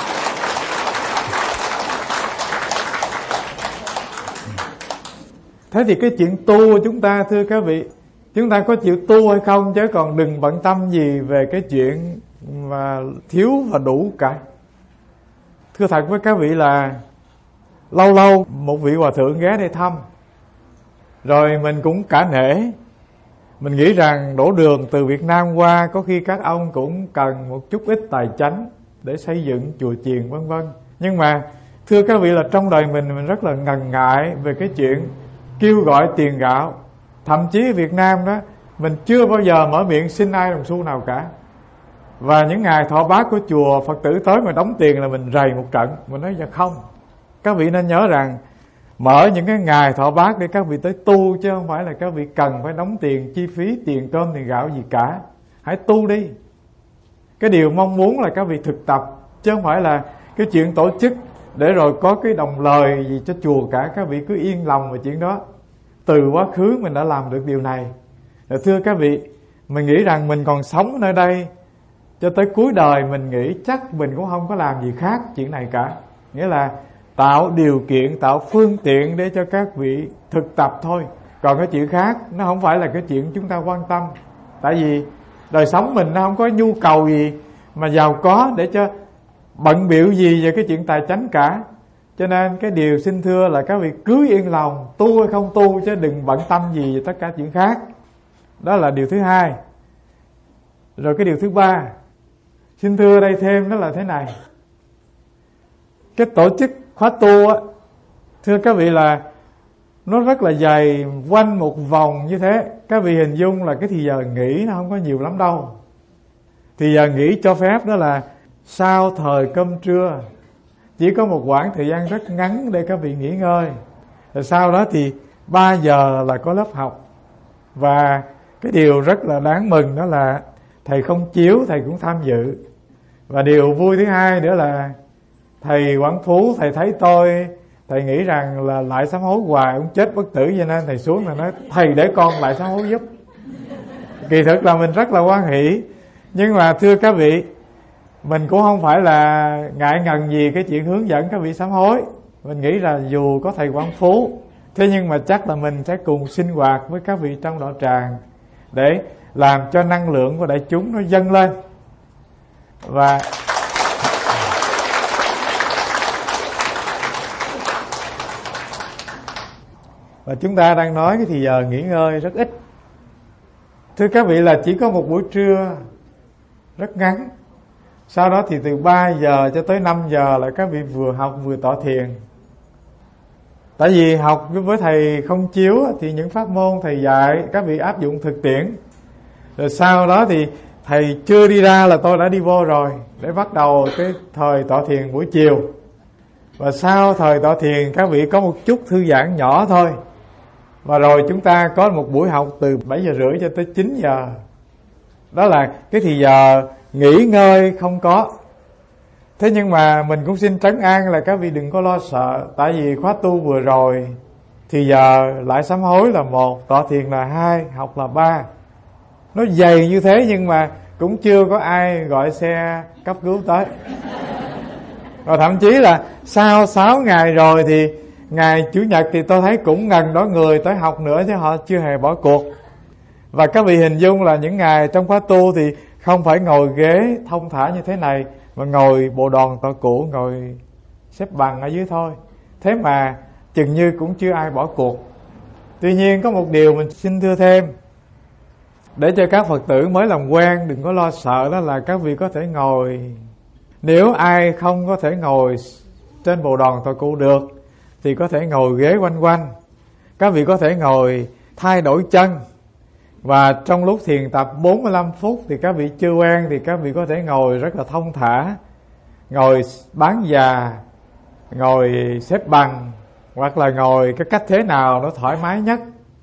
Thế thì cái chuyện tu của chúng ta, thưa các vị, chúng ta có chịu tu hay không, chứ còn đừng bận tâm gì về cái chuyện mà thiếu và đủ cả. Thưa thật với các vị là lâu lâu một vị hòa thượng ghé đây thăm, rồi mình cũng cả nể. Mình nghĩ rằng đổ đường từ Việt Nam qua, có khi các ông cũng cần một chút ít tài chánh để xây dựng chùa chiền vân vân. Nhưng mà thưa các vị là trong đời mình mình rất là ngần ngại về cái chuyện kêu gọi tiền gạo. Thậm chí ở Việt Nam đó, mình chưa bao giờ mở miệng xin ai đồng xu nào cả. Và những ngày thọ bát của chùa, Phật tử tới mà đóng tiền là mình rầy một trận. Mình nói dạ không. Các vị nên nhớ rằng mở những cái ngày thọ bát để các vị tới tu, chứ không phải là các vị cần phải đóng tiền chi phí, tiền cơm, tiền gạo gì cả. Hãy tu đi. Cái điều mong muốn là các vị thực tập, chứ không phải là cái chuyện tổ chức để rồi có cái đồng lời gì cho chùa cả. Các vị cứ yên lòng về chuyện đó. Từ quá khứ mình đã làm được điều này. Rồi thưa các vị, mình nghĩ rằng mình còn sống ở nơi đây cho tới cuối đời, mình nghĩ chắc mình cũng không có làm gì khác chuyện này cả. Nghĩa là tạo điều kiện, tạo phương tiện để cho các vị thực tập thôi. Còn cái chuyện khác nó không phải là cái chuyện chúng ta quan tâm. Tại vì đời sống mình nó không có nhu cầu gì mà giàu có để cho bận biểu gì về cái chuyện tài chánh cả. Cho nên cái điều xin thưa là các vị cứ yên lòng, tu hay không tu, chứ đừng bận tâm gì về tất cả chuyện khác. Đó là điều thứ hai. Rồi cái điều thứ ba xin thưa đây thêm, đó là thế này. Cái tổ chức khóa tu á, thưa các vị là nó rất là dày, quanh một vòng như thế. Các vị hình dung là cái thì giờ nghỉ nó không có nhiều lắm đâu. Thì giờ nghỉ cho phép đó là sau thời cơm trưa, chỉ có một khoảng thời gian rất ngắn để các vị nghỉ ngơi. Rồi sau đó thì ba giờ là có lớp học. Và cái điều rất là đáng mừng đó là thầy không chiếu, thầy cũng tham dự. Và điều vui thứ hai nữa là thầy Quảng Phú, thầy thấy tôi, thầy nghĩ rằng là lại sám hối hoài, ông chết bất tử, cho nên thầy xuống là nói thầy để con lại sám hối giúp. Kỳ thực là mình rất là hoan hỷ. Nhưng mà thưa các vị, mình cũng không phải là ngại ngần gì cái chuyện hướng dẫn các vị sám hối. Mình nghĩ là dù có thầy Quảng Phú, thế nhưng mà chắc là mình sẽ cùng sinh hoạt với các vị trong đạo tràng để làm cho năng lượng của đại chúng nó dâng lên. Và Và chúng ta đang nói cái thì giờ nghỉ ngơi rất ít. Thưa các vị là chỉ có một buổi trưa rất ngắn. Sau đó thì từ ba giờ cho tới năm giờ là các vị vừa học vừa tọa thiền. Tại vì học với thầy không chiếu thì những pháp môn thầy dạy các vị áp dụng thực tiễn. Rồi sau đó thì thầy chưa đi ra là tôi đã đi vô rồi, để bắt đầu cái thời tọa thiền buổi chiều. Và sau thời tọa thiền các vị có một chút thư giãn nhỏ thôi. Và rồi chúng ta có một buổi học từ bảy giờ rưỡi cho tới chín giờ. Đó là cái thì giờ nghỉ ngơi không có. Thế nhưng mà mình cũng xin trấn an là các vị đừng có lo sợ. Tại vì khóa tu vừa rồi thì giờ lại sám hối là một, tọa thiền là hai, học là ba. Nó dày như thế nhưng mà cũng chưa có ai gọi xe cấp cứu tới. Và thậm chí là sau sáu ngày rồi thì ngày Chủ nhật thì tôi thấy cũng ngần đó người tới học nữa, chứ họ chưa hề bỏ cuộc. Và các vị hình dung là những ngày trong khóa tu thì không phải ngồi ghế thông thả như thế này, mà ngồi bộ đoàn tọa cũ, ngồi xếp bằng ở dưới thôi. Thế mà chừng như cũng chưa ai bỏ cuộc. Tuy nhiên có một điều mình xin thưa thêm, để cho các Phật tử mới làm quen đừng có lo sợ, đó là các vị có thể ngồi. Nếu ai không có thể ngồi trên bộ đoàn tọa cũ được thì có thể ngồi ghế quanh quanh. Các vị có thể ngồi thay đổi chân. Và trong lúc thiền tập bốn mươi lăm phút thì các vị chưa quen thì các vị có thể ngồi rất là thông thả, ngồi bán già, ngồi xếp bằng, hoặc là ngồi cái cách thế nào nó thoải mái nhất.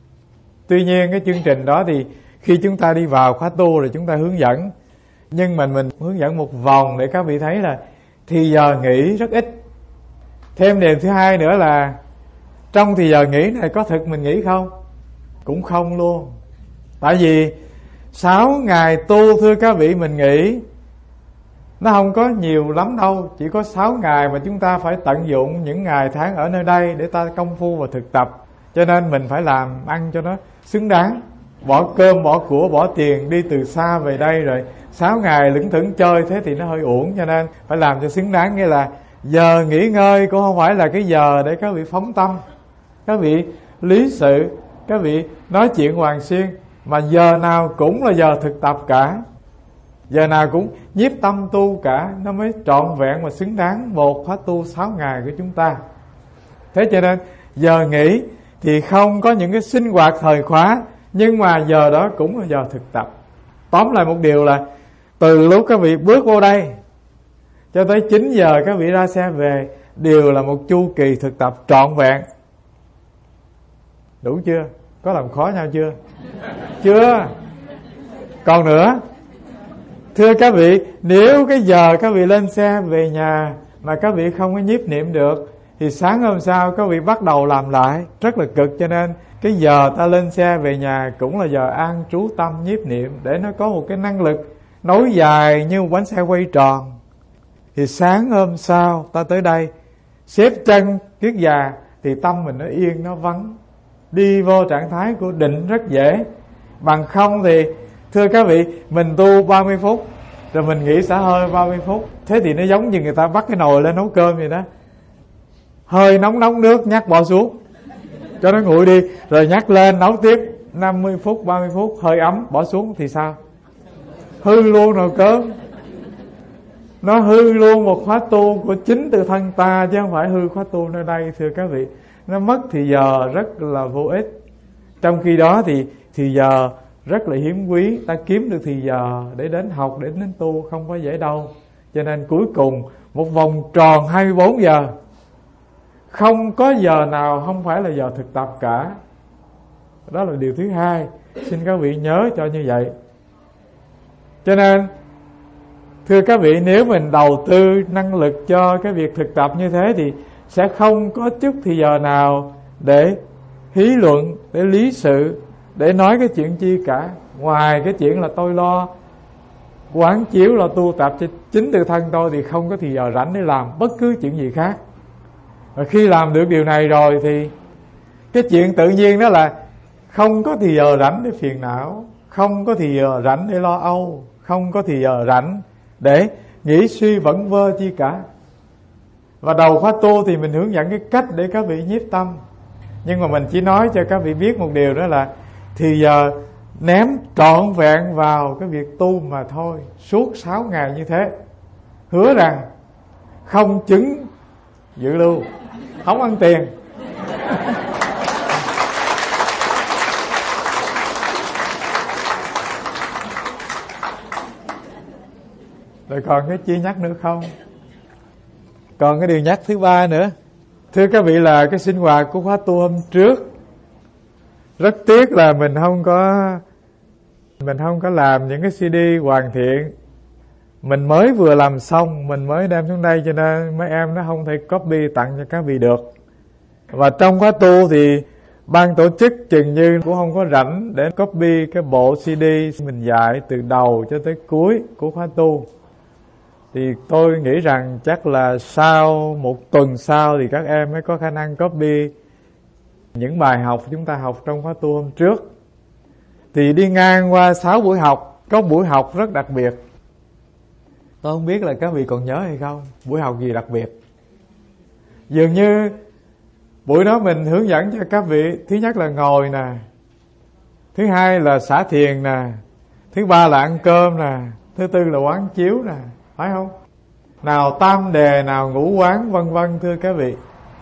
Tuy nhiên cái chương trình đó thì khi chúng ta đi vào khóa tu rồi chúng ta hướng dẫn, nhưng mình mình hướng dẫn một vòng để các vị thấy là thì giờ nghỉ rất ít. Thêm điều thứ hai nữa là trong thì giờ nghỉ này có thực mình nghỉ không? Cũng không luôn. Tại vì sáu ngày tu thưa các vị mình nghỉ nó không có nhiều lắm đâu. Chỉ có sáu ngày mà chúng ta phải tận dụng những ngày tháng ở nơi đây để ta công phu và thực tập. Cho nên mình phải làm ăn cho nó xứng đáng. Bỏ cơm, bỏ của, bỏ tiền, đi từ xa về đây rồi sáu ngày lững thững chơi thế thì nó hơi uổng. Cho nên phải làm cho xứng đáng. Nghĩa là giờ nghỉ ngơi cũng không phải là cái giờ để các vị phóng tâm, các vị lý sự, các vị nói chuyện hoàng xuyên, mà giờ nào cũng là giờ thực tập cả, giờ nào cũng nhiếp tâm tu cả, nó mới trọn vẹn và xứng đáng một khóa tu sáu ngày của chúng ta. Thế cho nên giờ nghỉ thì không có những cái sinh hoạt thời khóa, nhưng mà giờ đó cũng là giờ thực tập. Tóm lại một điều là từ lúc các vị bước vô đây cho tới chín giờ các vị ra xe về đều là một chu kỳ thực tập trọn vẹn. Đủ chưa? Có làm khó nhau chưa? Chưa. Còn nữa, thưa các vị, nếu cái giờ các vị lên xe về nhà mà các vị không có nhiếp niệm được thì sáng hôm sau các vị bắt đầu làm lại, rất là cực. Cho nên cái giờ ta lên xe về nhà cũng là giờ an trú tâm nhiếp niệm, để nó có một cái năng lực nối dài như một bánh xe quay tròn. Thì sáng hôm sau ta tới đây xếp chân kiết già thì tâm mình nó yên, nó vắng, đi vô trạng thái của định rất dễ. Bằng không thì thưa các vị, mình tu ba mươi phút rồi mình nghỉ xả hơi ba mươi phút, thế thì nó giống như người ta bắt cái nồi lên nấu cơm vậy đó. Hơi nóng nóng nước nhắc bỏ xuống cho nó nguội đi, rồi nhắc lên nấu tiếp năm mươi phút, ba mươi phút, hơi ấm bỏ xuống thì sao? Hư luôn nồi cơm. Nó hư luôn một khóa tu của chính từ thân ta, chứ không phải hư khóa tu nơi đây thưa các vị. Nó mất thì giờ rất là vô ích. Trong khi đó thì thì giờ rất là hiếm quý. Ta kiếm được thì giờ để đến học, để đến tu không có dễ đâu. Cho nên cuối cùng một vòng tròn hai mươi bốn giờ, không có giờ nào không phải là giờ thực tập cả. Đó là điều thứ hai, xin các vị nhớ cho như vậy. Cho nên thưa các vị, nếu mình đầu tư năng lực cho cái việc thực tập như thế thì sẽ không có chút thì giờ nào để hí luận, để lý sự, để nói cái chuyện chi cả. Ngoài cái chuyện là tôi lo quán chiếu, lo tu tập cho chính từ thân tôi thì không có thì giờ rảnh để làm bất cứ chuyện gì khác. Và khi làm được điều này rồi thì cái chuyện tự nhiên đó là không có thì giờ rảnh để phiền não, không có thì giờ rảnh để lo âu, không có thì giờ rảnh để nghĩ suy vẩn vơ chi cả. Và đầu khóa tu thì mình hướng dẫn cái cách để các vị nhiếp tâm. Nhưng mà mình chỉ nói cho các vị biết một điều, đó là thì giờ ném trọn vẹn vào cái việc tu mà thôi, suốt sáu ngày như thế. Hứa rằng không chứng dự lưu, không ăn tiền. Rồi còn cái chi nhắc nữa không? Còn cái điều nhắc thứ ba nữa, thưa các vị, là cái sinh hoạt của khóa tu hôm trước. Rất tiếc là mình không có Mình không có làm những cái xê đê hoàn thiện. Mình mới vừa làm xong, mình mới đem xuống đây, cho nên mấy em nó không thể copy tặng cho các vị được. Và trong khóa tu thì ban tổ chức chừng như cũng không có rảnh để copy cái bộ xê đê mình dạy từ đầu cho tới cuối của khóa tu. Thì tôi nghĩ rằng chắc là sau một tuần sau thì các em mới có khả năng copy những bài học chúng ta học trong khóa tu hôm trước. Thì đi ngang qua sáu buổi học, có buổi học rất đặc biệt. Tôi không biết là các vị còn nhớ hay không. Buổi học gì đặc biệt? Dường như buổi đó mình hướng dẫn cho các vị, thứ nhất là ngồi nè, thứ hai là xả thiền nè, thứ ba là ăn cơm nè, thứ tư là quán chiếu nè, phải không? Nào tam đề, nào ngũ quán, vân vân, thưa các vị.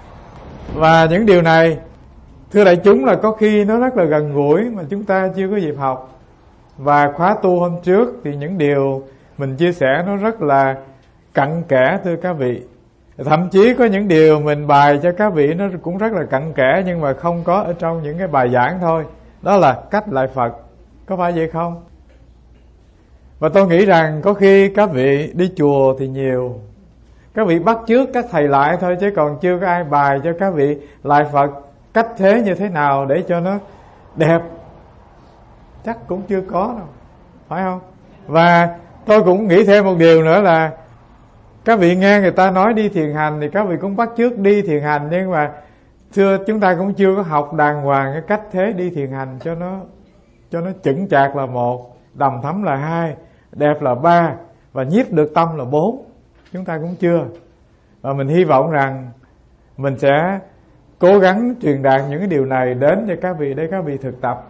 Và những điều này, thưa đại chúng, là có khi nó rất là gần gũi mà chúng ta chưa có dịp học. Và khóa tu hôm trước thì những điều mình chia sẻ nó rất là cặn kẽ, thưa các vị. Thậm chí có những điều mình bài cho các vị nó cũng rất là cặn kẽ, nhưng mà không có ở trong những cái bài giảng thôi. Đó là cách lại Phật. Có phải vậy không? Và tôi nghĩ rằng có khi các vị đi chùa thì nhiều, các vị bắt chước các thầy lại thôi, chứ còn chưa có ai bài cho các vị lại Phật cách thế như thế nào để cho nó đẹp. Chắc cũng chưa có đâu, phải không? Và tôi cũng nghĩ thêm một điều nữa là các vị nghe người ta nói đi thiền hành thì các vị cũng bắt chước đi thiền hành, nhưng mà thưa chúng ta cũng chưa có học đàng hoàng cái cách thế đi thiền hành cho nó cho nó chững chạc là một, đầm thắm là hai, đẹp là ba, và nhiếp được tâm là bốn. Chúng ta cũng chưa. Và mình hy vọng rằng mình sẽ cố gắng truyền đạt những cái điều này đến cho các vị để các vị thực tập.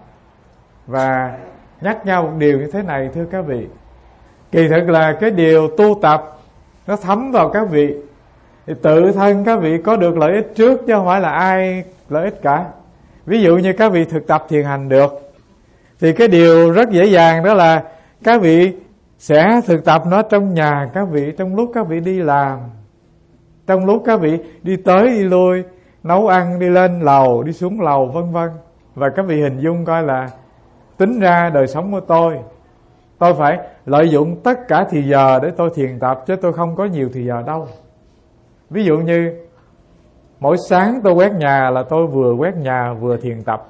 Và nhắc nhau một điều như thế này, thưa các vị, kỳ thực là cái điều tu tập nó thấm vào các vị thì tự thân các vị có được lợi ích trước, chứ không phải là ai lợi ích cả. Ví dụ như các vị thực tập thiền hành được thì cái điều rất dễ dàng đó là các vị sẽ thực tập nó trong nhà các vị, trong lúc các vị đi làm, trong lúc các vị đi tới đi lui, nấu ăn, đi lên lầu, đi xuống lầu, vân vân. Và các vị hình dung coi là tính ra đời sống của tôi, tôi phải lợi dụng tất cả thì giờ để tôi thiền tập, chứ tôi không có nhiều thì giờ đâu. Ví dụ như mỗi sáng tôi quét nhà là tôi vừa quét nhà vừa thiền tập.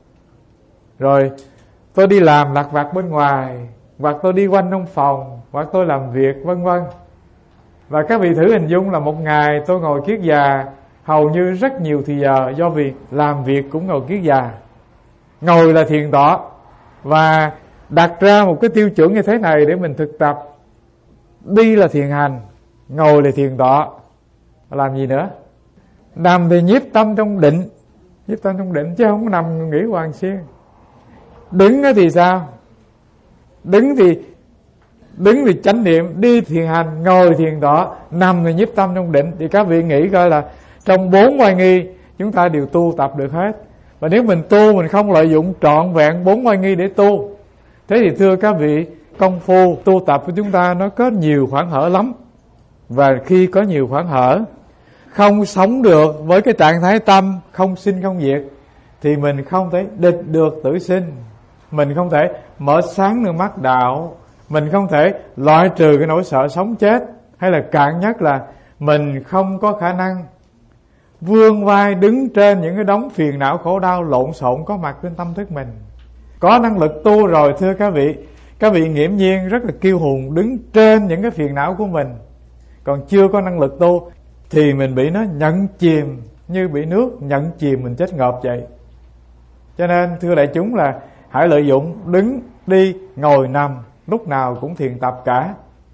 Rồi tôi đi làm lặt vặt bên ngoài, hoặc tôi đi quanh trong phòng, hoặc tôi làm việc, vân vân. Và các vị thử hình dung là một ngày tôi ngồi kiết già hầu như rất nhiều thì giờ, do vì làm việc cũng ngồi kiết già. Ngồi là thiền tọa, và đặt ra một cái tiêu chuẩn như thế này để mình thực tập. Đi là thiền hành, ngồi là thiền tọa. Làm gì nữa? Nằm thì nhiếp tâm trong định, nhiếp tâm trong định chứ không có nằm nghĩ hoàng xiên. Đứng thì sao? Đứng thì đứng thì chánh niệm, đi thiền hành, ngồi thiền tọa, nằm thì nhiếp tâm trong định. Thì các vị nghĩ coi là trong bốn oai nghi chúng ta đều tu tập được hết. Và nếu mình tu, mình không lợi dụng trọn vẹn bốn oai nghi để tu, thế thì thưa các vị, công phu tu tập của chúng ta nó có nhiều khoảng hở lắm. Và khi có nhiều khoảng hở, không sống được với cái trạng thái tâm không sinh không diệt, thì mình không thể địch được tử sinh, mình không thể mở sáng được mắt đạo, mình không thể loại trừ cái nỗi sợ sống chết, hay là cạn nhất là mình không có khả năng vươn vai đứng trên những cái đống phiền não khổ đau lộn xộn có mặt trên tâm thức mình. Có năng lực tu rồi, thưa các vị, các vị nghiễm nhiên rất là kiêu hùng đứng trên những cái phiền não của mình. Còn chưa có năng lực tu thì mình bị nó nhận chìm, như bị nước nhận chìm mình chết ngợp vậy. Cho nên thưa đại chúng là hãy lợi dụng đứng, đi, ngồi, nằm, lúc nào cũng thiền tập cả.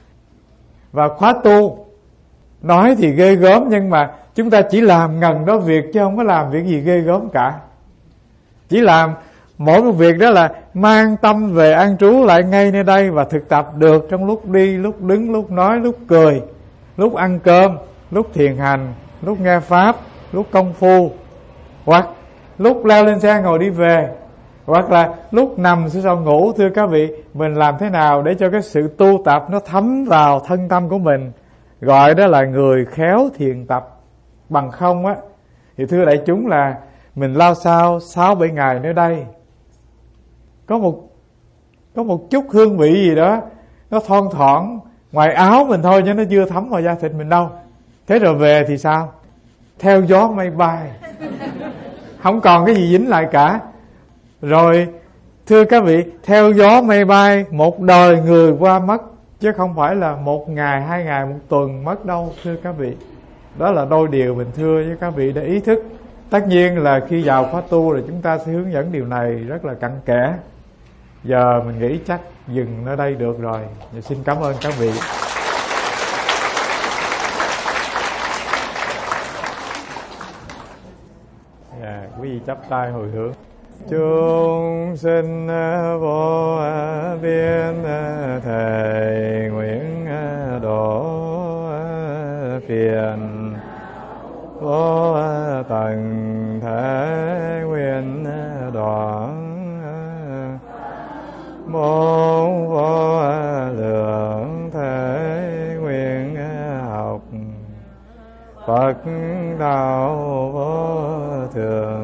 Và khóa tu nói thì ghê gớm, nhưng mà chúng ta chỉ làm ngần đó việc, chứ không có làm việc gì ghê gớm cả. Chỉ làm mỗi một việc đó là mang tâm về an trú lại ngay nơi đây, và thực tập được trong lúc đi, lúc đứng, lúc nói, lúc cười, lúc ăn cơm, lúc thiền hành, lúc nghe pháp, lúc công phu, hoặc lúc leo lên xe ngồi đi về, hoặc là lúc nằm xuống sổ ngủ. Thưa các vị, mình làm thế nào để cho cái sự tu tập nó thấm vào thân tâm của mình, gọi đó là người khéo thiền tập. Bằng không á thì thưa đại chúng là mình lao sao sáu bảy ngày nơi đây, có một có một chút hương vị gì đó nó thon thoảng ngoài áo mình thôi, chứ nó chưa thấm vào da thịt mình đâu. Thế rồi về thì sao? Theo gió mây bay, không còn cái gì dính lại cả. Rồi thưa các vị, theo gió mây bay, một đời người qua mất, chứ không phải là một ngày, hai ngày, một tuần mất đâu thưa các vị. Đó là đôi điều mình thưa với các vị để ý thức. Tất nhiên là khi vào khóa tu là chúng ta sẽ hướng dẫn điều này rất là cặn kẽ. Giờ mình nghĩ chắc dừng ở đây được rồi. Và xin cảm ơn các vị. Yeah, quý vị chắp tay hồi hướng. Chúng sinh vô biên thầy nguyện độ phiền vô tận thể nguyện đoạn môn vô lượng thể nguyện học Phật đạo vô thường